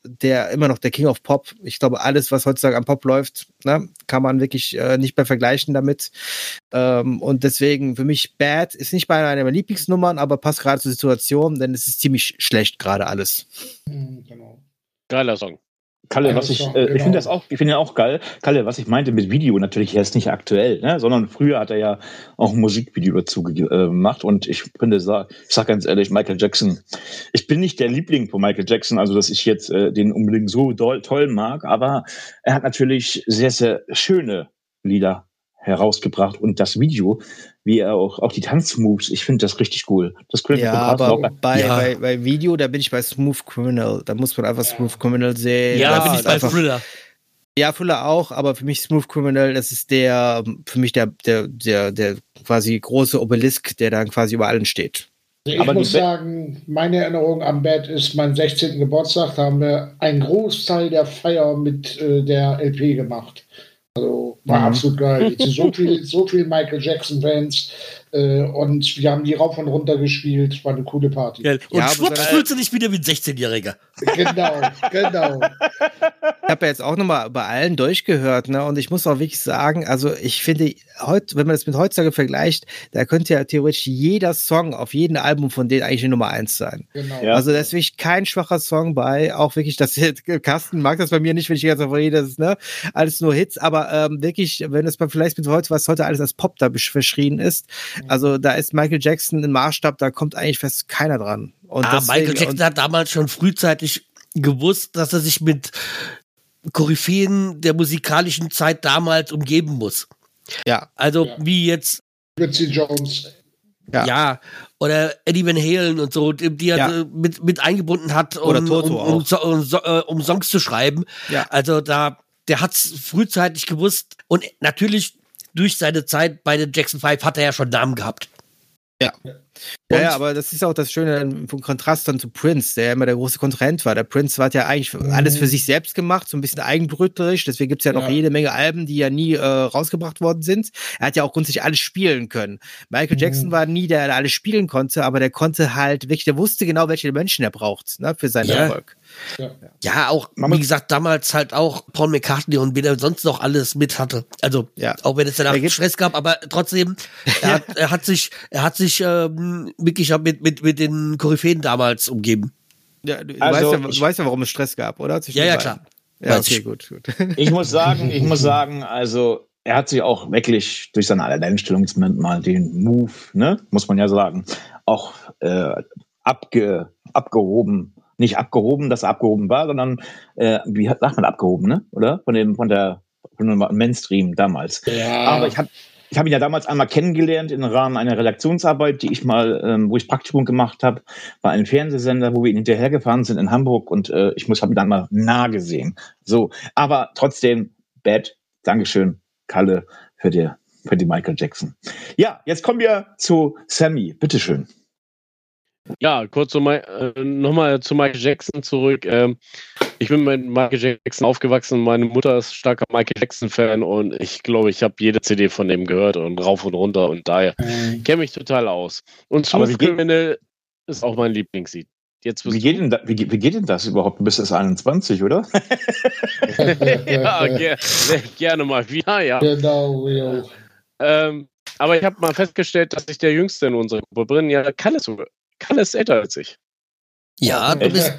der immer noch der King of Pop. Ich glaube, alles, was heutzutage am Pop läuft, ne, kann man wirklich äh, nicht mehr vergleichen damit. Ähm, und deswegen für mich Bad ist nicht bei einer meiner Lieblingsnummern, aber passt gerade zur Situation, denn es ist ziemlich schlecht gerade alles. Mhm, genau. Geiler Song. Kalle, was ich, äh, ich finde das auch, ich finde ja auch geil. Kalle, was ich meinte mit Video, natürlich er ist nicht aktuell, ne, sondern früher hat er ja auch ein Musikvideo dazu ge- äh, gemacht und ich finde, sag, ich sag ganz ehrlich, Michael Jackson, ich bin nicht der Liebling von Michael Jackson, also dass ich jetzt äh, den unbedingt so doll, toll mag, aber er hat natürlich sehr, sehr schöne Lieder herausgebracht und das Video, wie er auch, auch die Tanzmoves, ich finde das richtig cool. Das könnte Ja, aber auch bei, ja. bei, bei Video, da bin ich bei Smooth Criminal. Da muss man einfach Smooth Criminal sehen. Ja, da bin ich bei Thriller. Ja, Thriller auch, aber für mich Smooth Criminal, das ist der, für mich der, der, der, der quasi große Obelisk, der dann quasi über allen steht. Ich aber muss sagen, meine Erinnerung am Bad ist mein sechzehnten Geburtstag. Da haben wir einen Großteil der Feier mit äh, der L P gemacht. Also war mhm. absolut geil. So viel, so viel Michael Jackson-Fans äh, und wir haben die rauf und runter gespielt. War eine coole Party. Ja, und ja, schwupps fühlst du dich wieder wie ein sechzehnjähriger. Genau, genau. Ich habe ja jetzt auch nochmal bei allen durchgehört, ne? Und ich muss auch wirklich sagen, also ich finde, heut, wenn man das mit heutzutage vergleicht, da könnte ja theoretisch jeder Song auf jedem Album von denen eigentlich die Nummer eins sein. Genau. Ja. Also da ist wirklich kein schwacher Song bei, auch wirklich, das Carsten mag das bei mir nicht, wenn ich jetzt auf rede, das ist ne, alles nur Hits, aber ähm, wirklich, wenn das mal vielleicht mit heute, was heute alles als Pop da verschrien ist, mhm. also da ist Michael Jackson ein Maßstab, da kommt eigentlich fast keiner dran. Und ah, deswegen, Michael Jackson hat damals schon frühzeitig gewusst, dass er sich mit Koryphäen der musikalischen Zeit damals umgeben muss. Ja. Also ja. wie jetzt Quincy Jones. Ja. ja, oder Eddie Van Halen und so, die er ja. mit, mit eingebunden hat, um, oder Toto um, um, auch. um, um, um Songs zu schreiben. Ja. Also da, der hat's frühzeitig gewusst und natürlich durch seine Zeit bei den Jackson Five hat er ja schon Namen gehabt. Ja. Ja, ja, aber das ist auch das Schöne vom Kontrast dann zu Prince, der ja immer der große Kontrahent war. Der Prince hat ja eigentlich mhm. alles für sich selbst gemacht, so ein bisschen eigenbrötlerisch. Deswegen gibt's ja noch ja. jede Menge Alben, die ja nie äh, rausgebracht worden sind. Er hat ja auch grundsätzlich alles spielen können. Michael mhm. Jackson war nie der, der alles spielen konnte, aber der konnte halt wirklich, der wusste genau, welche Menschen er braucht, ne, für seinen ja. Erfolg. Ja. ja, auch, wie gesagt, damals halt auch Paul McCartney und wen er sonst noch alles mit hatte. Also, ja. auch wenn es danach Stress gab, aber trotzdem, er hat, er hat sich, er hat sich ähm, wirklich mit, mit, mit den Koryphäen damals umgeben. Ja, du, also, weißt ja, du weißt ja, warum es Stress gab, oder? Ja, ja, klar. Ja, okay, gut, gut. Ich muss sagen, ich muss sagen, also, er hat sich auch wirklich durch seine Alleinstellungsmerkmal den Move, ne, muss man ja sagen, auch äh, abge, abgehoben. Nicht abgehoben, dass er abgehoben war, sondern, äh, wie sagt man abgehoben, ne? Oder? Von dem, von der, von dem Mainstream damals. Ja. Aber ich habe ich hab ihn ja damals einmal kennengelernt im Rahmen einer Redaktionsarbeit, die ich mal, ähm, wo ich Praktikum gemacht habe, bei einem Fernsehsender, wo wir ihn hinterhergefahren sind in Hamburg und äh, ich muss, habe ihn dann mal nah gesehen. So. Aber trotzdem, Bad, Dankeschön, Kalle, für die, für die Michael Jackson. Ja, jetzt kommen wir zu Sammy. Bitteschön. Ja, kurz so äh, nochmal zu Michael Jackson zurück. Ähm, ich bin mit Michael Jackson aufgewachsen. Meine Mutter ist starker Michael Jackson-Fan und ich glaube, ich habe jede C D von dem gehört und rauf und runter und daher mhm. kenne mich total aus. Und Smooth Criminal ist auch mein Lieblingslied. Jetzt wie, geht denn da, wie, wie geht denn das überhaupt? Du bist erst einundzwanzig, oder? ja, ger gerne mal wieder, ja. Genau, ja. Ähm, aber ich habe mal festgestellt, dass ich der Jüngste in unserer Gruppe bin. Ja, kann es sogar. Kann es älter als ich. Ja, du bist.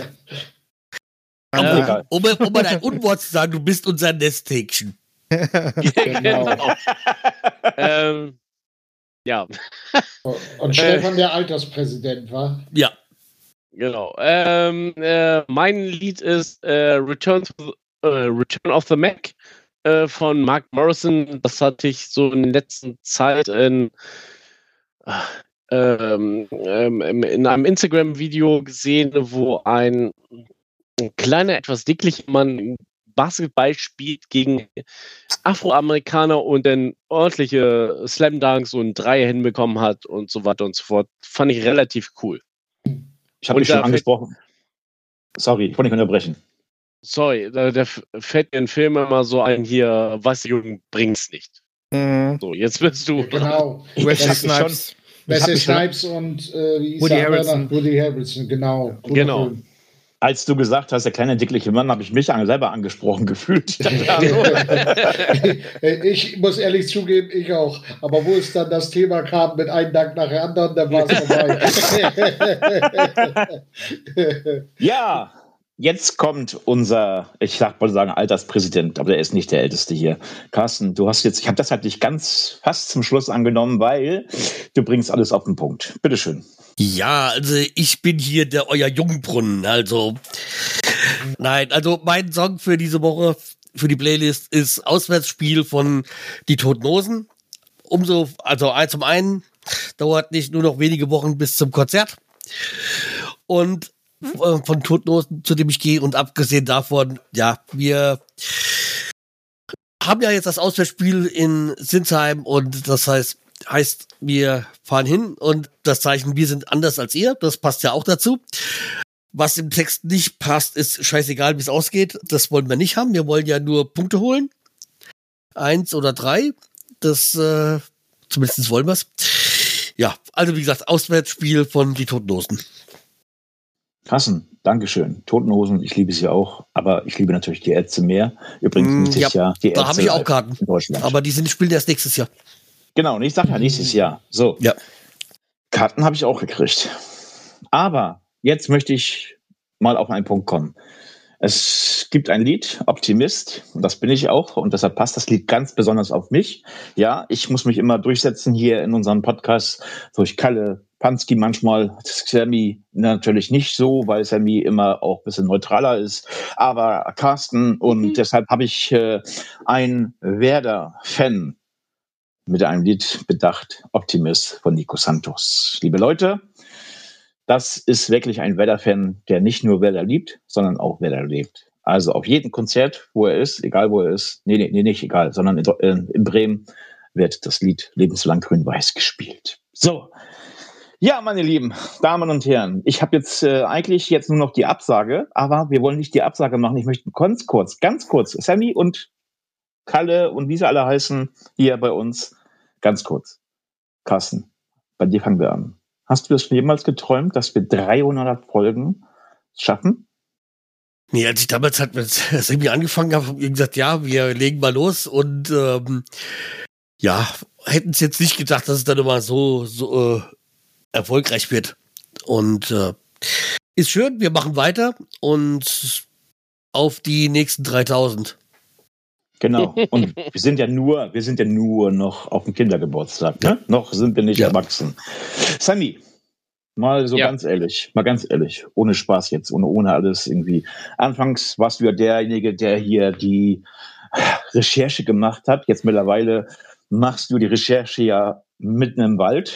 Ja. Um, um, um mal ein Unwort zu sagen, du bist unser Nesthäkchen. Genau. ähm, ja. Und Stefan der Alterspräsident war? Ja. Genau. Ähm, äh, mein Lied ist äh, Return, to the, uh, Return of the Mac äh, von Mark Morrison. Das hatte ich so in der letzten Zeit in. Uh, Ähm, ähm, in einem Instagram-Video gesehen, wo ein, ein kleiner, etwas dicklicher Mann Basketball spielt gegen Afroamerikaner und dann ordentliche Slam-Dunks und Dreier hinbekommen hat und so weiter und so fort. Fand ich relativ cool. Ich habe dich schon angesprochen. Sorry, ich wollte nicht unterbrechen. Sorry, da, da fällt mir ein Film immer so ein hier, was Jungen bringt's nicht. Mhm. So, jetzt bist du. Genau. Wesley Snipes. Wesley Snipes und äh, wie Woody Harrelson. Woody Harrelson, genau. Genau. Als du gesagt hast, der kleine dickliche Mann, habe ich mich selber angesprochen gefühlt. Ich muss ehrlich zugeben, ich auch. Aber wo es dann das Thema kam mit einem Dank nach dem anderen, dann war es vorbei. Ja, jetzt kommt unser, ich wollte sagen Alterspräsident, aber der ist nicht der Älteste hier. Carsten, du hast jetzt, ich habe das halt nicht ganz fast zum Schluss angenommen, weil du bringst alles auf den Punkt. Bitteschön. Ja, also ich bin hier der euer Jungbrunnen, also nein, also mein Song für diese Woche, für die Playlist ist Auswärtsspiel von Die Toten Hosen. Umso, also zum einen dauert nicht nur noch wenige Wochen bis zum Konzert und äh, von Toten Hosen, zu dem ich gehe, und abgesehen davon, ja, wir haben ja jetzt das Auswärtsspiel in Sinsheim und das heißt, heißt, wir fahren hin und das Zeichen, wir sind anders als ihr, das passt ja auch dazu. Was im Text nicht passt, ist scheißegal, wie es ausgeht. Das wollen wir nicht haben. Wir wollen ja nur Punkte holen. Eins oder drei. Das, äh, zumindest wollen wir es. Ja, also wie gesagt, Auswärtsspiel von Die Toten Hosen. Carsten, Dankeschön. Toten Hosen, ich liebe sie auch, aber ich liebe natürlich die Ärzte mehr. Übrigens Mm, nächstes ja, Jahr die Ärzte da habe ich auch Karten. in Deutschland. Aber die sind spielen erst nächstes Jahr. Genau, und ich sage ja nächstes Jahr. So, Ja. Karten habe ich auch gekriegt. Aber jetzt möchte ich mal auf einen Punkt kommen. Es gibt ein Lied, Optimist, und das bin ich auch, und deshalb passt das Lied ganz besonders auf mich. Ja, ich muss mich immer durchsetzen hier in unserem Podcast durch Kalle, Panski manchmal, Sammy natürlich nicht so, weil Sammy immer auch ein bisschen neutraler ist, aber Carsten, und mhm. deshalb habe ich äh, einen Werder-Fan mit einem Lied bedacht, Optimist von Nico Santos. Liebe Leute, das ist wirklich ein Werder-Fan, der nicht nur Werder liebt, sondern auch Werder lebt. Also auf jedem Konzert, wo er ist, egal wo er ist, nee, nee, nee nicht egal, sondern in, in, in Bremen wird das Lied Lebenslang Grün-Weiß gespielt. So, ja, meine lieben Damen und Herren, ich habe jetzt äh, eigentlich jetzt nur noch die Absage, aber wir wollen nicht die Absage machen. Ich möchte ganz kurz, ganz kurz, Sammy und Kalle und wie sie alle heißen, hier bei uns, ganz kurz. Carsten, bei dir fangen wir an. Hast du das schon jemals geträumt, dass wir dreihundert Folgen schaffen? Nee, als ich damals halt mit Sammy angefangen habe, haben wir gesagt, ja, wir legen mal los und ähm, ja, hätten es jetzt nicht gedacht, dass es dann immer so, so äh, erfolgreich wird. Und äh, ist schön, wir machen weiter und auf die nächsten dreitausend. Genau. Und wir sind ja nur, wir sind ja nur noch auf dem Kindergeburtstag. Ne? Ja. Noch sind wir nicht ja. erwachsen. Sammy, mal so ja. ganz ehrlich, mal ganz ehrlich, ohne Spaß jetzt, ohne, ohne alles irgendwie. Anfangs warst du ja derjenige, der hier die Recherche gemacht hat. Jetzt mittlerweile machst du die Recherche ja mitten im Wald.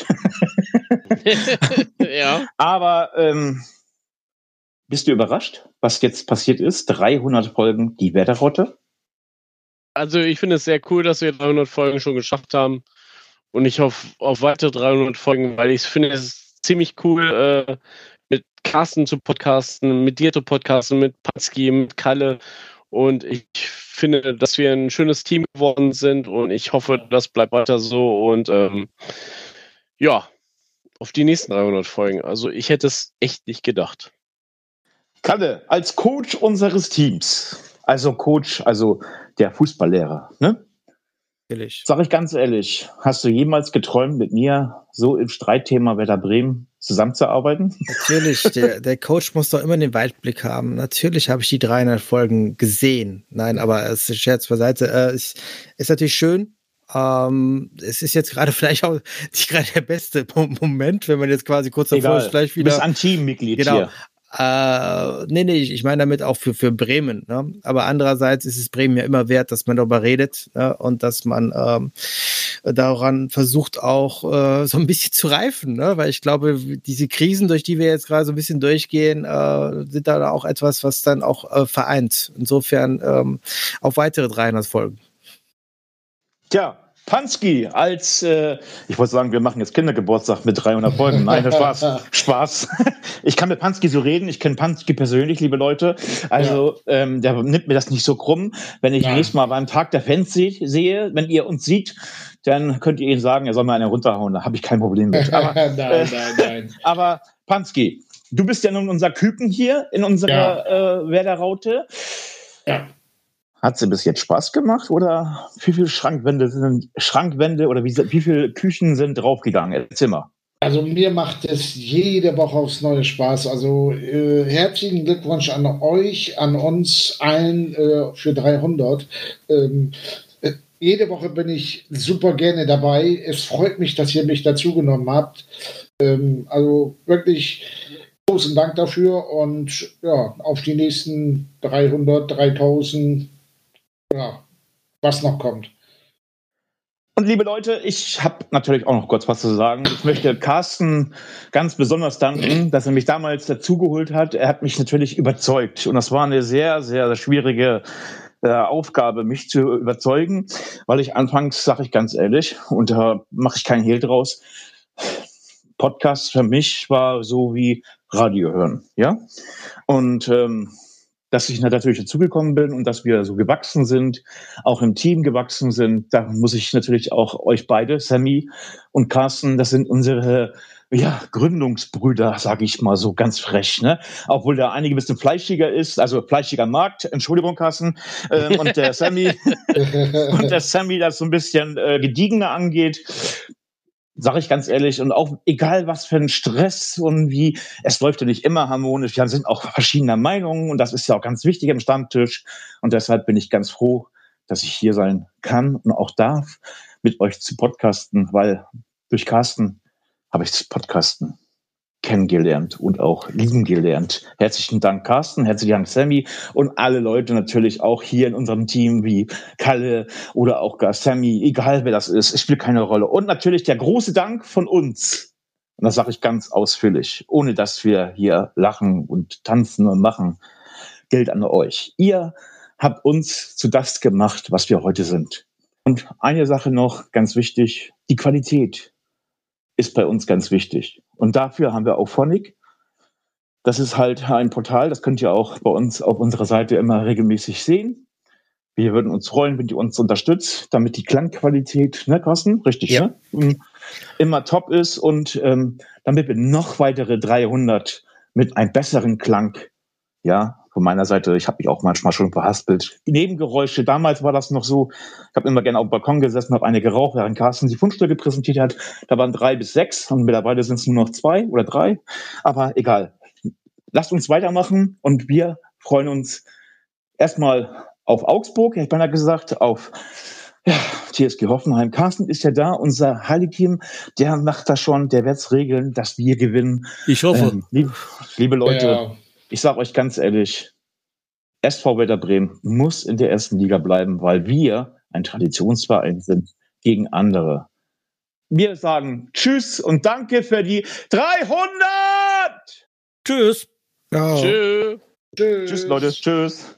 Ja. Aber ähm, bist du überrascht, was jetzt passiert ist? dreihundert Folgen, die Werder-Rotte? Also ich finde es sehr cool, dass wir dreihundert Folgen schon geschafft haben und ich hoffe auf weitere dreihundert Folgen, weil ich finde es ziemlich cool, äh, mit Carsten zu podcasten, mit dir zu podcasten, mit Panski, mit Kalle, und ich finde, dass wir ein schönes Team geworden sind und ich hoffe, das bleibt weiter so und ähm, ja, auf die nächsten dreihundert Folgen. Also ich hätte es echt nicht gedacht. Kalle, als Coach unseres Teams, also Coach, also der Fußballlehrer, ne? Ehrlich. Sag ich ganz ehrlich, hast du jemals geträumt, mit mir so im Streitthema Werder Bremen zusammenzuarbeiten? Natürlich, der, der Coach muss doch immer den Weitblick haben. Natürlich habe ich die dreihundert Folgen gesehen. Nein, aber es ist Scherz beiseite. Es äh, ist, ist natürlich schön. Ähm, es ist jetzt gerade vielleicht auch nicht gerade der beste Moment, wenn man jetzt quasi kurz davor ist, gleich wieder. Du bist ein Teammitglied genau. hier. Äh, nee, nee, ich meine damit auch für, für Bremen. Ne? Aber andererseits ist es Bremen ja immer wert, dass man darüber redet, ne? Und dass man ähm, daran versucht auch äh, so ein bisschen zu reifen. Ne? Weil ich glaube, diese Krisen, durch die wir jetzt gerade so ein bisschen durchgehen, äh, sind da auch etwas, was dann auch äh, vereint. Insofern ähm, auf weitere dreihundert Folgen. Tja, Panski als, äh, ich wollte sagen, wir machen jetzt Kindergeburtstag mit dreihundert Folgen. Nein, Spaß, Spaß. Ich kann mit Panski so reden, ich kenne Panski persönlich, liebe Leute. Also, ja. ähm, der nimmt mir das nicht so krumm. Wenn ich nächstes Mal beim Tag der Fans se- sehe, wenn ihr uns sieht, dann könnt ihr ihn sagen, er soll mal eine runterhauen, da habe ich kein Problem mit. Aber, nein, nein, nein. Aber Panski, du bist ja nun unser Küken hier in unserer ja. äh, Werder-Raute. Ja. Hat sie bis jetzt Spaß gemacht oder wie viele Schrankwände sind Schrankwände oder wie, wie viele Küchen sind draufgegangen? Erzähl mal. Also mir macht es jede Woche aufs neue Spaß. Also äh, herzlichen Glückwunsch an euch, an uns allen äh, für dreihundert. Ähm, äh, jede Woche bin ich super gerne dabei. Es freut mich, dass ihr mich dazugenommen habt. Ähm, also wirklich großen Dank dafür und ja, auf die nächsten dreihundert, dreitausend, ja, was noch kommt. Und liebe Leute, ich habe natürlich auch noch kurz was zu sagen. Ich möchte Carsten ganz besonders danken, dass er mich damals dazugeholt hat. Er hat mich natürlich überzeugt. Und das war eine sehr, sehr schwierige äh, Aufgabe, mich zu überzeugen, weil ich anfangs, sage ich ganz ehrlich, und da mache ich keinen Hehl draus, Podcast für mich war so wie Radio hören. Ja? Und ähm, dass ich natürlich dazugekommen bin und dass wir so gewachsen sind, auch im Team gewachsen sind, da muss ich natürlich auch euch beide, Sammy und Carsten, das sind unsere ja, Gründungsbrüder, sage ich mal so ganz frech, ne? Obwohl der einige ein bisschen fleischiger ist, also fleischiger Markt, Entschuldigung, Carsten, ähm, und der Sammy und der Sammy das so ein bisschen äh, gediegener angeht. Sag ich ganz ehrlich, und auch egal was für ein Stress und wie, es läuft ja nicht immer harmonisch, wir sind auch verschiedener Meinungen und das ist ja auch ganz wichtig im Stammtisch und deshalb bin ich ganz froh, dass ich hier sein kann und auch darf, mit euch zu podcasten, weil durch Carsten habe ich das Podcasten kennengelernt und auch lieben gelernt. Herzlichen Dank, Carsten, herzlichen Dank, Sammy und alle Leute natürlich auch hier in unserem Team wie Kalle oder auch gar Sammy, egal wer das ist, es spielt keine Rolle. Und natürlich der große Dank von uns, und das sage ich ganz ausführlich, ohne dass wir hier lachen und tanzen und machen, gilt an euch. Ihr habt uns zu das gemacht, was wir heute sind. Und eine Sache noch, ganz wichtig, die Qualität ist bei uns ganz wichtig. Und dafür haben wir Auphonic. Das ist halt ein Portal, das könnt ihr auch bei uns auf unserer Seite immer regelmäßig sehen. Wir würden uns freuen, wenn ihr uns unterstützt, damit die Klangqualität, ne, Carsten? Richtig, ja. Ne? Immer top ist und ähm, damit wir noch weitere dreihundert mit einem besseren Klang, ja, von meiner Seite, ich habe mich auch manchmal schon verhaspelt. Die Nebengeräusche, damals war das noch so, ich habe immer gerne auf dem Balkon gesessen, habe eine geraucht, während Carsten die Fundstücke präsentiert hat. Da waren drei bis sechs und mittlerweile sind es nur noch zwei oder drei. Aber egal. Lasst uns weitermachen und wir freuen uns erstmal auf Augsburg, ich habe ja gesagt, auf ja, T S G Hoffenheim. Carsten ist ja da, unser Heilikim, der macht das schon, der wird es regeln, dass wir gewinnen. Ich hoffe. Ähm, lieb, liebe Leute, Ja. Ich sage euch ganz ehrlich, S V Werder Bremen muss in der ersten Liga bleiben, weil wir ein Traditionsverein sind gegen andere. Wir sagen Tschüss und danke für die dreihundert! Tschüss. Ciao. Tschüss. Tschüss. Tschüss, Leute. Tschüss.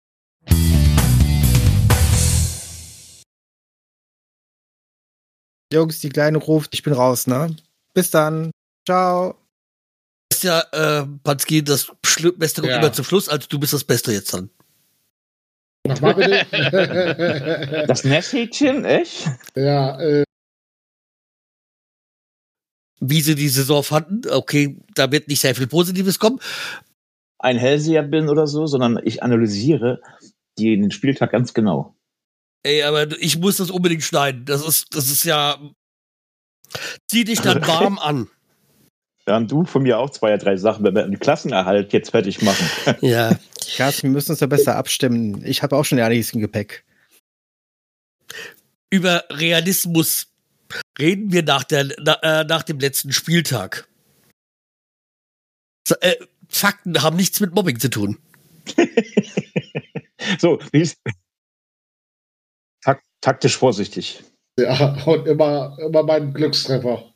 Jungs, die Kleine ruft, ich bin raus, ne? Bis dann. Ciao. Das ist ja, äh, Panski, das Schli- Beste kommt Ja. immer zum Schluss, also du bist das Beste jetzt dann. Nochmal bitte. Das Nesshäkchen, echt? ja, äh, Wie sie die Saison fanden, okay, da wird nicht sehr viel Positives kommen. Ein Hellseher bin oder so, sondern ich analysiere den Spieltag ganz genau. Ey, aber ich muss das unbedingt schneiden. Das ist, das ist ja. Zieh dich dann warm an. Ja, und du von mir auch zwei, drei Sachen, wenn wir den Klassenerhalt jetzt fertig machen. Ja. Carsten, wir müssen uns da besser abstimmen. Ich habe auch schon einiges im Gepäck. Über Realismus reden wir nach, der, na, äh, nach dem letzten Spieltag. So, äh, Fakten haben nichts mit Mobbing zu tun. So, wie ist tak- taktisch vorsichtig. ja, und immer, immer mein Glückstreffer.